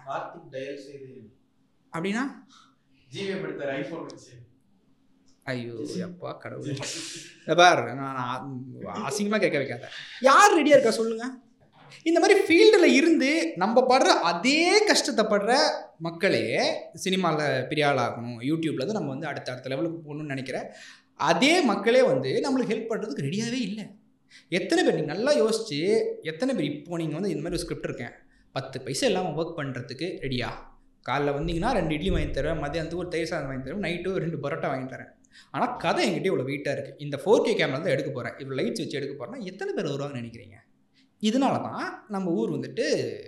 அப்படின்னா ஐயோ அப்பா கடவுளே, பார் நான் அசிங்கமாக கேட்க வைக்காத. யார் ரெடியாக இருக்கா சொல்லுங்க? இந்த மாதிரி ஃபீல்டில் இருந்து நம்ம படுற அதே கஷ்டத்தை படுற மக்களே சினிமாவில் பெரிய ஆள் ஆகணும், யூடியூப்ல தான் நம்ம வந்து அடுத்த அடுத்த லெவலுக்கு போகணும்னு நினைக்கிற அதே மக்களே வந்து நம்மளுக்கு ஹெல்ப் பண்ணுறதுக்கு ரெடியாகவே இல்லை. எத்தனை பேர் நீங்கள் நல்லா யோசிச்சு எத்தனை பேர் இப்போ நீங்கள் வந்து இந்த மாதிரி ஒரு ஸ்கிரிப்ட் இருக்கேன் பத்து பைசா இல்லாமல் ஒர்க் பண்ணுறதுக்கு ரெடியா? காலைல வந்தீங்கன்னா ரெண்டு இட்லி வாங்கி தருவேன், மதியானத்துக்கு ஒரு தயிர் சாதம் வாங்கி தருவேன், நைட்டு ரெண்டு பரோட்டா வாங்கி தரேன். ஆனால் கதை என்கிட்ட இவ்வளோ வெயிட்டாக இருக்குது, இந்த ஃபோர் கே கேமரா தான் எடுக்க போகிறேன், இவ்வளோ லைட்ஸ் வச்சு எடுக்க போகிறேன்னா எத்தனை பேர் வருவாங்கன்னு நினைக்கிறீங்க? இதனால தான் நம்ம ஊர் வந்துட்டு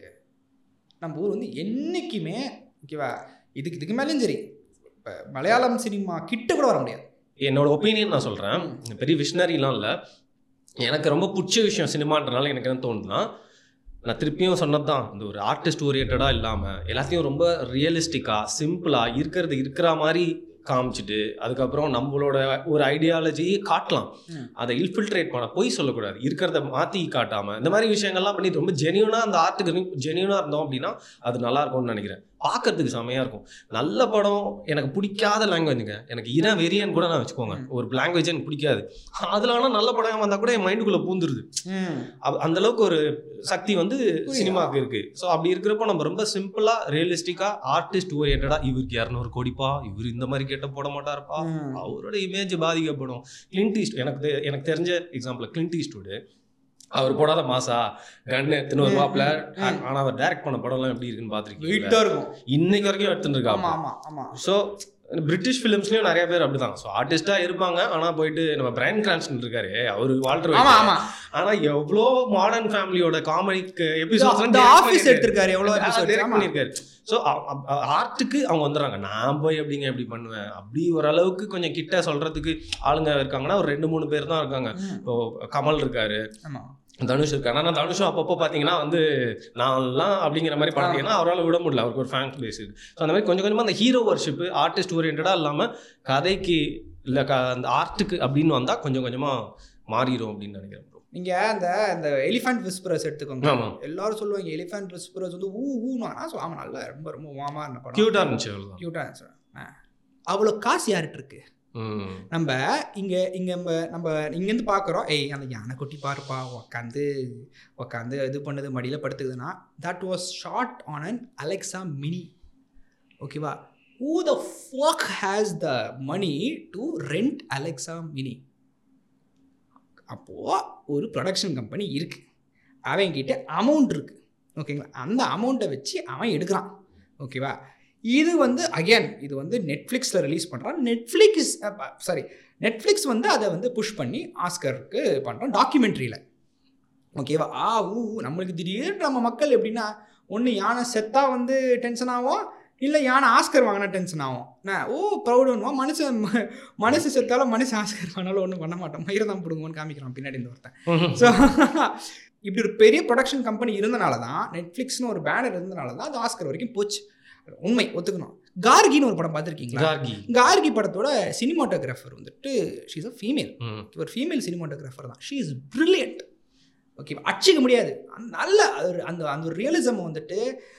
நம்ம ஊர் வந்து என்றைக்குமே ஓகேவா, இதுக்கு இதுக்கு மேலேயும் சரி இப்போ மலையாளம் சினிமா கிட்ட கூட வர முடியாது. என்னோட ஒப்பீனியன் நான் சொல்கிறேன், பெரிய விஷனரிலாம் இல்லை. எனக்கு ரொம்ப பிடிச்ச விஷயம் சினிமான்றனால எனக்கு என்ன தோணுதுன்னா, நான் திருப்பியும் சொன்னது தான், இந்த ஒரு ஆர்டிஸ்ட் ஓரியன்டாக இல்லாமல் எல்லாத்தையும் ரொம்ப ரியலிஸ்டிக்காக சிம்பிளாக இருக்கிறது இருக்கிற மாதிரி காமிச்சிட்டு அதுக்கப்புறம் நம்மளோட ஒரு ஐடியாலஜி காட்டலாம், அதை இன்ஃபில்ட்ரேட் பண்ண போய் சொல்லக்கூடாது, இருக்கிறத மாற்றி காட்டாமல் இந்த மாதிரி விஷயங்கள்லாம் பண்ணி ரொம்ப ஜெனியூனாக அந்த ஆர்ட்டுக்கு ஜெனியூனாக இருந்தோம் அப்படின்னா அது நல்லா இருக்கும்னு நினைக்கிறேன். பார்க்கறதுக்கு செமையாக இருக்கும். நல்ல படம் எனக்கு பிடிக்காத லாங்குவேஜுங்க, எனக்கு இன வெறியன்னு கூட நான் வச்சுக்கோங்க, ஒரு லாங்குவேஜ் எனக்கு பிடிக்காது, அதில் ஆனால் நல்ல படம் வந்தால் கூட என் மைண்டுக்குள்ளே பூந்துருது. அந்தளவுக்கு ஒரு சக்தி வந்து சினிமாவுக்கு இருக்குது. ஸோ அப்படி இருக்கிறப்போ நம்ம ரொம்ப சிம்பிளாக ரியலிஸ்டிக்காக ஆர்டிஸ்ட் ஓரியன்டாக இவருக்கு இரநூறு கோடிப்பா, இவர் இந்த மாதிரி கேட்ட போட மாட்டாருப்பா, அவரோட இமேஜ் பாதிக்கப்படும். கிளின்ட் ஈஸ்ட் எனக்கு எனக்கு தெரிஞ்ச எக்ஸாம்பிள், கிளின்ட் ஈஸ்ட்வுட் அவர் போடாத மாசா கண்ணு எத்தனை வருவாப்ல, ஆனா அவர் டைரக்ட் பண்ண படம் எல்லாம் எப்படி இருக்குன்னு பாத்துருக்கீங்க, இன்னைக்கு வரைக்கும் எடுத்துட்டு இருக்காங்க. ஸோ பிரிட்டிஷ் ஃபிலிம்ஸ்லயும் நிறைய பேர் அப்படிதான், ஸோ ஆர்டிஸ்டா இருப்பாங்க. ஆனா போயிட்டு நம்ம பிரைன் கிரான்ஸ்டன் இருக்காரு, அவரு வால்டர், ஆனா எவ்வளோ மாடர்ன் ஃபேமிலியோட காமெடிக்கு எபிசோட்ஸ் ஆஃபீஸ் எடுத்திருக்காரு, எவ்வளோ டைரக்ட் பண்ணிருக்காரு. ஸோ ஆர்ட்டுக்கு அவங்க வந்துடுறாங்க, நான் போய் எப்படிங்க எப்படி பண்ணுவேன் அப்படி ஓரளவுக்கு கொஞ்சம் கிட்ட சொல்றதுக்கு ஆளுங்க இருக்காங்கன்னா ஒரு ரெண்டு மூணு பேர் தான் இருக்காங்க. இப்போ கமல் இருக்காரு, தனுஷ் இருக்காரு. ஆனால் தனுஷும் அப்பப்போ பார்த்தீங்கன்னா வந்து நான்லாம் அப்படிங்கிற மாதிரி பார்த்தீங்கன்னா அவரால் விட முடியல, அவருக்கு ஒரு ஃபேன் பேஸ் இருக்குது. ஸோ அந்த மாதிரி கொஞ்சம் கொஞ்சமாக அந்த ஹீரோ வர்ஷிப்பு ஆர்டிஸ்ட் ஓரியன்டாக இல்லாமல் கதைக்கு இல்லை க அந்த ஆர்ட்டுக்கு அப்படின்னு வந்தால் கொஞ்சம் கொஞ்சமாக மாறிடும் அப்படின்னு நினைக்கிறேன். நீங்கள் அந்த அந்த எலிஃபண்ட் விஸ்பரர்ஸ் எடுத்துக்கோங்க, எல்லாரும் சொல்லுவாங்க எலிஃபண்ட் விஸ்பரர்ஸ் வந்து ஊ ஊனா ஆமாம் நல்லா ரொம்ப ரொம்ப வாமா இருந்த படம், க்யூட்டாக இருந்துச்சு, க்யூட்டாக இருந்துச்சு. அவ்வளோ காசு யார்கிட்ட இருக்கு? நம்ம இங்கே இங்கே நம்ம நம்ம இங்கேருந்து பார்க்குறோம், ஏய் அந்த யானை குட்டி பாருப்பா உக்காந்து உக்காந்து இது பண்ணுது மடியில் படுத்துக்குதுன்னா that was shot on an Alexa mini. ஓகேவா, who the fuck has the money to rent Alexa mini? அப்போது ஒரு ப்ரொடக்ஷன் கம்பெனி இருக்குது, அவங்கிட்ட அமௌண்ட் இருக்குது. ஓகேங்களா, அந்த அமௌண்ட்டை வச்சு அவன் எடுக்கிறான். ஓகேவா, இது வந்து அகேன் இது வந்து நெட்ஃப்ளிக்ஸில் ரிலீஸ் பண்ணுறான். நெட்ஃப்ளிக்ஸ் சாரி நெட்ஃப்ளிக்ஸ் வந்து அதை வந்து புஷ் பண்ணி ஆஸ்கருக்கு பண்ணுறான் டாக்குமெண்ட்ரியில். ஓகேவா, ஆ ஊ நம்மளுக்கு திடீர்னு நம்ம மக்கள் எப்படின்னா ஒன்று யானை செத்தா வந்து டென்ஷன் ஆகும், இல்லை யானை ஆஸ்கர் வாங்கினா டென்ஷன் ஆகும். நான் ஓ ப்ரௌடுன்னுவான், மனுஷன் மனுஷன் செத்தாலும் மனுஷன் ஆஸ்கர் வாங்கினாலும் ஒன்றும் பண்ண மாட்டோம், மயிரை தான் பிடுங்குவோன்னு காமிக்கிறான் பின்னாடி இந்த ஒருத்தன். ஸோ இப்படி ஒரு பெரிய ப்ரொடக்ஷன் கம்பெனி இருந்தனால தான், நெட்ஃப்ளிக்ஸ்னு ஒரு பேனர் இருந்தனால தான் அது ஆஸ்கர் வரைக்கும் போச்சு. உண்மை ஒத்துக்கணும். கார்கின்னு ஒரு படம் பார்த்துருக்கீங்களா? கார்கி கார்கி படத்தோட சினிமாட்டோகிராஃபர் வந்துட்டு ஷீ இஸ் அ ஃபீமேல், ஒரு ஃபீமேல் சினிமாட்டோகிராஃபர் தான். She is brilliant. ஓகே, அடிச்சிக்க முடியாது. நல்ல அந்த அந்த ஒரு ரியலிசம் வந்துட்டு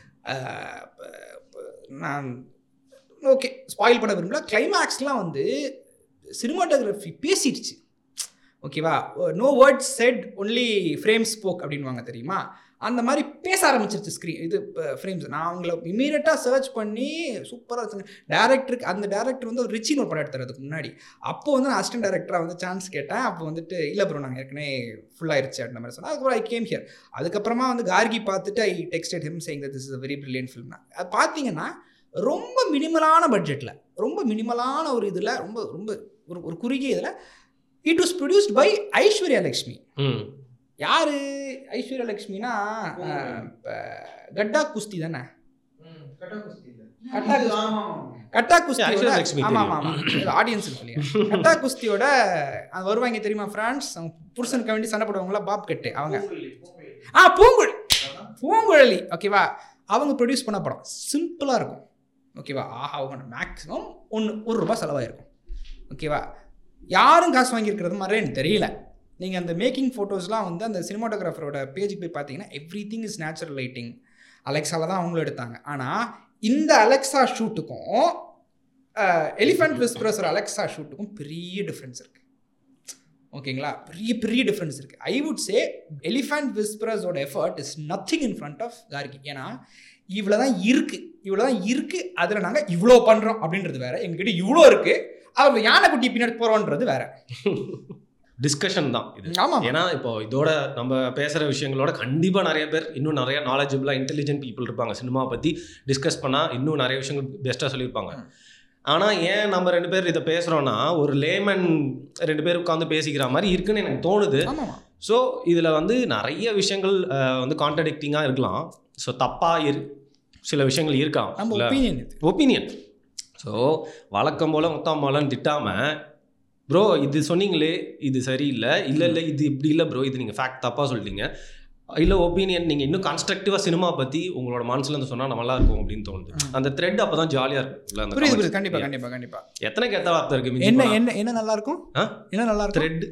நான் ஓகே ஸ்பாயில் பண்ண விரும்பல. கிளைமேக்ஸ்லாம் வந்து சினிமாட்டோகிராஃபி பேசிடுச்சு. ஓகேவா, no words said only frame spoke அப்படின்வாங்க தெரியுமா, அந்த மாதிரி பேச ஆரம்பிச்சிருச்சு ஸ்க்ரீன் இது ஃப்ரேம்ஸ். நான் அவங்கள இமீடியட்டாக சர்ச் பண்ணி சூப்பராக வச்சுங்க. டேரக்டருக்கு அந்த டேரக்டர் வந்து ஒரு ரிச்சின்னு ஒரு படம் எடுத்துறதுக்கு முன்னாடி அப்போ வந்து நான் அசிஸ்டன்ட் டேரக்டராக வந்து சான்ஸ் கேட்டேன். அப்போ வந்துட்டு இல்லை ப்ரோ நாங்கள் ஏற்கனவே ஃபுல்லாகிருச்சு அப்படின்ற மாதிரி சொன்னால், அதுக்கப்புறம் ஐ கேம் ஹியர். அதுக்கப்புறமா வந்து கார்கி பார்த்துட்டு I texted him saying that this is a very brilliant ஃபிலிம்னா. அது பார்த்தீங்கன்னா ரொம்ப மினிமலான பட்ஜெட்டில் ரொம்ப மினிமலான ஒரு இதில் ரொம்ப ரொம்ப ஒரு ஒரு குறுகிய இதில் it was produced by Aishwarya Lakshmi. யார் ஐஸ்வர்யா லக்ஷ்மினா கட்டா குஸ்தி தானே, கட்டா குஸ்தி ஆடியன்ஸுக்கு சொல்லி கட்டா குஸ்தியோட அது வருவாங்க தெரியுமா ஃப்ரான்ஸ், அவங்க புருஷனுக்கு வேண்டி சண்டை போடுவாங்களா பாப் கட்டு, அவங்க ஆ பூங்குழலி பூங்குழலி ஓகேவா, அவங்க ப்ரொடியூஸ் பண்ண படம் சிம்பிளாக இருக்கும். ஓகேவா, ஆஹா அவங்க மேக்ஸிமம் ஒன்று ஒரு ரூபா செலவாயிருக்கும். ஓகேவா, யாரும் காசு வாங்கியிருக்கிறது மாதிரி எனக்கு தெரியல. நீங்கள் அந்த மேக்கிங் ஃபோட்டோஸ்லாம் வந்து அந்த சினிமாட்டோகிராஃபரோட பேஜுக்கு போய் பார்த்தீங்கன்னா everything is natural lighting, அலெக்ஸாவில் தான் அவங்களும் எடுத்தாங்க. ஆனால் இந்த அலெக்ஸா ஷூட்டுக்கும் எலிஃபண்ட் விஸ்பரர்ஸ் அலெக்ஸா ஷூட்டுக்கும் பெரிய டிஃப்ரென்ஸ் இருக்குது. ஓகேங்களா, பெரிய பெரிய டிஃப்ரென்ஸ் இருக்குது. ஐ வுட் சே எலிஃபண்ட் விஸ்பரர்ஸோட effort is nothing in front of Gargi. ஏன்னா இவ்வளோ தான் இருக்குது இவ்வளோ தான் இருக்குது அதில் நாங்கள் இவ்வளோ பண்ணுறோம் அப்படின்றது வேறு, எங்ககிட்ட இவ்வளோ இருக்குது அவங்க யானை குட்டி பின்னாடி போகிறோன்றது வேறு. டிஸ்கஷன் தான் இது. ஆமாம். ஏன்னா இப்போ இதோட நம்ம பேசுகிற விஷயங்களோட கண்டிப்பாக நிறைய பேர் இன்னும் நிறைய நாலேஜபிளாக இன்டெலிஜென்ட் பீப்புள் இருப்பாங்க. சினிமா பற்றி டிஸ்கஸ் பண்ணால் இன்னும் நிறைய விஷயங்கள் பெஸ்ட்டாக சொல்லியிருப்பாங்க. ஆனால் ஏன் நம்ம ரெண்டு பேர் இதை பேசுகிறோன்னா ஒரு லேமன் ரெண்டு பேர் உட்காந்து பேசிக்கிற மாதிரி இருக்குன்னு எனக்கு தோணுது. ஸோ இதில் வந்து நிறைய விஷயங்கள் வந்து கான்ட்ரடிக்டிங்காக இருக்கலாம். ஸோ தப்பாக இரு சில விஷயங்கள் இருக்கான் ஒப்பீனியன் ஒப்பீனியன் ஸோ வழக்கம் போல் முத்தாமலன்னு திட்டாமல் ப்ரோ இது சொன்னீங்களே இது சரியில்லை, இல்லை இல்லை இது இப்படி இல்லை ப்ரோ இது நீங்கள் ஃபேக்ட் தப்பாக சொல்லிட்டீங்க, இல்லை ஒப்பீனியன் நீங்கள் இன்னும் கன்ஸ்ட்ரக்டிவாக சினிமா பற்றி உங்களோட மனசில் இருந்து சொன்னால் நல்லா இருக்கும் அப்படின்னு தோணுது. அந்த த்ரெட் அப்போ தான் ஜாலியாக இருக்கும். புரியுது. கண்டிப்பாக கண்டிப்பாக கண்டிப்பாக எத்தனை கெட்ட வார்த்தை இருக்குது. என்ன என்ன என்ன நல்லா இருக்கும் என்ன நல்லா இருக்கும் த்ரெட்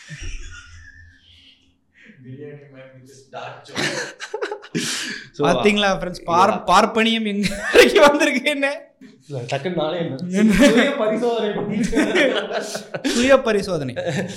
பார்த்தீங்களா ஃப்ரெண்ட்ஸ், பார் பார்ப்பனியம் எங்கே வந்திருக்கு. என்ன டக்குன்னு நாளே என்ன சுய பரிசோதனை சுய பரிசோதனை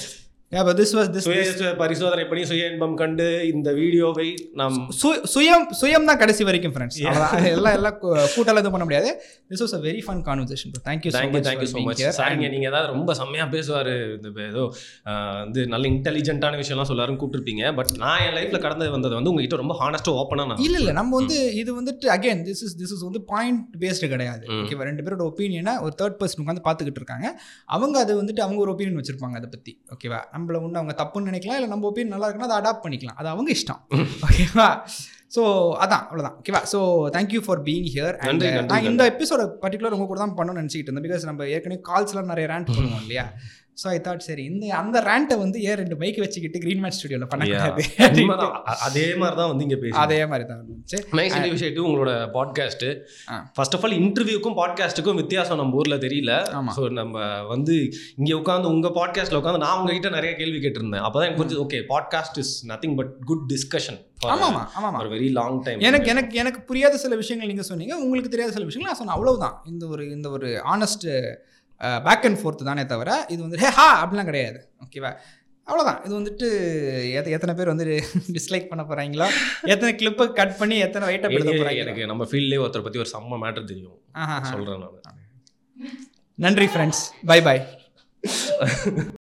பரிசோதனை பண்ணி சுய இன்பம் கண்டு இந்த வீடியோவை நாம் சுயம் சுயம் தான் கடைசி வரைக்கும் ஃப்ரெண்ட்ஸ். எல்லாம் எல்லாம் கூட்டால எதுவும் பண்ண முடியாது. This was a very fun conversation bro. thank you so much thank you so much சாரிங்க. நீங்கள் ஏதாவது ரொம்ப செம்மையாக பேசுவார், இந்த ஏதோ வந்து நல்ல இன்டெலிஜென்ட்டான விஷயம்லாம் சொல்லாருன்னு கூப்பிட்டுருப்பீங்க. பட் நான் என் லைஃப்பில் கடந்து வந்தது வந்து உங்ககிட்ட ரொம்ப ஹானஸ்ட்டாக ஓப்பனாக நான் இல்லை இல்லை நம்ம வந்து இது வந்துட்டு again this is this is வந்து பாயிண்ட் பேஸ்டு கிடையாது. ஓகேவா, ரெண்டு பேரோட ஒப்பீனியனை ஒரு தேர்ட் பர்சன் உட்காந்து பார்த்துக்கிட்டு இருக்காங்க. அவங்க அது வந்துட்டு அவங்க ஒரு ஒப்பீனியன் வச்சிருப்பாங்க அதை பற்றி. ஓகேவா, நம்மள ஒன்று அவங்க தப்புன்னு நினைக்கலாம், இல்லை நம்ம ஒப்பீனியன் நல்லா இருக்குன்னா அதை அடாப்ட் பண்ணிக்கலாம், அது அவங்க இஷ்டம். ஓகேவா, ஸோ அதான் அவ்வளோதான். ஓகேவா, so thank you for being here. And நான் இந்த எபிசோட பர்டிகுலர் உங்க கூட தான் பண்ணணும்னு நினச்சிக்கிட்டு இருந்தேன். பிகாஸ் நம்ம ஏற்கனவே கால்ஸ்லாம் நிறைய ரேண்ட் பண்ணுவோம் இல்லையா. ஸோ ஐ தாட் சரி இந்த அந்த ரேண்ட்டை வந்து ஏன் ரெண்டு மைக் வச்சுக்கிட்டு க்ரீன் மேட் ஸ்டுடியோவில் பண்ணக்கூடாது. அதே மாதிரி தான் வந்து இங்கே பேசி அதே மாதிரி தான் இருந்துச்சு. நைஸ் இனிஷியேட்டிவ் உங்களோட பாட்காஸ்ட்டு. ஃபர்ஸ்ட் ஆஃப் ஆல் இன்டர்வியூக்கும் பாட்காஸ்ட்டுக்கும் வித்தியாசம் நம்ம ஊரில் தெரியல. ஸோ நம்ம வந்து இங்கே உட்காந்து உங்கள் பாட்காஸ்ட்டில் உட்காந்து நான் உங்ககிட்ட நிறைய கேள்வி கேட்டிருந்தேன். அப்போ தான் எனக்கு புரிஞ்சு okay podcast is nothing but good discussion ஆமாம் ஆமாம் ஒரு வெரி லாங் டைம். எனக்கு எனக்கு எனக்கு புரியாத சில விஷயங்கள் நீங்கள் சொன்னீங்க, உங்களுக்கு தெரியாத சில விஷயங்கள் நான் சொன்னேன். அவ்வளவுதான். இந்த ஒரு இந்த ஒரு ஆனஸ்ட் பேக் அண்ட் ஃபோர்த்து தானே தவிர இது வந்து ஹே ஹா அப்படிலாம் கிடையாது. ஓகேவா, அவ்வளோதான். இது வந்துட்டு எத்த எத்தனை பேர் வந்து டிஸ்லைக் பண்ண போகிறாங்களோ, எத்தனை கிளிப்பை கட் பண்ணி எத்தனை வெயிட்டை எடுக்க போகிறாங்க. எனக்கு நம்ம ஃபீல்ட்லேயே ஒருத்தரை பற்றி ஒரு செம்ம மேட்டர் தெரியும் சொல்கிறேன் நான். நன்றி ஃப்ரெண்ட்ஸ், பை பாய்.